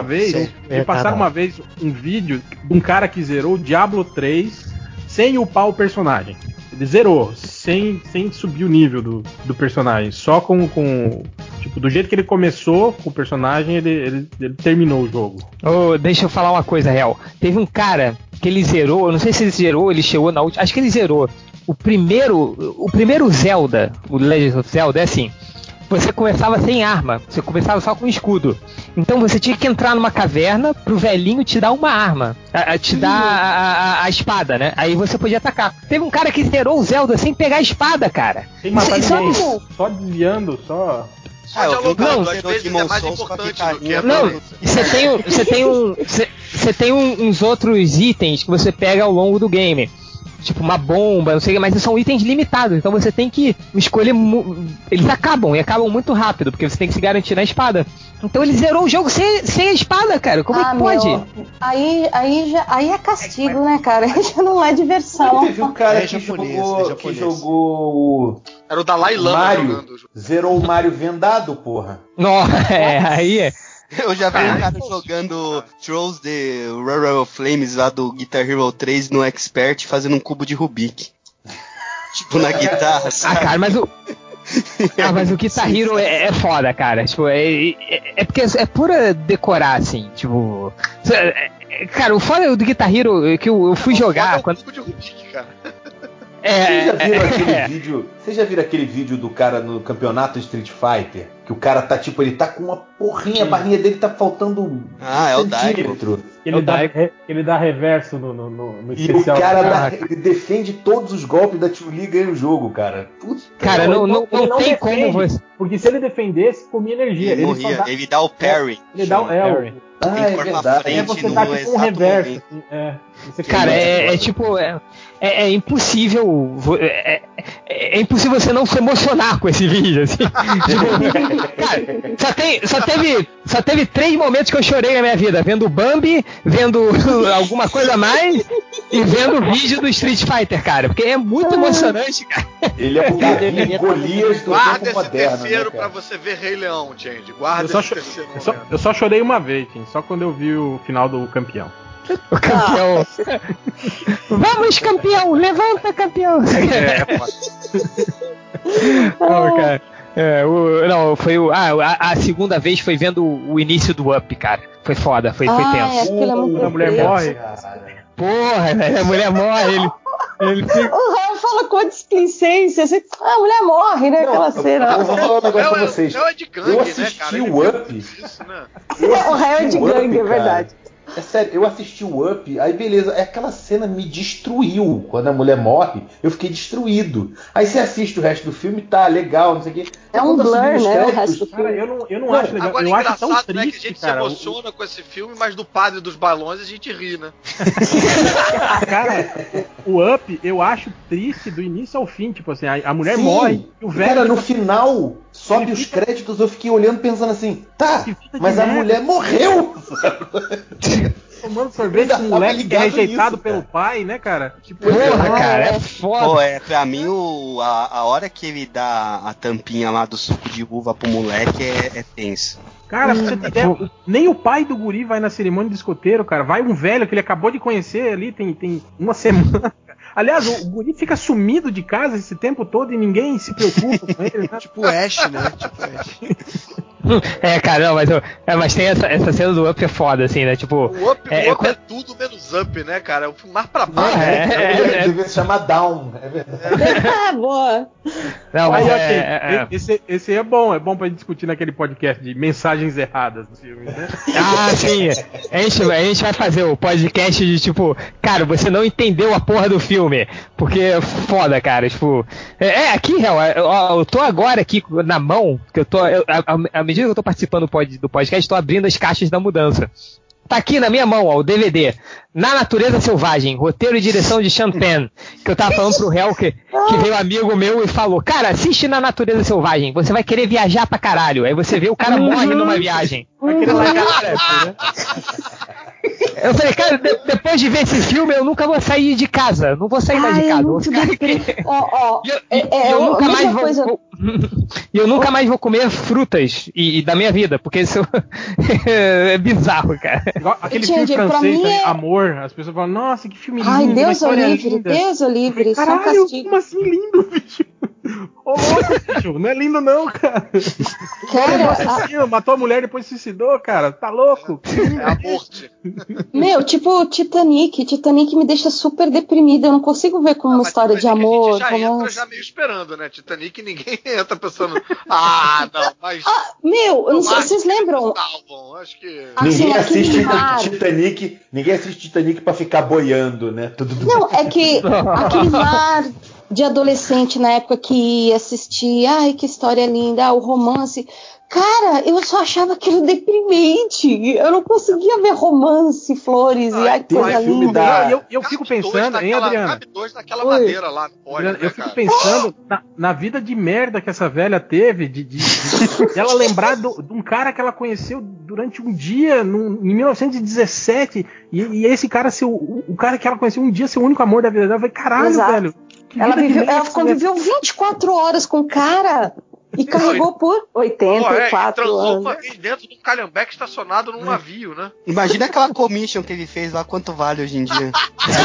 vez um vídeo de um cara que zerou o Diablo 3 sem upar o personagem. Ele zerou, sem subir o nível do personagem. Só com tipo, do jeito que ele começou com o personagem, ele terminou o jogo. Deixa eu falar uma coisa, real. Teve um cara que ele zerou, eu não sei se ele zerou, ele chegou na última. Acho que ele zerou. O primeiro Zelda, o Legend of Zelda, é assim. Você começava sem arma, você começava só com escudo. Então você tinha que entrar numa caverna pro velhinho te dar uma arma, te dar a espada, né? Aí você podia atacar. Teve um cara que zerou o Zelda sem pegar a espada, cara. Sem matar ninguém, só desviando, só... Você tem uns outros itens que você pega ao longo do game. Tipo uma bomba, não sei o que, mas são itens limitados, então você tem que escolher. Eles acabam muito rápido, porque você tem que se garantir na espada. Então ele zerou o jogo sem a espada, cara. Como é que pode? Aí é castigo, né, cara? Já não é diversão. Teve um cara que jogou. Era o Dalai Lama Mario, jogando. Zerou o Mario vendado, porra. Aí é. Eu já vi um cara jogando Trolls the Royal Flames lá do Guitar Hero 3 no Expert fazendo um cubo de Rubik. Tipo, na guitarra, sabe? Cara, mas o Guitar Hero é foda, cara. Tipo, é porque é pura decorar, assim. Tipo. Cara, o foda do Guitar Hero é que eu fui jogar. Quando... cubo de Rubik, cara. Vocês já viram aquele vídeo do cara no campeonato Street Fighter? Que o cara tá tipo, ele tá com uma porrinha, a barrinha dele tá faltando é o centímetro. Ele dá reverso no especial. E o cara ele defende todos os golpes da Chun-Li e ganha o jogo, cara. Puta, cara, não tem como você... Porque se ele defendesse, comia energia. Ele morria, ele dá o parry. Ele dá o parry. É verdade. Você tá tipo um reverso. Cara, tipo... É impossível... É impossível você não se emocionar com esse vídeo, assim. Cara, só teve 3 momentos que eu chorei na minha vida. Vendo o Bambi, vendo alguma coisa a mais e vendo o vídeo do Street Fighter, cara. Porque é muito emocionante, cara. Ele é o Golias do Guarda tempo esse moderno, terceiro, né, pra você ver Rei Leão, Change. Guarda esse terceiro. Eu só chorei uma vez, gente. Só quando eu vi o final do campeão. O campeão. Vamos, campeão! Levanta, campeão! Não, cara. A segunda vez foi vendo o início do Up, cara. Foi foda, foi tenso. A mulher morre. Porra, velho, a mulher morre, ele fica... O Raul fala com displicência, assim, a mulher morre, né? Aquela cena. Eu vou falar um negócio pra vocês. É de gangue, eu assisti o Up. O Raul é de gangue, é verdade. É sério, eu assisti o Up, aí beleza, aquela cena me destruiu. Quando a mulher morre, eu fiquei destruído. Aí você assiste o resto do filme, tá legal, não sei o quê. É um blur, né? O resto do filme. Cara, eu não acho legal. Agora eu é acho tão triste, né, que a gente cara, se emociona com esse filme, mas do Padre dos Balões a gente ri, né? Cara, o Up, eu acho triste do início ao fim. Tipo assim, a mulher morre e o velho... Cara, no final, sobe os créditos, eu fiquei olhando pensando assim, tá, mas a mulher morreu! Tomando sorvete com um moleque que é rejeitado pelo pai, né, cara? Tipo, porra, cara, é foda. Pô, pra mim, a hora que ele dá a tampinha lá do suco de uva pro moleque é tenso. Cara, pra você ter ideia, nem o pai do guri vai na cerimônia de escoteiro, cara. Vai um velho que ele acabou de conhecer ali, tem uma semana. Aliás, o guri fica sumido de casa esse tempo todo e ninguém se preocupa com ele. Né? Tipo Ash, né? Tipo Ash. Cara, não, mas tem essa cena do Up é foda, assim, né? Tipo. O Up é tudo menos Up, né, cara? É o filme mais pra baixo. Devia se chamar Down, é verdade. Boa. Não, mas esse é bom pra gente discutir naquele podcast de mensagens erradas do filme, né? Sim. A gente vai fazer o podcast de tipo, cara, você não entendeu a porra do filme. Porque é foda, cara. Tipo, aqui, eu tô agora aqui na mão, que eu tô. À medida que eu tô participando do podcast, tô abrindo as caixas da mudança. Tá aqui na minha mão, ó, o DVD. Na Natureza Selvagem, roteiro e direção de Sean Penn. Que eu tava falando pro réu que veio um amigo meu e falou: cara, assiste Na Natureza Selvagem, você vai querer viajar pra caralho. Aí você vê o cara morre numa viagem. Vai querer largar, né? Eu falei, cara, depois de ver esse filme, eu nunca vou sair de casa. Não vou sair mais de casa. Vou ficar aqui. Eu nunca mais vou comer frutas da minha vida, porque isso é bizarro, cara. Igual aquele filme francês, Amor, as pessoas falam, nossa, que filme lindo. Ai, Deus o livre, Deus o livre. Caralho, como assim lindo, bicho? Ô, louco, bicho, não é lindo não, cara. Cara, matou a mulher e depois se suicidou, cara. Tá louco? É a morte. Meu, tipo Titanic. Titanic me deixa super deprimida. Eu não consigo ver como uma história de amor. A gente já entra já meio esperando, né? Titanic ninguém entra pensando, não, mas... meu, eu não sei, vocês lembram? Acho que... Ninguém assiste Titanic pra ficar boiando, né? Não, é que aquele mar de adolescente na época que ia assistir, ai, que história linda, o romance... Cara, eu só achava aquilo deprimente. Eu não conseguia ver romance, flores e ai, coisa linda. Eu fico pensando, hein, Adriana? Naquela madeira lá, pode, Adriana, eu fico pensando na vida de merda que essa velha teve, de ela lembrar de um cara que ela conheceu durante um dia, em 1917, e esse cara ser o cara que ela conheceu um dia, ser o único amor da vida dela. Eu falei, caralho, exato, velho. Ela conviveu 24 horas com o cara. E carregou por 84 transou uma vez dentro de um calhambeque estacionado num navio, né? Imagina aquela commission que ele fez lá, quanto vale hoje em dia.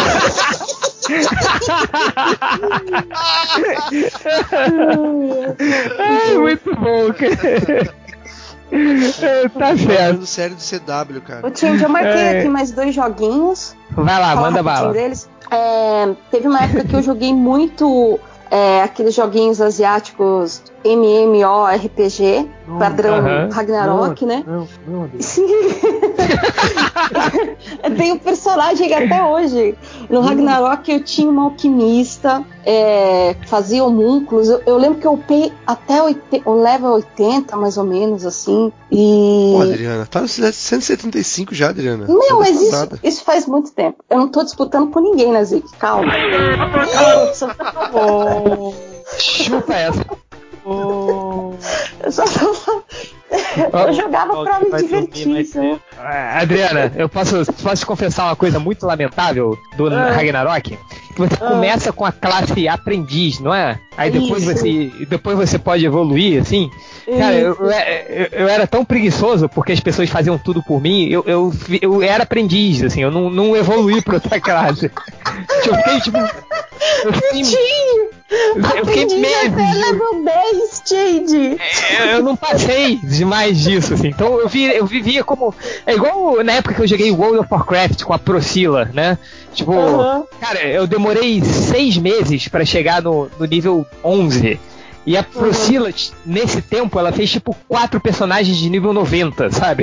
Muito bom, cara. Tá certo. Série do CW, cara. Ô, Tindy, eu marquei aqui mais 2 joguinhos. Vai lá, manda bala. Deles. Teve uma época que eu joguei muito aqueles joguinhos asiáticos MMORPG, padrão Ragnarok, né? Não. Sim. Tem um personagem até hoje. No Ragnarok eu tinha uma alquimista, fazia homúnculos. Eu lembro que eu upei até o level 80, mais ou menos, assim. E... Pô, Adriana, tá no 175 já, Adriana. Não, mas isso faz muito tempo. Eu não tô disputando com ninguém, né, Zic? Calma. Chupa essa. Eu jogava pra me divertir. Adriana, eu posso te confessar uma coisa muito lamentável do Ragnarok? Que você começa com a classe aprendiz, não é? Aí depois você pode evoluir, assim. Cara, eu era tão preguiçoso porque as pessoas faziam tudo por mim. Eu era aprendiz, assim, eu não evoluí pra outra classe. Eu fiquei tipo. Eu fiquei meses. Level 10, Jade. Eu não passei demais disso, assim. Então eu vivia como. É igual na época que eu joguei World of Warcraft com a Procilla, né? Tipo, cara, eu demorei 6 meses pra chegar no nível 11. E a Procilla, nesse tempo, ela fez tipo 4 personagens de nível 90, sabe?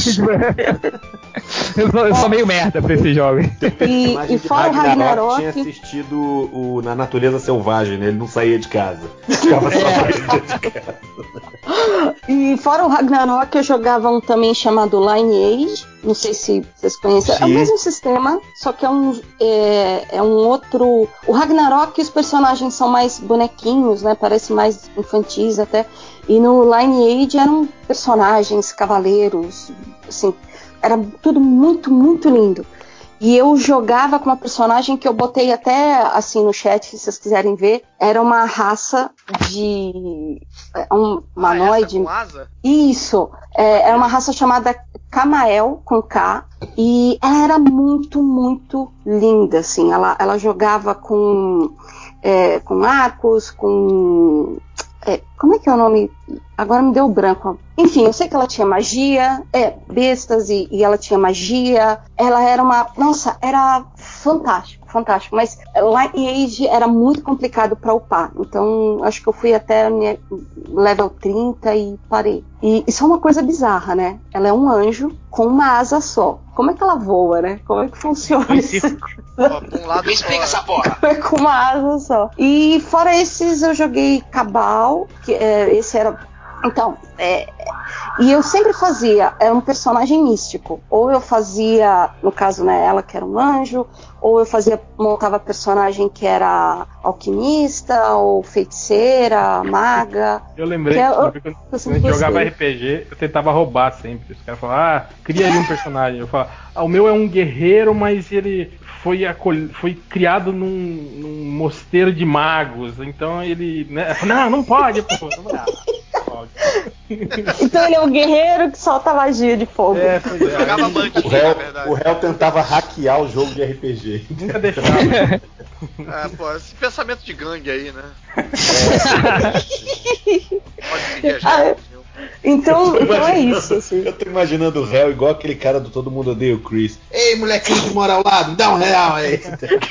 Eu sou meio merda pra esse jogo. E fora o Ragnarok tinha assistido Na Natureza Selvagem, né? Ele não saía de casa. Ficava só de casa. E fora o Ragnarok, eu jogava um também chamado Lineage. Não sei se vocês conhecem. Sim. É o mesmo sistema, só que é um outro... O Ragnarok, os personagens são mais bonequinhos, né? Parece mais infantis até. E no Lineage eram personagens, cavaleiros, assim... Era tudo muito, muito lindo. E eu jogava com uma personagem que eu botei até assim no chat, se vocês quiserem ver. Era uma raça de... um humanoide. Com asa? Isso. Era uma raça chamada Camael, com K. E ela era muito, muito linda, assim. Ela jogava com arcos, com... como é que é o nome? Agora me deu branco. Enfim, eu sei que ela tinha magia, bestas, e ela tinha magia. Ela era uma... Nossa, era fantástico, fantástico. Mas Lineage era muito complicado pra upar. Então, acho que eu fui até level 30 e parei. E isso é uma coisa bizarra, né? Ela é um anjo com uma asa só. Como é que ela voa, né? Como é que funciona isso? Me explica essa porra. Com uma asa só. E fora esses, eu joguei Cabal, que esse era... Então, e eu sempre fazia um personagem místico. Ou eu fazia, no caso, né, ela que era um anjo, ou eu montava personagem que era alquimista, ou feiticeira, maga. Eu lembrei que quando a gente jogava RPG, eu tentava roubar sempre. Os caras falavam, cria aí um personagem. Eu falava, o meu é um guerreiro, mas ele foi criado num mosteiro de magos. Então ele... Né, não pode, pô. Então ele é um guerreiro que solta magia de fogo. Jogava banquinho, na verdade. O réu tentava hackear o jogo de RPG. Nunca deixava. Esse pensamento de gangue aí, né? Pode seguir a gente. Então é isso, assim. Eu tô imaginando o réu igual aquele cara do Todo Mundo Odeia o Chris. Ei, molequinho que mora ao lado, dá R$1 aí.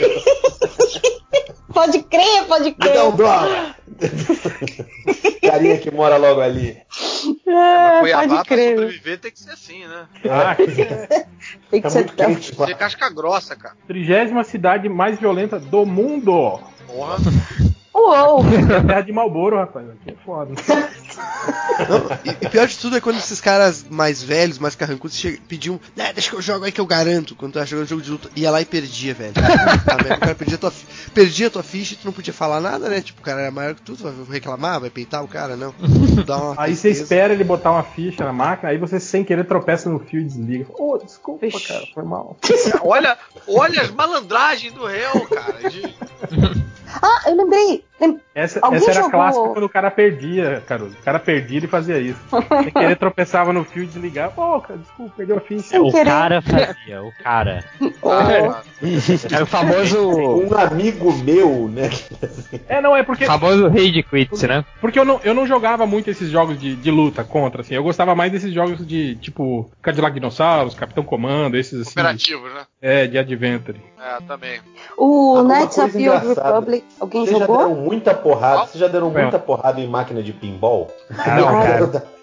Pode crer. Me dá $1. Carinha que mora logo ali. Cuiabá, pra sobreviver tem que ser assim, né? Tem que ser quente. Ser casca grossa, cara. 30ª cidade mais violenta do mundo. Porra. Uou! É terra de Marlboro, rapaz. Aqui é foda. Não, e pior de tudo é quando esses caras mais velhos, mais carrancudos, pediam, deixa que eu jogo aí que eu garanto, quando tu tava jogando jogo de luta, ia lá e perdia, velho. O cara perdia a tua ficha e tu não podia falar nada, né? Tipo, o cara era maior que tu, vai reclamar, vai peitar o cara, não. Aí você espera ele botar uma ficha na máquina, aí você sem querer tropeça no fio e desliga. Desculpa, cara, foi mal. Olha as malandragens do réu, cara. Eu lembrei. Essa era a clássica quando o cara perdia, Caruso. O cara perdia e fazia isso. Sem querer tropeçava no fio e desligava. Cara, desculpa, perdeu a ficha. O cara fazia, o cara. Era o famoso... Um amigo meu, né? É porque... famoso rage quit, né? Porque eu não jogava muito esses jogos de luta contra, assim. Eu gostava mais desses jogos de, tipo, Cadillac Dinossauros, Capitão Comando, esses assim. Operativos, né? De Adventure. Também. O Knights of the Old Republic, alguém jogou? Vocês já deram muita porrada em máquina de pinball?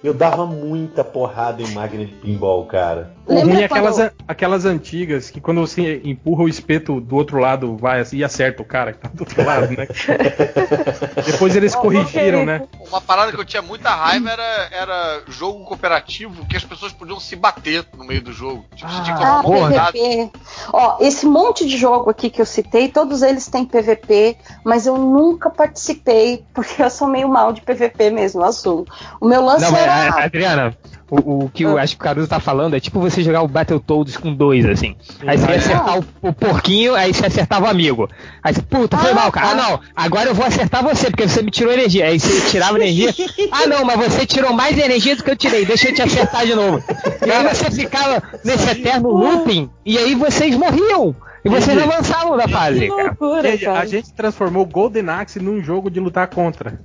eu dava muita porrada em máquina de pinball, cara. O ruim é aquelas antigas que quando você empurra o espeto do outro lado, vai assim e acerta o cara que tá do outro lado, né? Depois eles corrigiram, né? Uma parada que eu tinha muita raiva era jogo cooperativo que as pessoas podiam se bater no meio do jogo. Tipo, você tinha que tomar uma PVP. Ó, esse monte de jogo aqui que eu citei, todos eles têm PVP, mas eu nunca participei, porque eu sou meio mal de PVP mesmo, assumo. O meu lance era... Adriana, o que eu acho que o Caruso tá falando é tipo você jogar o Battletoads com 2, assim. Aí você ia acertar o porquinho, aí você acertava o amigo. Aí você, puta, foi mal, cara. Ah, não, agora eu vou acertar você, porque você me tirou energia. Aí você tirava energia. Ah, não, mas você tirou mais energia do que eu tirei. Deixa eu te acertar de novo. E aí você ficava nesse eterno looping, e aí vocês morriam. E vocês não avançavam da fase. Que loucura, cara. A gente transformou o Golden Axe num jogo de lutar contra.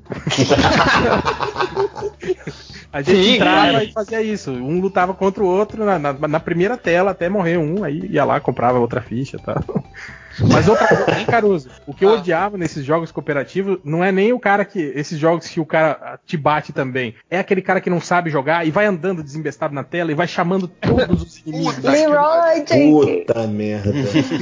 A gente entrava e fazia isso. Um lutava contra o outro na primeira tela até morrer um, aí ia lá, comprava outra ficha e tal. Mas outra coisa, hein, Caruso? O que eu odiava nesses jogos cooperativos não é nem o cara que... Esses jogos que o cara te bate também. É aquele cara que não sabe jogar e vai andando desembestado na tela e vai chamando todos os inimigos. Puta merda.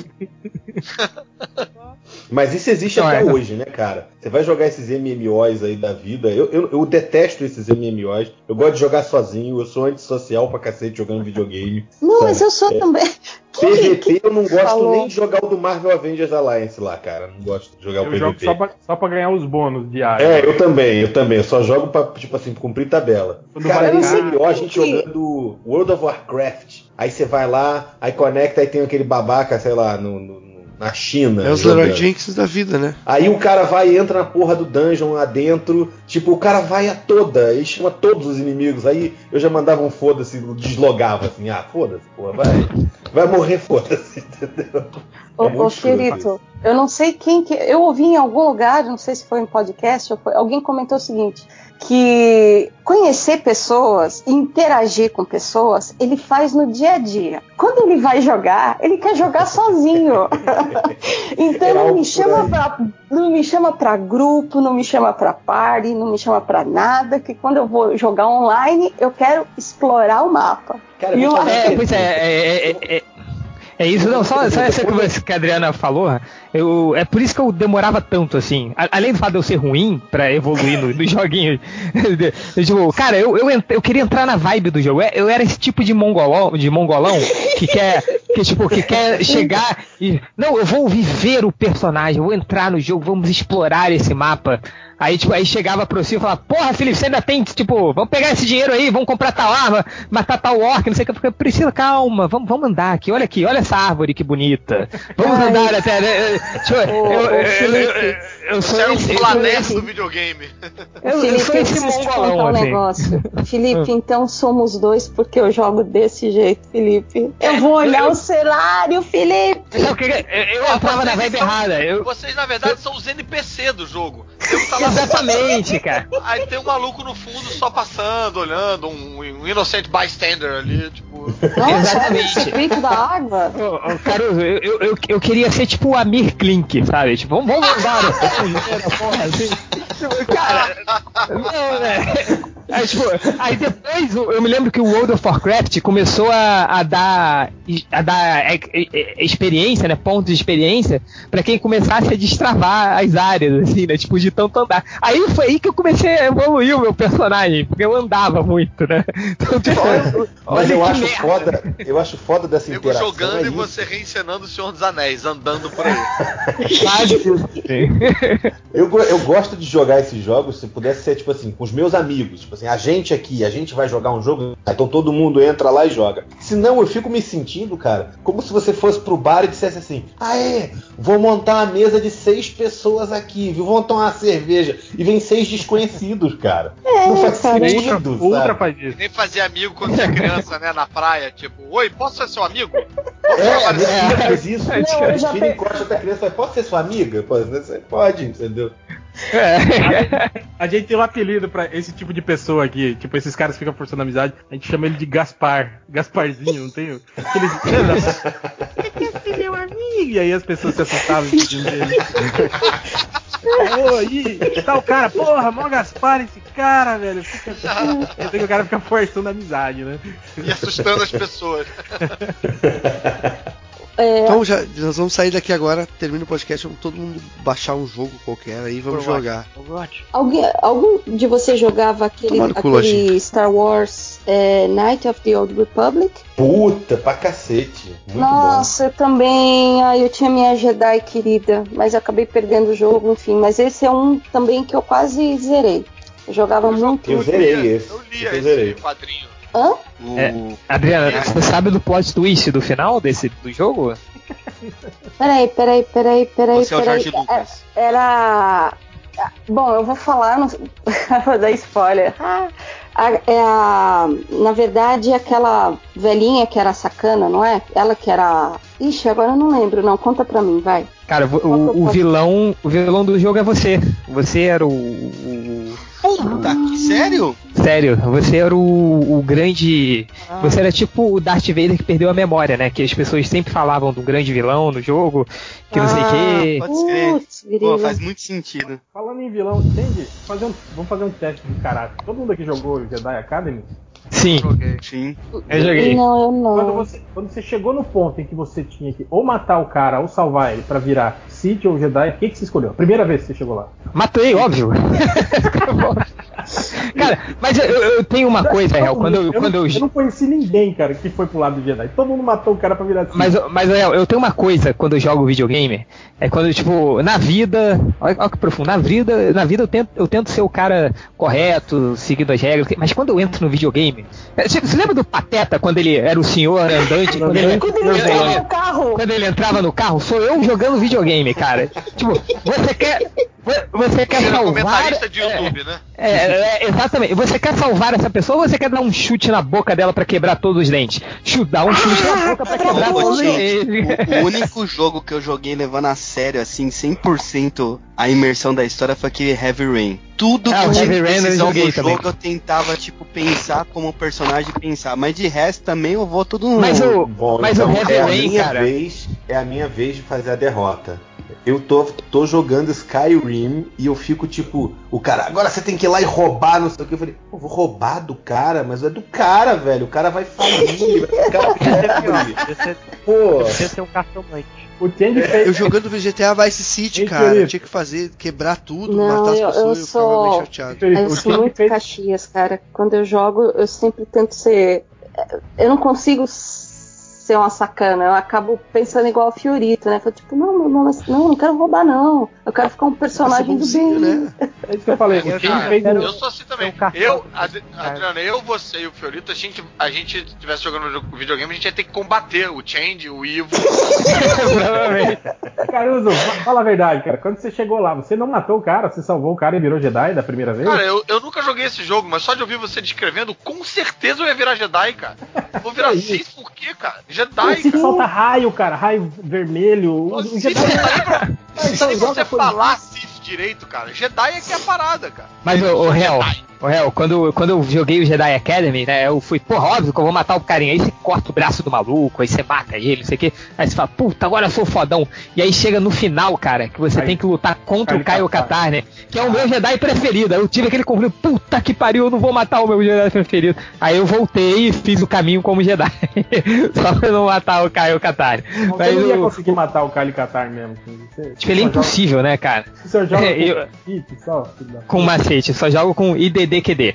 Mas isso existe até hoje, né, cara? Você vai jogar esses MMOs aí da vida. Eu detesto esses MMOs. Eu gosto de jogar sozinho. Eu sou antissocial pra cacete jogando videogame. Não, sabe? Mas eu sou também. PVP eu não gosto nem de jogar o do Marvel Avengers Alliance lá, cara. Não gosto de jogar o PVP. Eu jogo só pra ganhar os bônus diários. Eu também. Eu só jogo pra, tipo assim, cumprir tabela. Cara, MMO a gente jogando World of Warcraft. Aí você vai lá, aí conecta, aí tem aquele babaca, sei lá, na China. É os Leroy Jenkins da vida, né? Aí o cara vai e entra na porra do dungeon lá dentro. Tipo, o cara vai a toda e chama todos os inimigos. Aí eu já mandava um foda-se, deslogava assim. Foda-se, porra, vai morrer, foda-se, entendeu? Ô Felipe, eu não sei quem que... Eu ouvi em algum lugar, não sei se foi em podcast, ou alguém comentou o seguinte, que conhecer pessoas, interagir com pessoas, ele faz no dia a dia. Quando ele vai jogar, ele quer jogar sozinho. Então não me chama pra grupo, não me chama pra party, não me chama pra nada, que quando eu vou jogar online, eu quero explorar o mapa. Cara, pois é isso, não, só essa coisa que a Adriana falou, é por isso que eu demorava tanto, assim, além do fato de eu ser ruim pra evoluir nos joguinhos, tipo, cara, eu queria entrar na vibe do jogo, eu era esse tipo de mongolão que quer chegar e, não, eu vou viver o personagem, eu vou entrar no jogo, vamos explorar esse mapa. Aí chegava pro Silvio e falava, porra, Felipe, você ainda tem, tipo, vamos pegar esse dinheiro aí, vamos comprar tal arma, matar tal orc, não sei o que. Eu falei, Priscila, calma, vamos andar aqui, olha essa árvore que bonita. Vamos andar até... Eu sou esse planeta do videogame. Felipe, eu preciso te contar um negócio. Felipe, então somos dois, porque eu jogo desse jeito, Felipe. Eu vou olhar o cenário, Felipe. Eu entrava na vibe errada. Vocês, na verdade, são os NPC do jogo. Exatamente, cara. Aí tem um maluco no fundo só passando, olhando, um innocent bystander ali, tipo... Exatamente. Espírito da água. Caruso, eu queria ser tipo o Amir Klink, sabe? Tipo, vamos andar porra, assim. Cara, não, né? Aí depois eu me lembro que o World of Warcraft começou a dar experiência, né? Pontos de experiência pra quem começasse a destravar as áreas, assim, né? Tipo, de tanto andar. Aí foi aí que eu comecei a evoluir o meu personagem, porque eu andava muito, né? Então, tipo, mas eu acho foda dessa interação. Jogando e você reencenando o Senhor dos Anéis, andando por aí. Eu gosto de jogar esses jogos, se pudesse ser, tipo assim, com os meus amigos, tipo assim, a gente vai jogar um jogo, então todo mundo entra lá e joga. Senão eu fico me sentindo, cara, como se você fosse pro bar e dissesse assim, vou montar uma mesa de 6 pessoas aqui, viu? Vou tomar uma cerveja, e vem 6 desconhecidos, cara. Não faz sentido, sabe? Nem fazer amigo quando você é criança, né, na praia, tipo, oi, posso ser seu amigo? A minha filha faz isso. A filha encosta da criança e fala, posso ser sua amiga? Pode, entendeu? A gente tem um apelido pra esse tipo de pessoa aqui. Tipo, esses caras ficam forçando amizade. A gente chama ele de Gaspar. Gasparzinho, não tem? Esse meu amigo. E aí as pessoas se assustavam pedindo dele. E tal cara, porra, mó Gaspar esse cara, velho. Eu sei que o cara fica forçando a amizade, né? E assustando as pessoas. Então nós vamos sair daqui agora, termina o podcast, vamos todo mundo baixar um jogo qualquer aí, vamos jogar. Algum de vocês jogava aquele Star Wars Knight of the Old Republic? Puta, pra cacete. Muito Nossa, eu também. Eu tinha minha Jedi querida, mas eu acabei perdendo o jogo, enfim. Mas esse é um também que eu quase zerei. Eu jogava muito. Eu zerei esse. Eu li esse quadrinho. Hã? Adriana, você sabe do plot twist do final do jogo? Peraí. Você é o Jorge Lucas. Era... Bom, eu vou falar, não vou dar spoiler. Na verdade, aquela velhinha que era sacana, não é? Ela que era... Ixi, agora eu não lembro, não. Conta pra mim, vai. Cara, o vilão do jogo é você. Você era Puta, que sério? Sério, você era o grande... Você era tipo o Darth Vader que perdeu a memória, né? Que as pessoas sempre falavam do grande vilão no jogo, que não sei o quê. Pode ser. Pô, faz muito sentido. Falando em vilão, entende? Vamos fazer um teste de caráter. Todo mundo aqui jogou Jedi Academy? Sim. Sim. Eu joguei. Não, eu não. Quando você chegou no ponto em que você tinha que ou matar o cara ou salvar ele pra virar Sith ou Jedi, o que você escolheu? Primeira vez que você chegou lá. Matei, óbvio. Cara, mas eu tenho uma coisa, real. Eu não conheci ninguém, cara, que foi pro lado do Jedi. Todo mundo matou o cara pra virar Sith. Mas eu tenho uma coisa quando eu jogo videogame. É quando, tipo, na vida. Olha que profundo. Na vida eu tento ser o cara correto, seguindo as regras. Mas quando eu entro no videogame. Você lembra do Pateta quando ele era o senhor andante? Quando ele entrava no carro. Quando ele entrava no carro, sou eu jogando videogame, cara. Tipo, você quer salvar... comentarista de YouTube, né? Exatamente. Você quer salvar essa pessoa ou você quer dar um chute na boca dela pra quebrar todos os dentes? Dar um chute na boca pra quebrar todos os dentes. O único jogo que eu joguei levando a sério, assim, 100% a imersão da história foi aquele Heavy Rain. Tudo que eu tinha decisão do jogo eu tentava, tipo, pensar como o personagem pensar. Mas de resto também eu vou tudo no... Mas o Heavy Rain, cara... É a minha vez de fazer a derrota. Eu tô jogando Skyrim e eu fico tipo, o cara, agora você tem que ir lá e roubar, não sei o que. Eu falei, vou roubar do cara, mas é do cara, velho. O cara vai falir, vai ficar pobre. Pô. Você ser um cartomante. Eu jogando GTA Vice City, cara, eu tinha que quebrar tudo, matar as pessoas e eu ficava meio chateado. Eu sou muito Caxias, cara. Quando eu jogo, eu sempre tento ser... Eu não consigo ser uma sacana, eu acabo pensando igual o Fiorito, né? Eu tipo, não quero roubar, não. Eu quero ficar um personagem do bem. Né? É isso que eu falei. Eu sou assim também. Adriana, você e o Fiorito, a gente estivesse jogando videogame, a gente ia ter que combater o Change, o Ivo. Provavelmente. Caruso, fala a verdade, cara. Quando você chegou lá, você não matou o cara, você salvou o cara e virou Jedi da primeira vez? Cara, eu nunca joguei esse jogo, mas só de ouvir você descrevendo, com certeza eu ia virar Jedi, cara. Vou virar Sith por quê, cara? Jedi, cara. Solta raio, cara. Raio vermelho. O Jedi... Se você falar Sith direito, cara, Jedi é que é a parada, cara. Mas o real, quando eu joguei o Jedi Academy, né, eu fui, óbvio que eu vou matar o carinha. Aí você corta o braço do maluco, aí você mata ele, não sei o que. Aí você fala, puta, agora eu sou fodão. E aí chega no final, cara, que você tem que lutar contra o Caio Katar, né? Que é o meu Jedi preferido. Eu tive aquele conflito, puta que pariu, eu não vou matar o meu Jedi preferido. Aí eu voltei e fiz o caminho como Jedi. Só pra não matar o Caio Katar. Mas eu não ia conseguir matar o Caio Katar mesmo. Tipo, ele é impossível, né, cara? Você joga com macete, só jogo com IDDQD.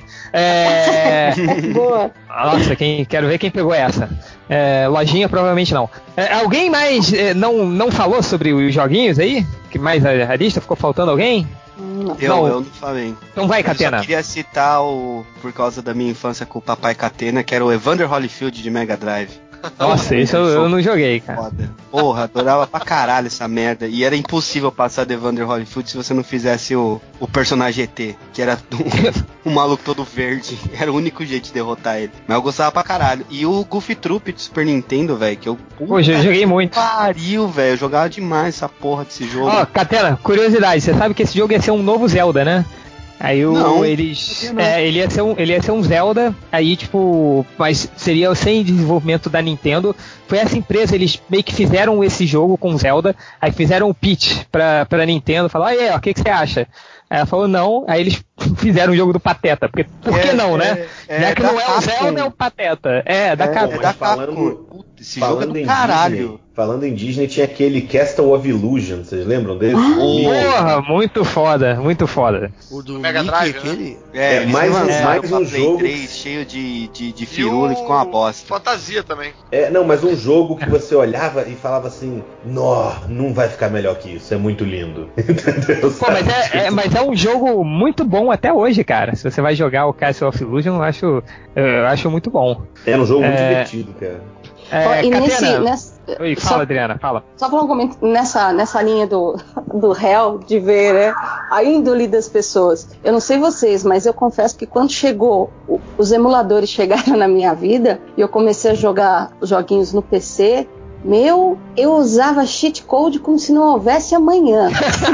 Boa. Nossa, quero ver quem pegou essa. Lojinha, provavelmente não. Alguém mais não falou sobre os joguinhos aí? Que mais a lista? Ficou faltando alguém? Eu não falei. Então vai, Catena. Eu só queria citar por causa da minha infância com o papai Catena, que era o Evander Holyfield de Mega Drive. Nossa, isso eu não joguei, cara. Foda. Porra, adorava pra caralho essa merda. E era impossível passar de Evander Holyfield se você não fizesse o personagem ET, que era um maluco todo verde. Era o único jeito de derrotar ele. Mas eu gostava pra caralho. E o Goofy Troop de Super Nintendo, velho, que eu... Poxa, eu joguei muito. Pariu, velho. Eu jogava demais essa porra desse jogo. Catena, curiosidade. Você sabe que esse jogo ia ser um novo Zelda, né? Aí ele ia ser um Zelda, aí tipo, mas seria sem desenvolvimento da Nintendo. Foi essa empresa, eles meio que fizeram esse jogo com Zelda, aí fizeram o pitch pra Nintendo, falaram, o que você acha? Aí ela falou não, aí eles fizeram o jogo do Pateta, porque por que não, né? Já que não é o Zelda, é o Pateta. Da Capcom. Esse jogo é do caralho. Disney, falando em Disney, tinha aquele Castle of Illusion, vocês lembram desse? Porra, muito foda, muito foda. O do Mega Mickey, Drive, aquele? Mais um jogo 3 cheio de firula e ficou uma bosta. Fantasia também. Mas um jogo que você olhava e falava assim, não vai ficar melhor que isso, é muito lindo. Entendeu? Pô, mas é um jogo muito bom até hoje, cara. Se você vai jogar o Castle of Illusion, eu acho muito bom. Era um jogo muito divertido, cara. Oi, fala, Adriana, fala. Só falar um comentário nessa linha do réu, de ver, né, a índole das pessoas. Eu não sei vocês, mas eu confesso que quando os emuladores chegaram na minha vida e eu comecei a jogar joguinhos no PC, eu usava cheat code como se não houvesse amanhã.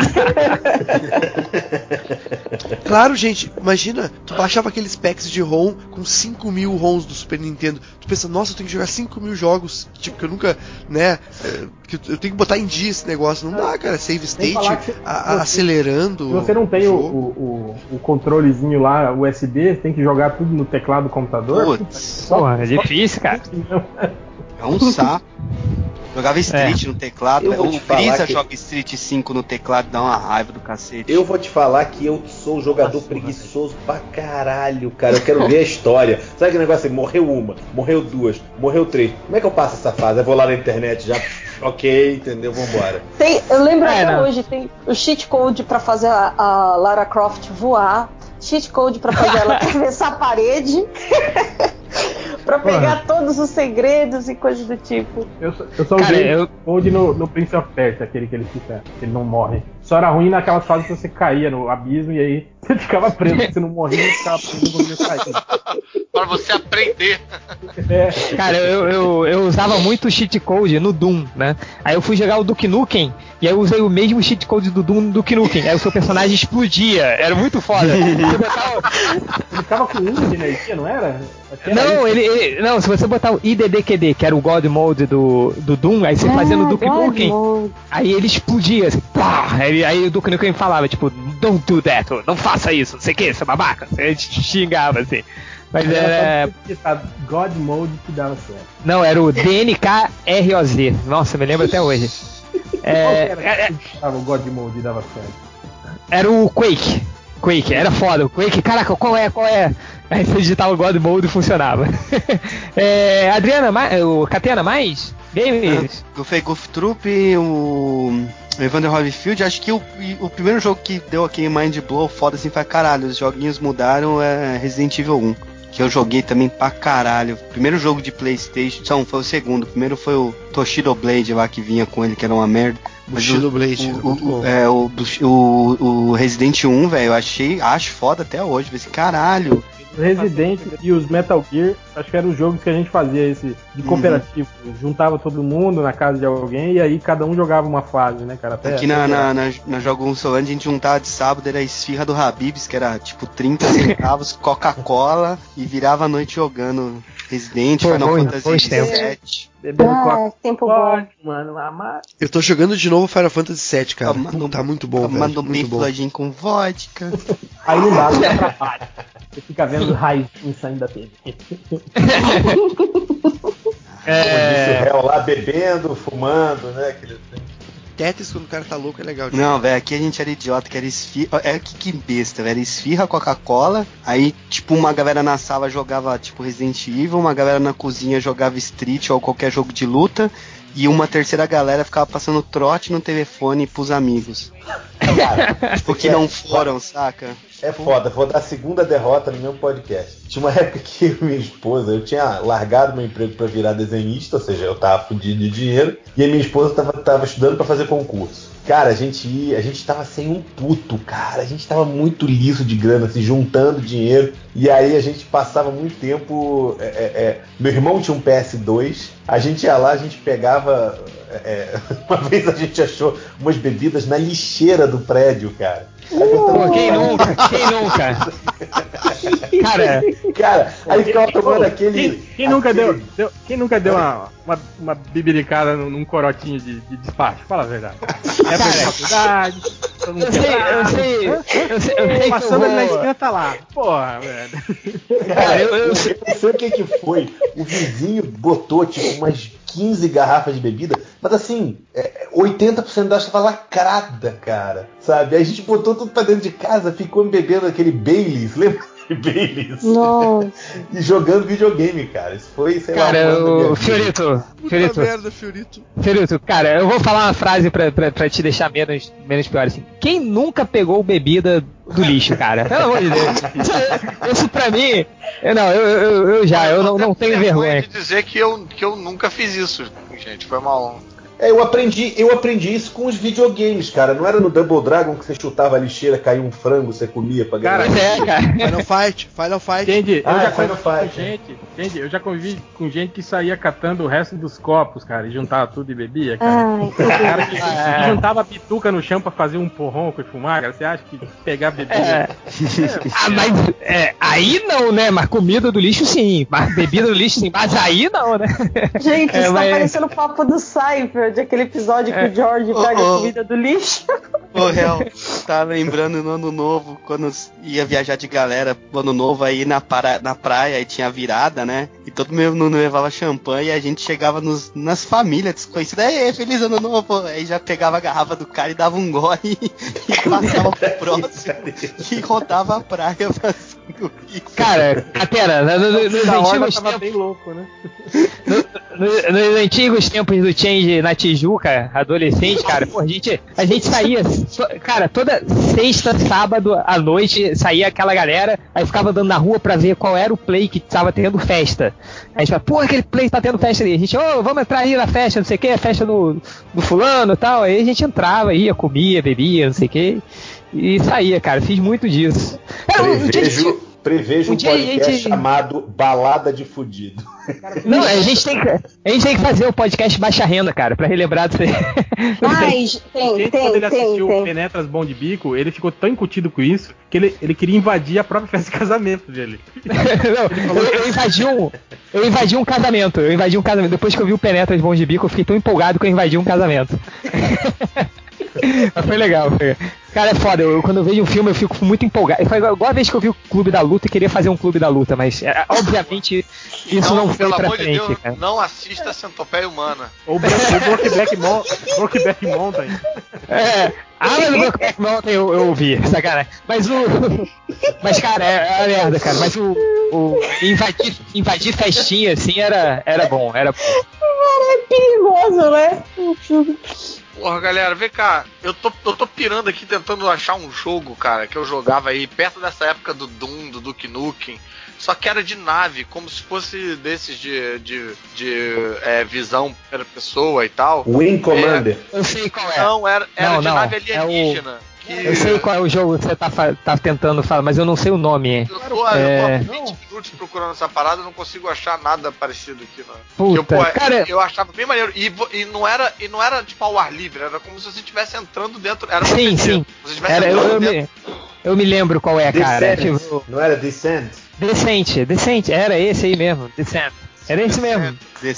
Claro, gente, imagina, tu baixava aqueles packs de ROM com 5.000 ROMs do Super Nintendo. Tu pensa, nossa, eu tenho que jogar 5.000 jogos, tipo, que eu nunca, né, que eu tenho que botar em dia esse negócio. Não dá, cara, save state, acelerando. Se você não tem o controlezinho lá, USB, tem que jogar tudo no teclado do computador. Putz, porra, é difícil, cara. É um saco. Jogava Street no teclado. O Brisa joga Street 5 no teclado, dá uma raiva do cacete. Eu vou te falar que eu sou um jogador preguiçoso pra caralho, cara. Eu quero ver a história. Sabe aquele negócio assim? Morreu uma, morreu duas, morreu três. Como é que eu passo essa fase? Eu vou lá na internet já. Ok, entendeu? Vambora. Eu lembro até hoje, tem o cheat code pra fazer a Lara Croft voar, cheat code pra fazer ela atravessar a parede. Pra pegar todos os segredos e coisas do tipo. Eu só usei code no Prince of Persia, aquele que ele não morre. Só era ruim naquelas fases que você caía no abismo e aí você ficava preso, você não morria e ficava preso no abismo caía. Para você aprender. Cara, eu usava muito o cheat code no Doom, né? Aí eu fui jogar o Duke Nukem e aí eu usei o mesmo cheat code do Doom no Duke Nukem. Aí o seu personagem explodia, era muito foda. Ele ficava com 1 de energia, não era? Não, se você botar o IDDQD, que era o God Mode do Doom, aí você fazia no Duke Nukem, aí ele explodia, assim, pá! Aí o Duke Nukem falava, tipo, don't do that, não faça isso, não sei o que, seu babaca. Você xingava, assim. Mas era God Mode que dava certo. Não, era o DNKROZ. Nossa, me lembro até hoje. O God Mode dava certo. Era o Quake, era foda. O Quake, caraca, qual é? Aí você digitava o God Mode e funcionava. Adriana, o Catena, mais games? Eu fui Golf Troop, o Evander Holyfield. Acho que o primeiro jogo que deu aquele mind blow foda assim foi caralho, os joguinhos mudaram, é Resident Evil 1. Que eu joguei também pra caralho. O primeiro jogo de PlayStation, não, foi o segundo. O primeiro foi o Toshido Blade lá que vinha com ele, que era uma merda. Toshido Blade. O Resident 1, velho, eu acho foda até hoje. Esse caralho. O Resident e os Metal Gear, acho que eram os jogos que a gente fazia esse de cooperativo. Juntava todo mundo na casa de alguém e aí cada um jogava uma fase, né, cara? Aqui na Jogo 1 Solândia a gente juntava de sábado, era a esfirra do Habib's, que era tipo 30 centavos, Coca-Cola, e virava a noite jogando Resident, Final Fantasy VII. Bebendo tempo bom. Mano, eu tô jogando de novo Final Fantasy VII, cara. Tá muito bom, velho. Manda um bem flojinho com vodka. Aí não dá, não atrapalha. Você fica vendo raizinho saindo da TV. O réu lá bebendo, fumando, né? Tetris, quando o cara tá louco, é legal. Não, velho, aqui a gente era idiota, que era esfirra. Que besta, velho. Esfirra, Coca-Cola. Aí, tipo, uma galera na sala jogava, tipo, Resident Evil. Uma galera na cozinha jogava Street ou qualquer jogo de luta. E uma terceira galera ficava passando trote no telefone pros amigos. Cara, tipo, que não foram, saca? É foda, vou dar a segunda derrota no meu podcast. Tinha uma época que minha esposa, eu tinha largado meu emprego pra virar desenhista, ou seja, eu tava fudido de dinheiro, e a minha esposa tava estudando pra fazer concurso. Cara, a gente tava sem um puto, cara, a gente tava muito liso de grana, assim, juntando dinheiro, e aí a gente passava muito tempo, meu irmão tinha um PS2, a gente ia lá, a gente pegava, uma vez a gente achou umas bebidas na lixeira do prédio, cara. Pô, quem nunca? Cara, aí ficava tomando aquele. Quem nunca deu uma bibiricada num corotinho de despacho? Fala a verdade. É pra faculdade. Eu sei. Passando ali na esquina, tá lá. Porra, velho. Cara, eu não sei o que foi. O vizinho botou, tipo, umas 15 garrafas de bebida, mas assim, 80% delas estava lacrada, cara. Sabe? Aí a gente botou tudo pra dentro de casa, ficou bebendo aquele Baileys, lembra? Baileys. Nossa. E jogando videogame, cara. Isso foi, sei lá. Cara, o Fiorito. Fiorito, cara, eu vou falar uma frase pra te deixar menos pior assim. Quem nunca pegou bebida do lixo, cara? Pelo amor de Deus. Isso pra mim. Eu não tenho vergonha de dizer que eu nunca fiz isso, gente. Foi uma honra. Eu aprendi isso com os videogames, cara. Não era no Double Dragon que você chutava a lixeira, caía um frango, você comia pra ganhar. Cara. Final Fight. Entendi. Eu já convivi com gente que saía catando o resto dos copos, cara, e juntava tudo e bebia, cara. Cara que juntava pituca no chão pra fazer um porronco e fumar, cara. Você acha que pegar bebida... mas aí não, né? Mas comida do lixo sim. Mas bebida do lixo sim. Mas aí não, né? Gente, isso tá parecendo o papo do Cypher, de aquele episódio que o George pega a comida do lixo. Ô, Real, tá lembrando no Ano Novo, quando ia viajar de galera no Ano Novo, aí na praia, aí tinha virada, né? E todo mundo levava champanhe e a gente chegava nas famílias desconhecidas. Aí, feliz Ano Novo! Aí já pegava a garrafa do cara e dava um gole e passava pro próximo e rodava a praia fazendo isso. Cara, Catera, nos antigos tava bem louco, né? Nos antigos tempos do Change na Tijuca, adolescente, cara, pô, a gente saía, cara, toda sexta, sábado à noite saía aquela galera, aí ficava andando na rua pra ver qual era o play que tava tendo festa. Aí a gente fala, pô, aquele play tá tendo festa ali. A gente, vamos entrar aí na festa, não sei o que, festa do fulano e tal. Aí a gente entrava, ia, comia, bebia, não sei o que, e saía, cara, fiz muito disso. Prevejo um podcast chamado Balada de Fudido. Não, a gente tem que fazer o podcast Baixa Renda, cara, pra relembrar disso aí. Mas quando ele assistiu o Penetras Bom de Bico, ele ficou tão incutido com isso que ele queria invadir a própria festa de casamento dele. Não, eu invadi um casamento. Depois que eu vi o Penetras Bom de Bico, eu fiquei tão empolgado que eu invadi um casamento. Mas foi legal. Cara, é foda. Quando eu vejo um filme, eu fico muito empolgado. Foi igual a vez que eu vi o Clube da Luta e queria fazer um Clube da Luta, mas obviamente isso não foi pra frente, Deus, cara. Não assista Centopeia Humana. Ou Brokeback Mountain. Mas o Brokeback Mountain eu ouvi, sacanagem. Mas, cara, é a merda, cara. Mas o invadir festinha, assim, era bom. Cara, é perigoso, né? Porra, galera, vem cá. Eu tô pirando aqui tentando achar um jogo, cara, que eu jogava aí perto dessa época do Doom, do Duke Nukem. Só que era de nave, como se fosse desses de visão para pessoa e tal. Wing Commander. Eu sei qual é. Não, era de nave alienígena. Eu sei qual é o jogo que você tá tentando falar, mas eu não sei o nome. Eu tô há 20 minutos procurando essa parada, não consigo achar nada parecido aqui, não. Puta, cara... eu achava bem maneiro. E não era tipo ao ar livre, era como se você estivesse entrando dentro. Era sim. Você estivesse entrando dentro. Eu me lembro qual é, cara. Tipo... Não era Descent? Decente, era esse aí mesmo, Descent. Era esse mesmo.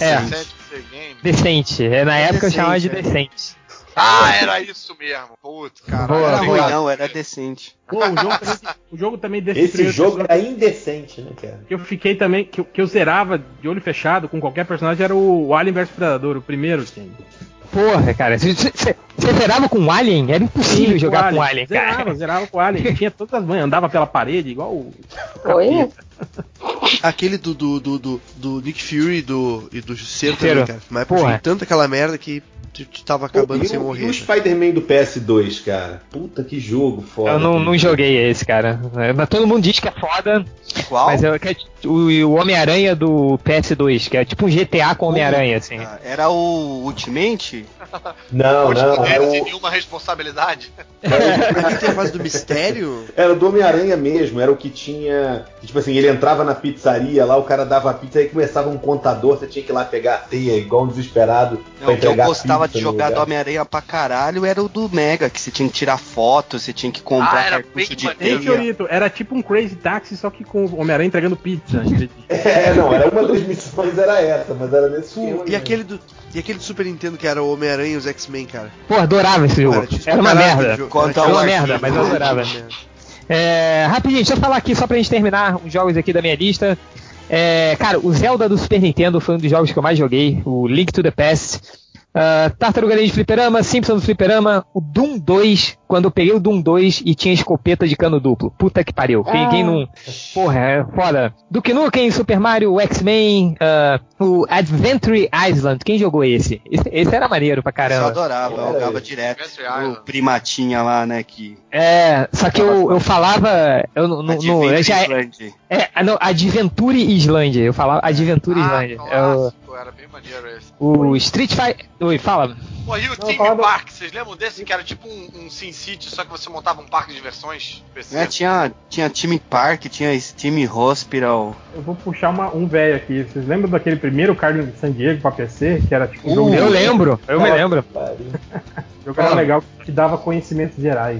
Decente. Na época eu chamava de Decente. Era isso mesmo. Putz, cara. Era ruim, não, era decente. Pô, o jogo também desse Esse jogo era indecente, né, cara? Que eu fiquei também, que eu zerava de olho fechado com qualquer personagem, era o Alien vs Predador, o primeiro, assim. Porra, cara, você zerava com o Alien? Era impossível jogar com o Alien, cara. Zerava com o Alien. Tinha todas as manhas, andava pela parede, igual o... Oi? Aquele do Nick Fury e do Justiceiro também, cara. Mas eu joguei tanto aquela merda que tava acabando sem morrer. E o Spider-Man do PS2, cara? Puta, que jogo foda. Eu não joguei esse, cara. Mas todo mundo diz que é foda. Qual? Mas o Homem-Aranha do PS2, que é tipo um GTA com Homem-Aranha, assim. Era o Ultimate? Não. Era sem nenhuma responsabilidade. Pra quem tem a fase do mistério? Era do Homem-Aranha mesmo, era o que tinha. Tipo assim, ele entrava na pizzaria lá, o cara dava a pizza, aí começava um contador, você tinha que ir lá pegar a teia, igual um desesperado. O que eu gostava de jogar do Homem-Aranha pra caralho era o do Mega, que você tinha que tirar foto, você tinha que comprar cartucho de teia. Fiorito, era tipo um Crazy Taxi, só que com o Homem-Aranha entregando pizza. Não, era uma das missões, era essa, mas era nesse filme. E aquele do Super Nintendo, que era o Homem-Aranha e os X-Men, cara? Pô, adorava esse jogo. Era uma merda. Era uma merda, mas eu adorava. Rapidinho, deixa eu falar aqui só pra gente terminar os jogos aqui da minha lista. Cara, o Zelda do Super Nintendo foi um dos jogos que eu mais joguei, o Link to the Past. Tartaruga Ninja de Fliperama, Simpsons do Fliperama, o Doom 2, quando eu peguei o Doom 2 e tinha escopeta de cano duplo. Puta que pariu. Quem não... Porra, é foda. Duke Nukem, Super Mario, o X-Men, o Adventure Island. Quem jogou esse? Esse era maneiro pra caramba. Eu adorava, eu jogava direto. O primatinha lá, né, que... Só que eu falava... Adventure Island. Eu falava Adventure Island. Era bem maneiro esse. O Street Fighter... Oi, fala. Pô, e o Theme Park, vocês lembram desse? Que era tipo um Sin City, só que você montava um parque de diversões? Tinha Theme Park, tinha Theme Hospital. Eu vou puxar um velho aqui. Vocês lembram daquele primeiro Carlos de San Diego pra PC? Que era tipo um jogo... Eu me lembro. O jogo era legal, que dava conhecimentos gerais.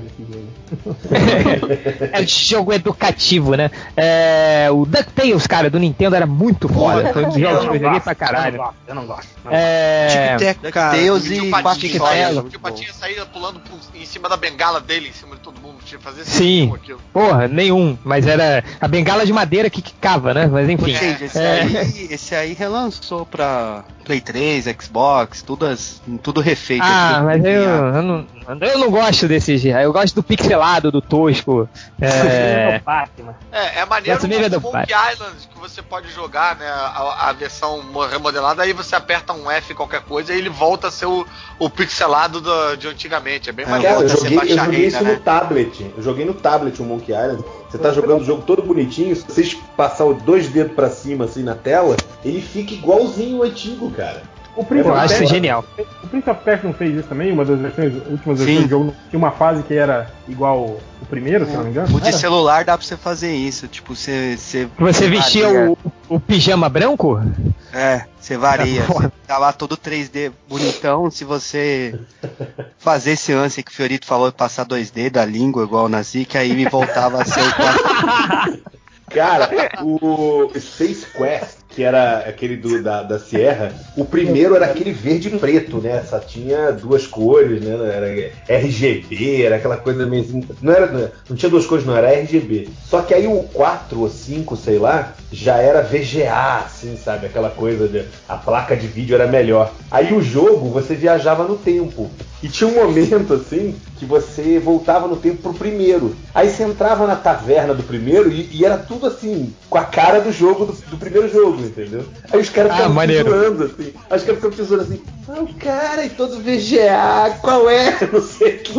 Esse jogo educativo, né? O DuckTales, cara, do Nintendo era muito foda. Foi um dos jogos que eu joguei pra caralho. Eu não gosto. Tic-Tac, cara. O Patinha saía pulando em cima da bengala dele, em cima de todo mundo. Tinha que fazer sim. Porra, nenhum. Mas era a bengala de madeira que quicava, né? Mas enfim. Esse aí relançou pra Play 3, Xbox, tudo refeito. Mas eu não gosto desses. Eu gosto do pixelado, do tosco. É maneiro o Monkey Island, que você pode jogar, né? A versão remodelada, aí você aperta um F qualquer coisa e ele volta a ser o pixelado de antigamente. É bem maneiro. Cara, eu joguei isso no tablet. Eu joguei no tablet o Monkey Island. Você tá jogando o jogo todo bonitinho, se vocês passar os 2 dedos pra cima assim na tela, ele fica igualzinho o antigo, cara. Eu acho genial. O Prince of Persia não fez isso também? Uma das últimas versões do jogo tinha uma fase que era igual o primeiro, se não me engano? O de celular dá pra você fazer isso. Tipo, você vestia o pijama branco? Você varia. Você tá lá todo 3D bonitão. Se você fazer esse lance que o Fiorito falou, passar 2D da língua igual na Zika, aí me voltava a ser o 4. Cara, o Space Quest, que era aquele da Sierra, o primeiro era aquele verde e preto, né? Só tinha 2 cores, né? Era RGB, era aquela coisa meio assim. Não tinha 2 cores, não, era RGB. Só que aí o 4 ou 5, sei lá, já era VGA, assim, sabe? Aquela coisa a placa de vídeo era melhor. Aí o jogo, você viajava no tempo. E tinha um momento, assim, que você voltava no tempo pro primeiro. Aí você entrava na taverna do primeiro e era tudo assim, com a cara do jogo, do primeiro jogo, entendeu? Aí os caras ficavam tesourando, assim. Aí os caras ficavam tesourando assim. O cara, e todo VGA, qual é? Não sei o que.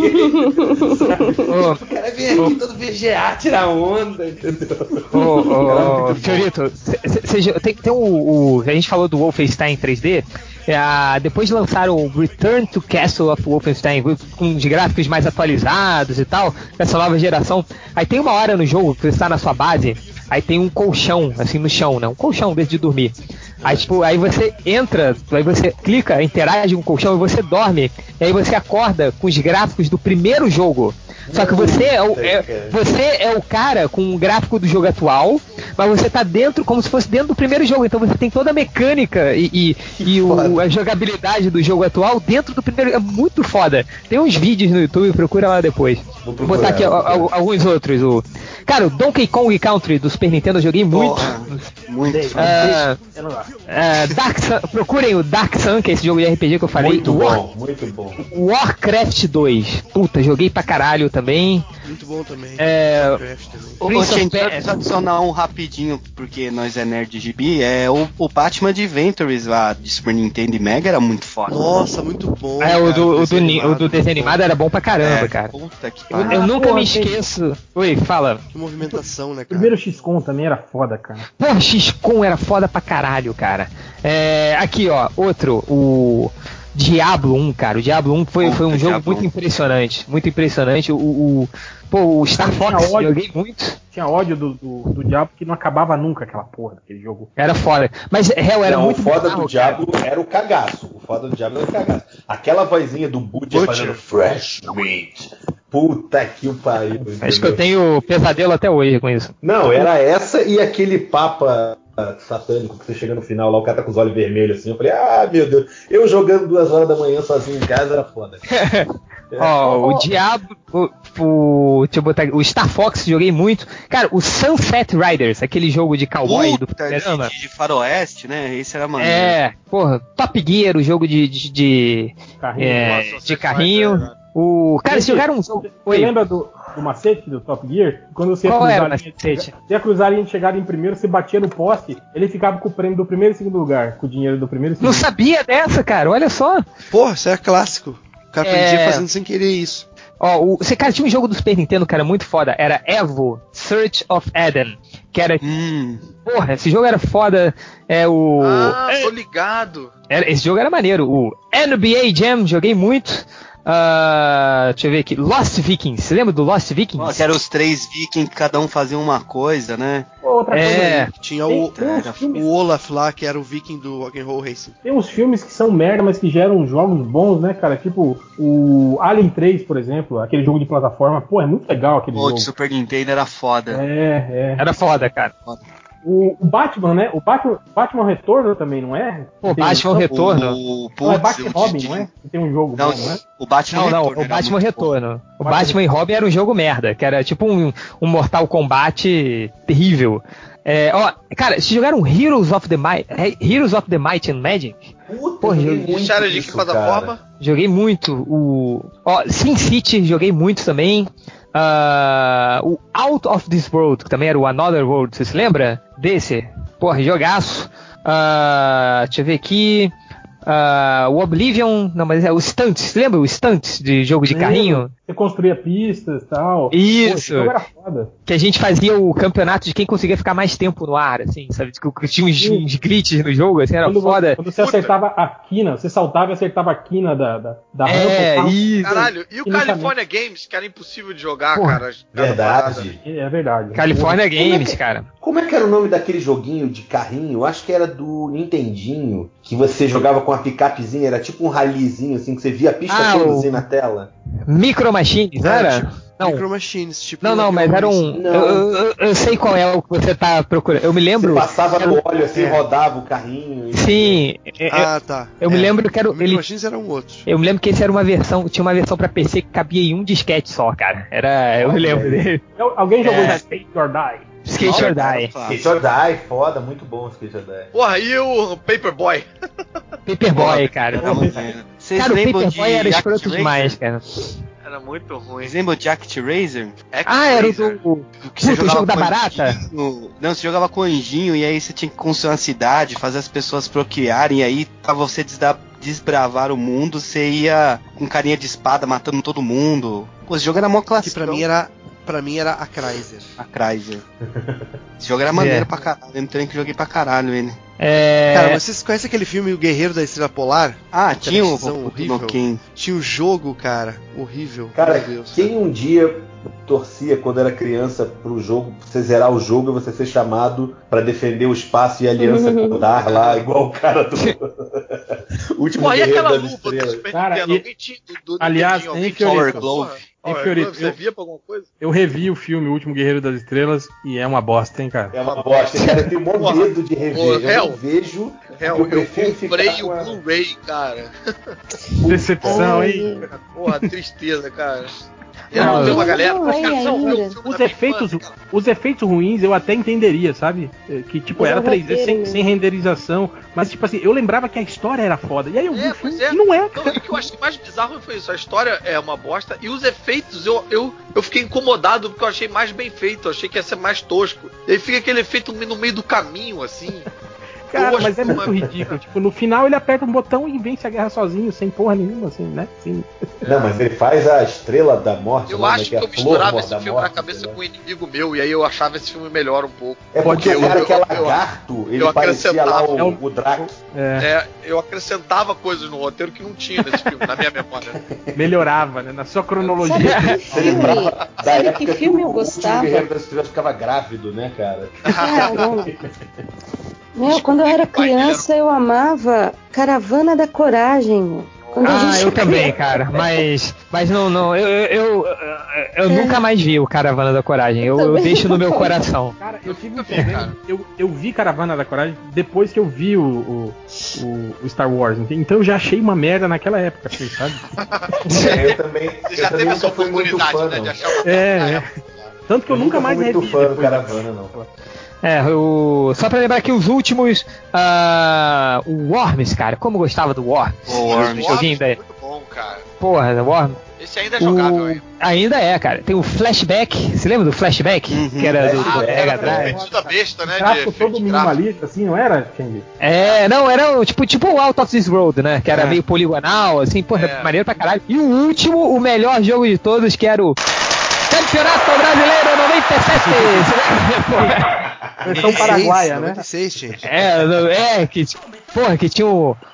O cara vem aqui todo VGA, tira onda, entendeu? Fiorito, tem a gente falou do Wolfenstein 3D. Depois lançaram o Return to Castle of Wolfenstein com os gráficos mais atualizados e tal, dessa nova geração. Aí tem uma hora no jogo que você está na sua base, aí tem um colchão assim no chão, né? Um colchão desde de dormir. Aí você entra, aí você clica, interage com o colchão e você dorme. E aí você acorda com os gráficos do primeiro jogo. Só que você é o cara com o gráfico do jogo atual, mas você tá dentro, como se fosse dentro do primeiro jogo. Então você tem toda a mecânica a jogabilidade do jogo atual dentro do primeiro. É muito foda. Tem uns vídeos no YouTube, procura lá depois. Vou botar aqui alguns outros. Cara, o Donkey Kong Country do Super Nintendo eu joguei muito. Muito. Procurem o Dark Sun, que é esse jogo de RPG que eu falei. Muito bom. Warcraft 2. Puta, joguei pra caralho também. Muito bom também. Deixa eu adicionar um rapidinho, porque nós é nerd de gibi. O Batman Adventures lá de Super Nintendo e Mega era muito foda. Nossa, muito bom. O do desenho animado era bom pra caramba, cara. Puta que pariu. Eu nunca me esqueço. Oi, fala. Que movimentação, né, cara? Primeiro XCOM também era foda, cara. Pô, XCOM era foda pra caralho, cara. Aqui, ó, outro. Diablo 1, cara. O Diablo 1 foi um jogo muito impressionante. Muito impressionante. O Star Fox, joguei muito. Tinha ódio do Diablo que não acabava nunca aquela porra daquele jogo. Era foda. Mas era muito o foda do Diablo era o cagaço. O foda do Diablo era o cagaço. Aquela vozinha do Butcher fazendo fresh meat. Puta que o pariu. Acho que eu tenho pesadelo até hoje com isso. Não, era essa e aquele papa satânico que você chega no final lá, o cara tá com os olhos vermelhos assim. Eu falei, meu Deus, eu jogando 2 horas da manhã sozinho em casa era foda. O Diablo, deixa eu botar aqui, o Star Fox joguei muito. Cara, o Sunset Riders, aquele jogo de cowboy do programa. De faroeste, né? Esse era maneiro. Top Gear, o jogo de carrinho. Cara, se jogaram um jogo. Você lembra do macete do Top Gear? Quando você ia cruzar a linha de chegada em primeiro, você batia no poste, ele ficava com o prêmio do primeiro e segundo lugar, com o dinheiro do primeiro e segundo. Não sabia dessa, cara, olha só. Porra, isso é clássico. O cara aprendia fazendo sem querer isso. Cara, tinha um jogo do Super Nintendo, cara, muito foda. Era Evo, Search of Eden. Que era. Porra, esse jogo era foda. Tô ligado. Esse jogo era maneiro. O NBA Jam, joguei muito. Deixa eu ver aqui. Lost Vikings. Você lembra do Lost Vikings? Que eram os 3 vikings, cada um fazia uma coisa, né? Outra coisa. Tinha o Olaf lá, que era o viking do Rock'n'Roll Racing. Tem uns filmes que são merda, mas que geram jogos bons, né, cara? Tipo o Alien 3, por exemplo, aquele jogo de plataforma. Pô, é muito legal aquele jogo. O de Super Nintendo era foda. Era foda, cara. O Batman, né? O Batman Retorno também, não é? O Batman Retorno. Não é Batman Robin, não é? Tem um jogo bom, não é? O Batman Retorno. O Batman Retorno. O Batman e Robin era um jogo merda, que era tipo um Mortal Kombat terrível. Cara, se jogaram Heroes of the Might and Magic? Puta, joguei muito. Era de que plataforma? Joguei muito. Sin City, joguei muito também. O Out of This World, que também era o Another World, você se lembra desse? Porra, jogaço. Deixa eu ver aqui. O Oblivion, não, mas é o Stunts, lembra o Stunts de jogo de carrinho? Você construía pistas e tal. Isso. Pô, era foda. Que a gente fazia o campeonato de quem conseguia ficar mais tempo no ar, assim, sabe? Que tinha uns glitches no jogo, assim, era foda. Quando você acertava a quina, você saltava e acertava a quina da rampa. Isso. Caralho, e o California Games, que era impossível de jogar, cara. Verdade. É verdade. California Games, cara. Como é que era o nome daquele joguinho de carrinho? Eu acho que era do Nintendinho, que você jogava com uma picapezinha, era tipo um rallyzinho, assim, que você via a pista toda assim na tela. Micro Machines, era? Não. Micro Machines, tipo. Não, mas era um. Eu sei qual é o que você tá procurando. Eu me lembro. Você passava no óleo assim, rodava o carrinho. Sim. Tá. Eu me lembro que era. Micro Machines era um outro. Eu me lembro que esse era uma versão. Tinha uma versão pra PC que cabia em um disquete só, cara. Eu me lembro dele. Alguém jogou Skate or Die? Skate or Die. Skate or Die, foda, muito bom Skate or Die. Porra, e o Paperboy? Paperboy, cara. Cara, o Paperboy era escroto demais, cara. Era muito ruim. Lembra o Jacket Razer? Era o jogo da barata? Não, você jogava com anjinho e aí você tinha que construir uma cidade, fazer as pessoas procriarem, e aí pra você desbravar o mundo, você ia com carinha de espada matando todo mundo. Pô, esse jogo era mó clássico. Que pra mim era a Chrysler. A Chrysler. Esse jogo era maneiro pra caralho. Eu não que joguei pra caralho ele. Cara, mas vocês conhecem aquele filme O Guerreiro da Estrela Polar? Tinha um horrível. Tinha o jogo, cara, horrível. Cara, meu Deus. Quem um dia torcia quando era criança pro jogo, pra você zerar o jogo e você ser chamado pra defender o espaço e a aliança com o Dar lá, igual o cara do último Guerreiro das Estrelas. Cara, aliás, você via pra alguma coisa? Eu revi o filme O Último Guerreiro das Estrelas e é uma bosta, hein, cara? É uma bosta, cara. Eu tenho um medo de rever. Eu não vejo. Eu comprei o Blu-ray, cara. Decepção, hein? Porra, tristeza, cara. Não, tem uma galera. Os efeitos ruins eu até entenderia, sabe? Que tipo, era 3D sem renderização. Mas tipo assim, eu lembrava que a história era foda. E aí eu vi o filme e não é, cara. Não, e o que eu achei mais bizarro foi isso. A história é uma bosta. E os efeitos, eu fiquei incomodado porque eu achei mais bem feito. Eu achei que ia ser mais tosco. E aí fica aquele efeito no meio do caminho, assim. Cara, mas é muito ridículo. Tipo, no final ele aperta um botão e vence a guerra sozinho, sem porra nenhuma, assim, né? Sim. Não, mas ele faz a Estrela da Morte. Eu acho que eu misturava esse filme na cabeça com um inimigo meu, e aí eu achava esse filme melhor um pouco. É porque o cara que é lagarto, ele parecia lá o Draco. Eu acrescentava coisas no roteiro que não tinha nesse filme, na minha memória. Melhorava, né? Na sua cronologia. Sabe que filme eu gostava? O Guerreiro das Estrelas ficava grávido, né, cara? Meu, quando eu era criança eu amava Caravana da Coragem. Eu também, cara. Mas não, eu nunca mais vi o Caravana da Coragem. Eu deixo no meu coração. Cara, eu tive um problema. Eu vi Caravana da Coragem depois que eu vi o Star Wars. Então eu já achei uma merda naquela época, assim, sabe? Eu também. Você já teve essa oportunidade, né, de achar uma merda. Tanto que eu nunca mais revi. Não fui muito fã do Caravana, não. Só pra lembrar aqui os últimos, o Worms, cara, como eu gostava do Worms. O Worms é muito bom, cara. Porra, o Worms. Esse ainda é jogável aí. Ainda é, cara. Tem o Flashback, você lembra do Flashback? Que era do Mega Drive. Da besta, né? Todo minimalista, assim, não era, Kenji? Não, era tipo o Out of This World, né? Que era meio poligonal, assim, porra, maneiro pra caralho. E o último, o melhor jogo de todos, que era o Campeonato Brasileiro 97. Versão paraguaia, 96, né? 96, gente. Que tinha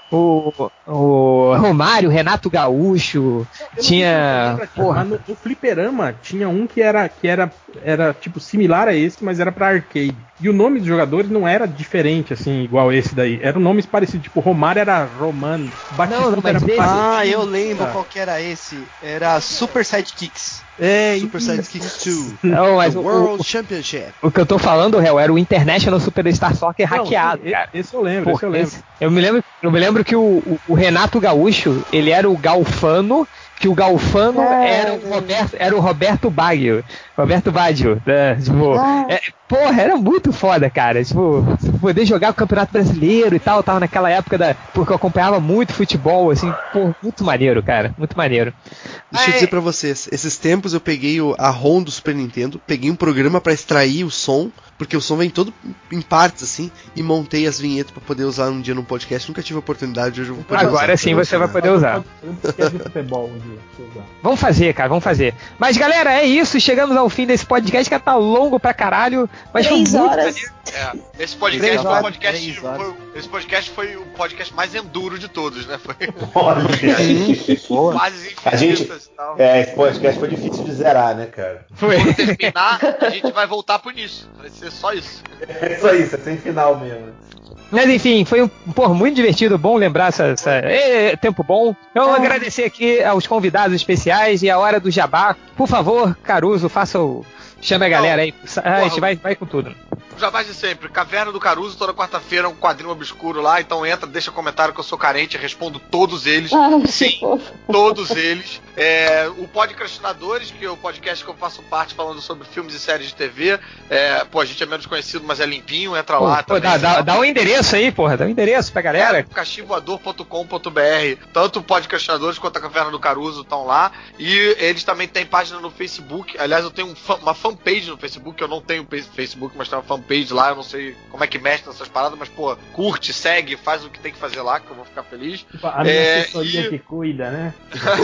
o Romário, Renato Gaúcho, tinha... Porra, no fliperama tinha um que era tipo similar a esse, mas era pra arcade. E o nome dos jogadores não era diferente, assim, igual esse daí. Eram nomes parecidos, tipo, Romário era Roman, Batistuta era eu lembro qual que era esse. Era Super Sidekicks. Super Sidekicks 2. Não, mas World Championship. O que eu tô falando, Réu, era o International Superstar Soccer hackeado, cara. Esse eu lembro, Eu me lembro que o Renato Gaúcho, ele era o Galfano, que o Galfano era o Roberto Baggio. Roberto Baggio. Né? Tipo, era muito foda, cara. Tipo, poder jogar o Campeonato Brasileiro e tal, tava naquela época porque eu acompanhava muito futebol, assim, muito maneiro, cara. Muito maneiro. Deixa eu dizer pra vocês, esses tempos eu peguei a ROM do Super Nintendo, peguei um programa pra extrair o som, porque o som vem todo em partes, assim, e montei as vinhetas pra poder usar um dia no podcast. Nunca tive a oportunidade, hoje eu vou poder usar. Agora sim você vai poder usar. Vamos fazer, cara, vamos fazer. Mas galera, é isso, chegamos ao fim desse podcast que tá longo pra caralho, mas 3 horas. Esse podcast foi o podcast mais enduro de todos, né? Foi quase infinitas e tal. Esse podcast foi difícil de zerar, né, cara? Quando terminar, a gente vai voltar pro início. Vai ser só isso. É só isso, é sem final mesmo. Mas enfim, foi muito divertido, bom lembrar tempo bom. Então agradecer aqui aos convidados especiais e a hora do jabá. Por favor, Caruso, chame a galera aí. A gente vai com tudo. Jabá de sempre, Caverna do Caruso, toda quarta-feira, um quadrinho obscuro lá, então entra, deixa comentário que eu sou carente, respondo todos eles. Sim, todos eles. O Podcastinadores, que é o podcast que eu faço parte falando sobre filmes e séries de TV. A gente é menos conhecido, mas é limpinho, entra lá. Dá um endereço aí, porra, dá um endereço pra galera. Cachivoador.com.br. Tanto o Podcastinadores quanto a Caverna do Caruso estão lá. E eles também têm página no Facebook. Aliás, eu tenho uma fanpage no Facebook, eu não tenho Facebook, mas tem uma fanpage lá, eu não sei como é que mexe nessas paradas, mas, curte, segue, faz o que tem que fazer lá, que eu vou ficar feliz. A minha assessoria que cuida, né?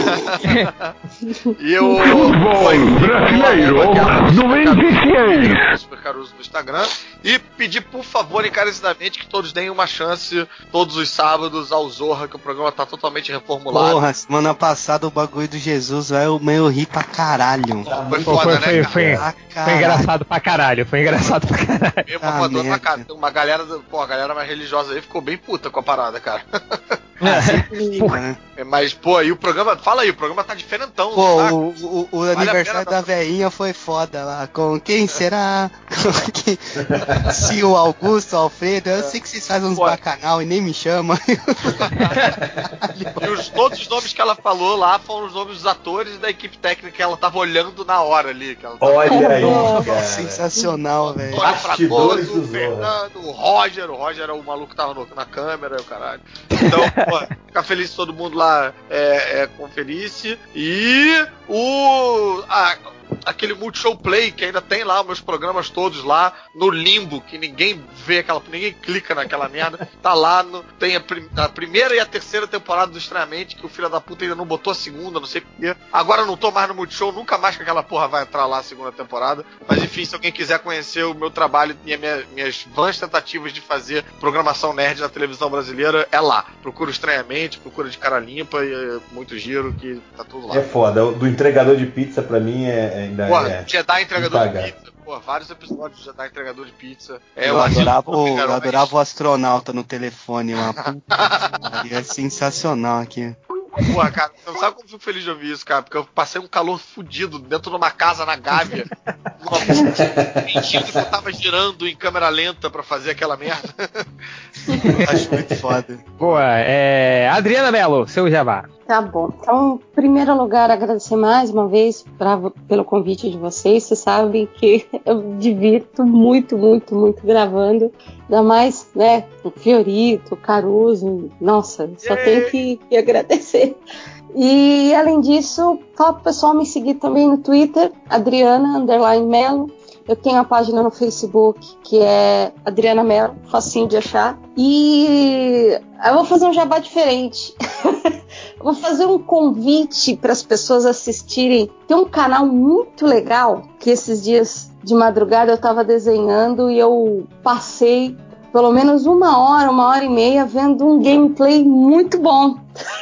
E eu... Brasileiro 96! Super Caruso no Instagram. E pedir, por favor, encarecidamente, que todos deem uma chance todos os sábados ao Zorra, que o programa tá totalmente reformulado. Porra, semana passada o bagulho do Jesus, eu ri pra caralho. Foi foda, né, cara? Foi engraçado pra caralho, Uma galera, a galera mais religiosa aí ficou bem puta com a parada, cara. Mas, e o programa, fala aí, o programa tá diferentão. O aniversário da veinha foi foda lá, com quem será? Se o Augusto, o Alfredo, eu sei que vocês fazem uns bacanal e nem me chamam. E todos os nomes que ela falou lá foram os nomes dos atores e da equipe técnica que ela tava olhando na hora ali. Que ela tava... Olha aí, cara. Sensacional, velho. O Fernando, o Roger era o maluco que tava na câmera, o caralho. Então, ficar feliz todo mundo lá conferisse. E aquele Multishow Play, que ainda tem lá meus programas todos lá no limbo, que ninguém vê ninguém clica naquela merda. Tá lá, tem a primeira e a terceira temporada do Estranhamente, que o filho da puta ainda não botou a segunda, não sei porquê. Agora eu não tô mais no Multishow, nunca mais que aquela porra vai entrar lá a segunda temporada. Mas enfim, se alguém quiser conhecer o meu trabalho e minhas vãs tentativas de fazer programação nerd na televisão brasileira, é lá. Procura Estranhamente, procura De Cara Limpa e é muito giro que tá tudo lá. É foda, do entregador de pizza pra mim ainda Jedi entregador de pizza. Pô, vários episódios de Jedi entregador de pizza. Eu adorava o astronauta no telefone lá. É sensacional aqui. Porra, cara, você não sabe como eu fico feliz de ouvir isso, cara, porque eu passei um calor fudido dentro de uma casa na Gávea, mentindo que eu tava girando em câmera lenta pra fazer aquela merda. Acho muito foda. Boa, Adriana Mello, seu jabá. Tá bom. Então, em primeiro lugar, agradecer mais uma vez pelo convite de vocês. Vocês sabem que eu me divirto muito, muito, muito gravando. Ainda mais, né, o Fiorito, o Caruso. Nossa, só tenho que agradecer. E, além disso, fala pro pessoal me seguir também no Twitter, Adriana_Mello. Eu tenho a página no Facebook, que é Adriana Mello, facinho de achar. E eu vou fazer um jabá diferente. Vou fazer um convite para as pessoas assistirem. Tem um canal muito legal que esses dias de madrugada eu estava desenhando e eu passei pelo menos uma hora e meia vendo um gameplay muito bom.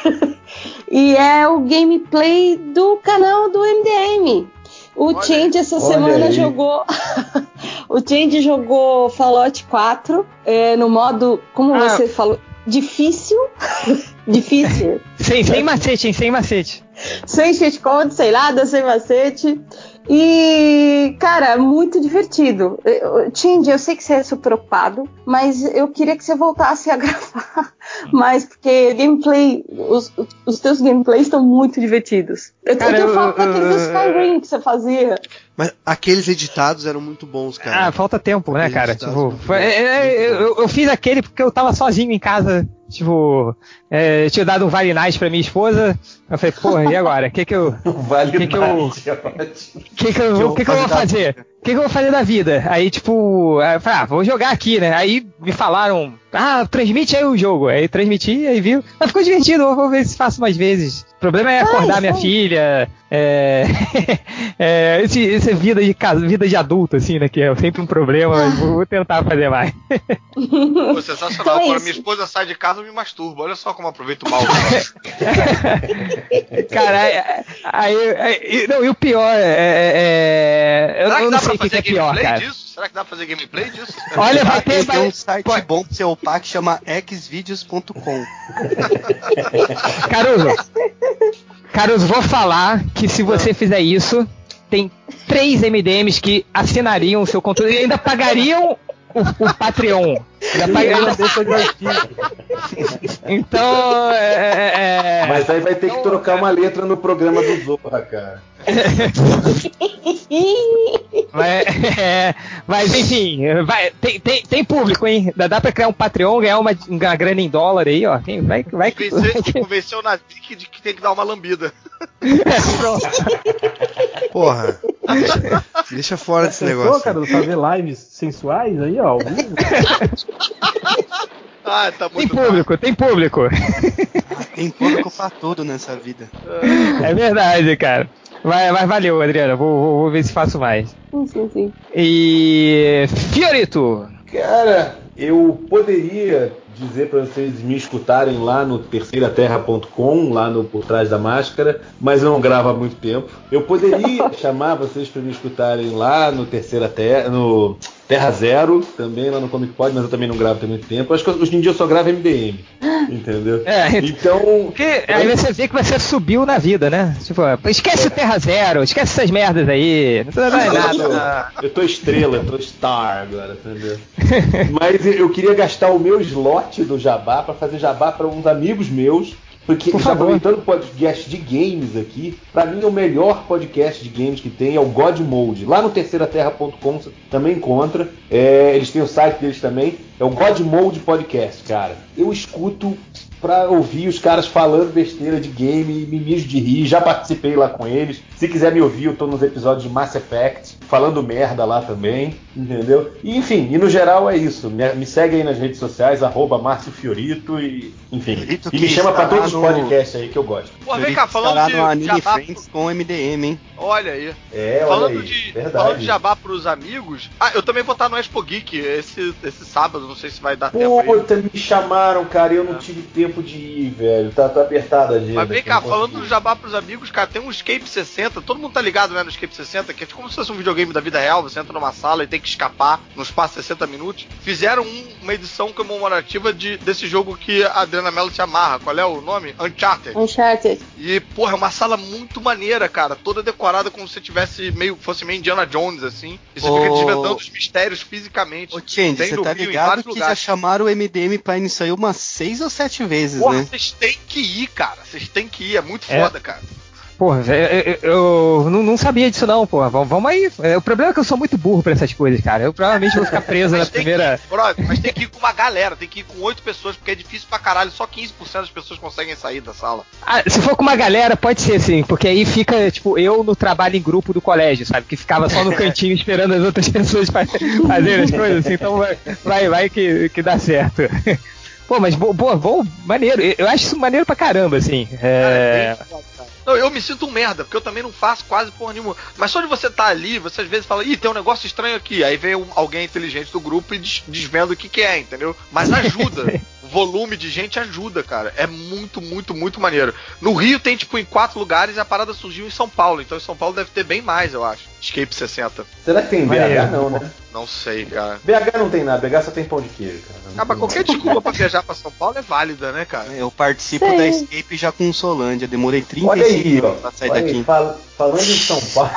E é o gameplay do canal do MDM. O Change essa semana jogou. O Change jogou Fallout 4 no modo, como você falou, difícil. Difícil. Sem macete, hein? Sem macete. Sem cheat code, sem nada, sem macete. E, cara, muito divertido. Tindy, eu sei que você é super ocupado, mas eu queria que você voltasse a gravar mais, porque gameplay, os teus gameplays estão muito divertidos. Eu tenho falta daqueles do Skyrim que você fazia. Mas aqueles editados eram muito bons, cara. Falta tempo, né, cara? Tipo, eu fiz aquele porque eu tava sozinho em casa. Tipo, eu tinha dado um Vale Night pra minha esposa. Eu falei, porra, e agora? O que eu vou fazer? O que eu vou fazer da vida? Aí, tipo, eu falei, vou jogar aqui, né? Aí me falaram, transmite aí o jogo. Aí transmiti, aí viu. Mas ficou divertido, vou ver se faço mais vezes. O problema é acordar minha filha. Essa vida de adulto, assim, né? Que é sempre um problema, mas vou tentar fazer mais. Pô, sensacional. Quando minha esposa sai de casa, eu me masturbo. Olha só como eu aproveito mal. Cara, e o pior eu não sei o que é pior, cara. Será que dá pra fazer gameplay disso? Olha, tem um site bom pro seu upar que chama xvideos.com. Caruso, vou falar que se você fizer isso, tem 3 MDMs que assinariam o seu conteúdo e ainda pagariam o Patreon. Então, Mas aí vai ter que trocar uma letra no programa do Zorra, cara. Mas enfim, tem público, hein? Dá pra criar um Patreon, ganhar uma grana em dólar aí, ó. Vai convencer o Nazik de que tem que dar uma lambida. Porra. Deixa fora desse negócio. Pô, cara, fazer lives sensuais aí, ó. Tá muito tem público. Tem público pra tudo nessa vida. É verdade, cara. Mas valeu, Adriana. Vou ver se faço mais. Sim. E Fiorito? Cara, eu poderia dizer para vocês me escutarem lá no terceiraterra.com, lá no Por Trás da Máscara, mas eu não gravo há muito tempo. Eu poderia chamar vocês para me escutarem lá no no Terra Zero, também lá no Comic Pod, mas eu também não gravo há muito tempo. Acho que hoje em dia eu só gravo MDM, entendeu? Então... Porque aí você vê que você subiu na vida, né? Tipo, esquece o Terra Zero, esquece essas merdas aí, não precisa mais nada. Eu tô estrela, eu tô star agora, entendeu? Mas eu queria gastar o meu slot do jabá para fazer jabá para uns amigos meus, porque já aproveitando o podcast de games aqui, para mim o melhor podcast de games que tem é o God Mode. Lá no terceiraterra.com você também encontra, eles têm o site deles também, é o God Mode Podcast, cara. Eu escuto pra ouvir os caras falando besteira de game, me mijo de rir, já participei lá com eles. Se quiser me ouvir, eu tô nos episódios de Mass Effect, falando merda lá também, entendeu? E, enfim, e no geral é isso. Me segue aí nas redes sociais, @Márcio Fiorito, e enfim. Fiorito, e me chama pra todos os podcasts aí que eu gosto. Pô, vem cá, falando de no Anime jabá Friends com MDM, hein? Olha aí. Falando Falando de jabá pros amigos. Eu também vou estar no Expo Geek esse sábado, não sei se vai dar tempo aí. Puta, me chamaram, cara, e eu não tive tempo de ir, velho. Tá apertada a agenda. Mas vem cá, falando do jabá pros amigos, cara, tem um Escape 60, todo mundo tá ligado, né, no Escape 60, que é como se fosse um videogame da vida real, você entra numa sala e tem que escapar no espaço de 60 minutos. Fizeram uma edição comemorativa desse jogo que a Adriana Mello se amarra. Qual é o nome? Uncharted. E, porra, é uma sala muito maneira, cara, toda decorada como se fosse meio Indiana Jones, assim. E você fica desvendando os mistérios fisicamente. Ô, Change, você tá ligado que já chamaram o MDM pra isso aí umas 6 ou 7 vezes, porra, né? Vocês têm que ir, cara. Vocês têm que ir, é muito foda, cara. Porra, eu não sabia disso não, porra. Vamos aí. O problema é que eu sou muito burro pra essas coisas, cara. Eu provavelmente vou ficar preso na primeira... Mas tem que ir com uma galera, tem que ir com 8 pessoas, porque é difícil pra caralho. Só 15% das pessoas conseguem sair da sala. Se for com uma galera, pode ser sim, porque aí fica, tipo, eu no trabalho em grupo do colégio, sabe? Que ficava só no cantinho esperando as outras pessoas fazerem as coisas, assim. Então vai que dá certo. Pô, mas bom, maneiro. Eu acho isso maneiro pra caramba, assim. Cara, não, eu me sinto um merda, porque eu também não faço quase porra nenhuma. Mas só de você estar ali, você às vezes fala, tem um negócio estranho aqui. Aí vem alguém inteligente do grupo e desvenda o que é, entendeu? Mas ajuda. O volume de gente ajuda, cara. É muito, muito, muito maneiro. No Rio tem, tipo, em 4 lugares e a parada surgiu em São Paulo. Então em São Paulo deve ter bem mais, eu acho. Escape 60. Será que tem em BH? Não, né? Não sei, cara. BH não tem nada, BH só tem pão de queijo, cara. Mas qualquer desculpa pra viajar pra São Paulo é válida, né, cara? Eu participo da Escape já com Solândia. Demorei 35 anos pra sair daqui. Falando em São Paulo...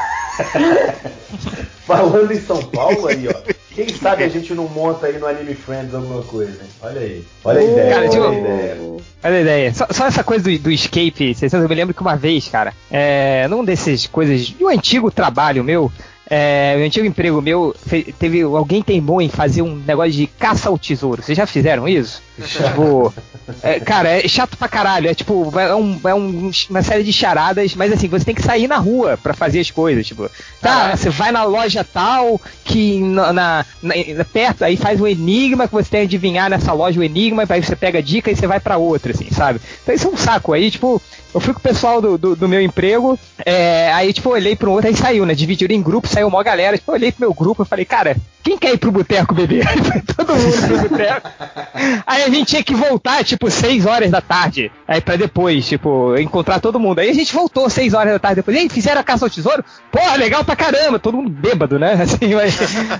Falando em São Paulo aí, ó. Quem sabe a gente não monta aí no Anime Friends alguma coisa, hein? Olha aí. Olha a ideia, cara, olha a ideia. Só essa coisa do Escape, eu me lembro que uma vez, cara, num desses coisas de um antigo trabalho meu, o antigo emprego meu, alguém teimou em fazer um negócio de caça ao tesouro. Vocês já fizeram isso? Tipo, cara, é chato pra caralho. É tipo, uma série de charadas, mas assim, você tem que sair na rua pra fazer as coisas. Tipo, você vai na loja tal, que perto, aí faz um enigma que você tem que adivinhar nessa loja o enigma, aí você pega a dica e você vai pra outra, assim, sabe? Então isso é um saco. Aí, tipo, eu fui com o pessoal do meu emprego, aí, tipo, eu olhei pra um outro, aí saiu, né? Dividiram em grupo, saiu uma galera, tipo, eu olhei pro meu grupo e falei, cara, quem quer ir pro boteco beber? Todo mundo pro boteco. Aí a gente tinha que voltar, tipo, 6 horas da tarde, aí pra depois, tipo, encontrar todo mundo. Aí a gente voltou 6 horas da tarde depois, e aí, fizeram a caça ao tesouro? Porra, legal pra caramba, todo mundo bêbado, né? Assim, mas...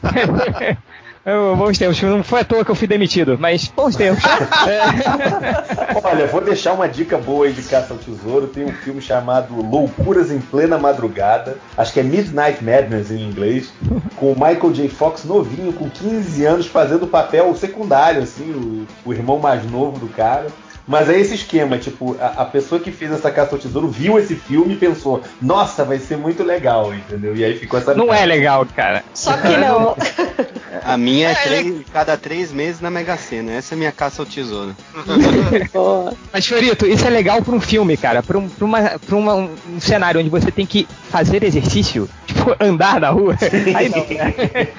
Bons tempos, não foi à toa que eu fui demitido, mas bons tempos. Olha, vou deixar uma dica boa aí de caça ao tesouro. Tem um filme chamado Loucuras em Plena Madrugada, acho que é Midnight Madness em inglês, com o Michael J. Fox novinho, com 15 anos, fazendo o papel secundário, assim, o irmão mais novo do cara. Mas é esse esquema, tipo, a pessoa que fez essa caça ao tesouro viu esse filme e pensou, nossa, vai ser muito legal, entendeu? E aí ficou essa... Não é legal, cara. Só que não. A minha cada 3 meses na Mega Sena. Essa é a minha caça ao tesouro. Mas, Fiorito, isso é legal pra um filme, cara. Pra um cenário onde você tem que fazer exercício, tipo, andar na rua. Aí não, né?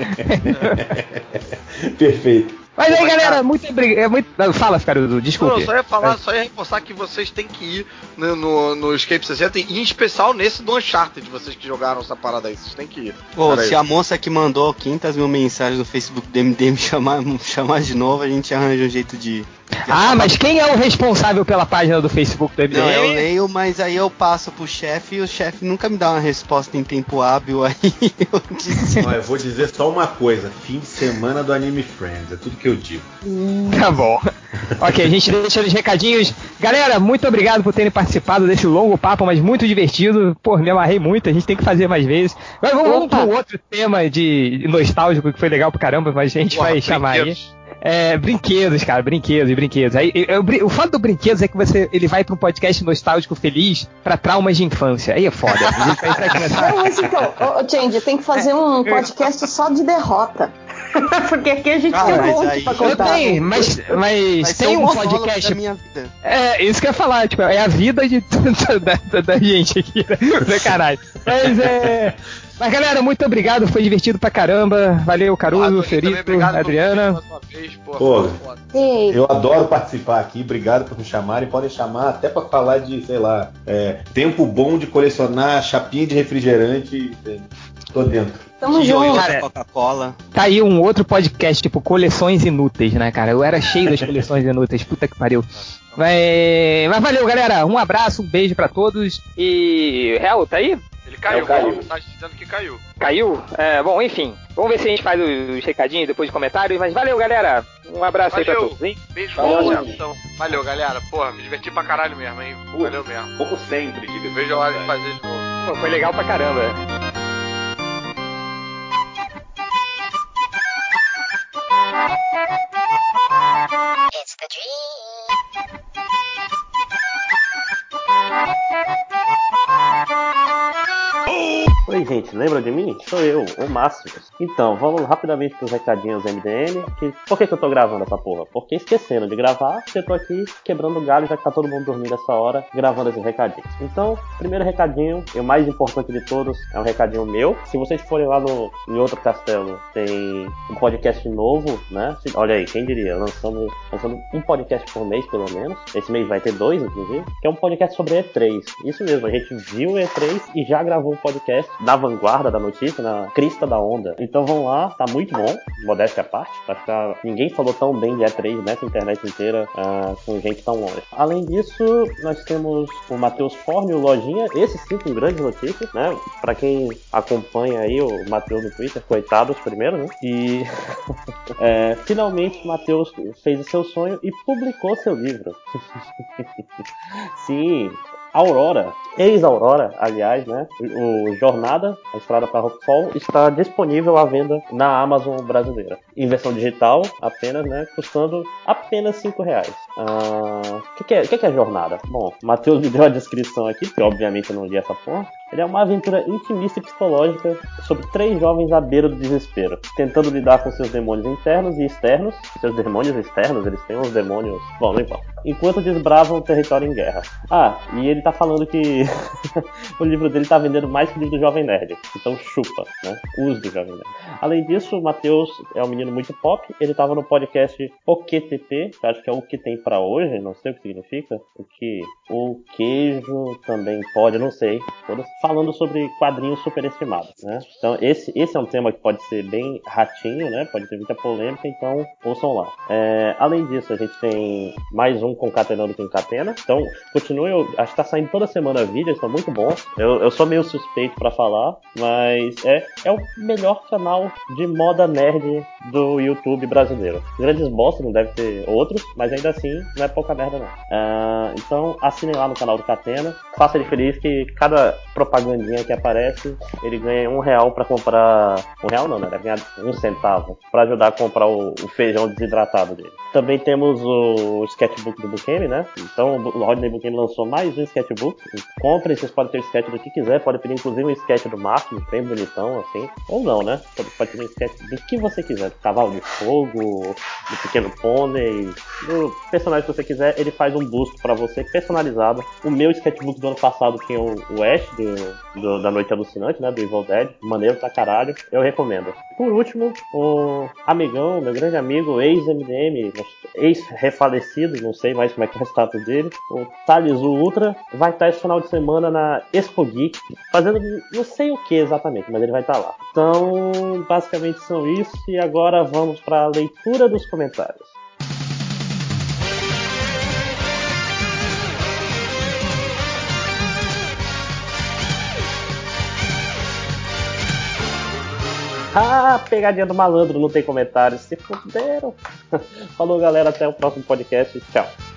Perfeito. Mas aí, galera, muito obrigado. Fala, Ficarudo, desculpa. Não, só ia reforçar que vocês têm que ir no Escape 60, e em especial nesse do Uncharted, vocês que jogaram essa parada aí, vocês têm que ir. Pô, se a moça que mandou 500 mil mensagens no Facebook do MDM chamar de novo, a gente arranja um jeito de... mas quem é o responsável pela página do Facebook do MDM? Não, eu leio, mas aí eu passo pro chefe e o chefe nunca me dá uma resposta em tempo hábil, aí eu disse... Eu vou dizer só uma coisa, fim de semana do Anime Friends, é tudo que eu digo. Tá bom. Ok, a gente deixa os recadinhos. Galera, muito obrigado por terem participado desse longo papo, mas muito divertido. Pô, me amarrei muito, a gente tem que fazer mais vezes. Mas vamos para um outro tema de nostálgico que foi legal pra caramba, mas a gente vai chamar aí. Brinquedos, cara, brinquedos. Aí, o fato do brinquedos é que ele vai pra um podcast nostálgico feliz pra traumas de infância. Aí é foda. A gente vai entrar aqui nessa... Não, mas então, Change, tem que fazer um podcast só de derrota. Porque aqui a gente tem um monte pra contar. Eu tenho, mas tem um podcast. Da minha vida. É, isso que eu ia falar, tipo, é a vida da gente aqui, né? Caralho. Mas galera, muito obrigado, foi divertido pra caramba. Valeu, Caruso, Ferito, Adriana. Eu adoro participar aqui, obrigado por me chamarem. Podem chamar até pra falar de, sei lá, tempo bom de colecionar chapinha de refrigerante. Tô dentro. Tamo junto. Coca-Cola. Tá aí um outro podcast, tipo, coleções inúteis, né, cara? Eu era cheio das coleções inúteis, puta que pariu. Mas valeu, galera. Um abraço, um beijo pra todos. E... Real, tá aí? Ele caiu. Tá dizendo que caiu. Caiu? Bom, enfim. Vamos ver se a gente faz os recadinhos depois de comentários. Mas valeu, galera. Um abraço aí pra todos, hein? Beijo, valeu, galera. Porra, me diverti pra caralho mesmo, hein? Valeu mesmo. Como sempre, diga. Vejo a hora de fazer de novo. Pô, foi legal pra caramba. It's the dream. Oi, gente, lembra de mim? Sou eu, o Máximos. Então, vamos rapidamente pros recadinhos MDM. Por que eu tô gravando essa porra? Porque esquecendo de gravar, eu tô aqui quebrando galho, já que tá todo mundo dormindo essa hora, gravando esses recadinhos. Então, primeiro recadinho, e o mais importante de todos, é um recadinho meu. Se vocês forem lá em outro castelo, tem um podcast novo, né? Olha aí, quem diria? Lançando um podcast por mês, pelo menos. Esse mês vai ter 2, inclusive. Que é um podcast sobre E3. Isso mesmo, a gente viu o E3 e já gravou um podcast na vanguarda da notícia, na crista da onda. Então vão lá, tá muito bom, modéstia à parte. Acho que ninguém falou tão bem de E3 nessa internet inteira com gente tão longe. Além disso, nós temos o Matheus Forne e o Lojinha, esse sim com grandes notícias, né? Pra quem acompanha aí o Matheus no Twitter, coitados primeiro, né? E finalmente o Matheus fez o seu sonho e publicou seu livro. Sim, Aurora, ex-Aurora, aliás, né? O Jornada, a Estrada para Rockfall, está disponível à venda na Amazon brasileira. Em versão digital, apenas, né? Custando apenas R$5. O que é Jornada? Bom, o Matheus me deu a descrição aqui, porque obviamente eu não li essa porra. Ele é uma aventura intimista e psicológica sobre 3 jovens à beira do desespero, tentando lidar com seus demônios internos e externos. Seus demônios externos, eles têm uns demônios... Bom, não importa. Enquanto desbravam o território em guerra. E ele tá falando que o livro dele tá vendendo mais que o livro do Jovem Nerd. Então chupa, né? Use do Jovem Nerd. Além disso, o Matheus é um menino muito pop. Ele tava no podcast OQTP, que acho que é o que tem pra hoje, não sei o que significa. O queijo também pode, não sei. Falando sobre quadrinhos superestimados, né? Então esse é um tema que pode ser bem ratinho, né? Pode ter muita polêmica, então ouçam lá. Além disso, a gente tem mais um Concatenando com Catena. Então continue, acho que tá saindo toda semana vídeos, estão muito bons. Eu sou meio suspeito pra falar, mas é o melhor canal de moda nerd do YouTube brasileiro. Grandes bosta, não deve ter outros, mas ainda assim não é pouca merda não. Então assinem lá no canal do Catena, faça ele feliz que cada propagandinha que aparece, ele ganha R$1 pra comprar... R$1 não, né? Deve ganhar 1 centavo pra ajudar a comprar o feijão desidratado dele. Também temos o sketchbook do Bukemi, né? Então o Rodney Bukemi lançou mais um sketchbook. Comprem, vocês podem ter o sketch do que quiser, pode pedir inclusive um sketch do Máximo, bem bonitão, assim. Ou não, né? Pode pedir um sketch do que você quiser. Do Cavalo de Fogo, do Pequeno Pônei, do personagem que você quiser, ele faz um busto pra você personalizado. O meu sketchbook do ano passado tinha o Ash da Noite Alucinante, né? Do Evil Dead. Maneiro pra caralho. Eu recomendo. Por último, o amigão, meu grande amigo, ex-MDM, ex-refalecido, não sei mais como é que é o status dele, o Thales Ultra, vai estar esse final de semana na Expo Geek, fazendo não sei o que exatamente, mas ele vai estar lá. Então, basicamente são isso, e agora vamos para a leitura dos comentários. Pegadinha do malandro, não tem comentários. Se fuderam. Falou, galera. Até o próximo podcast. Tchau.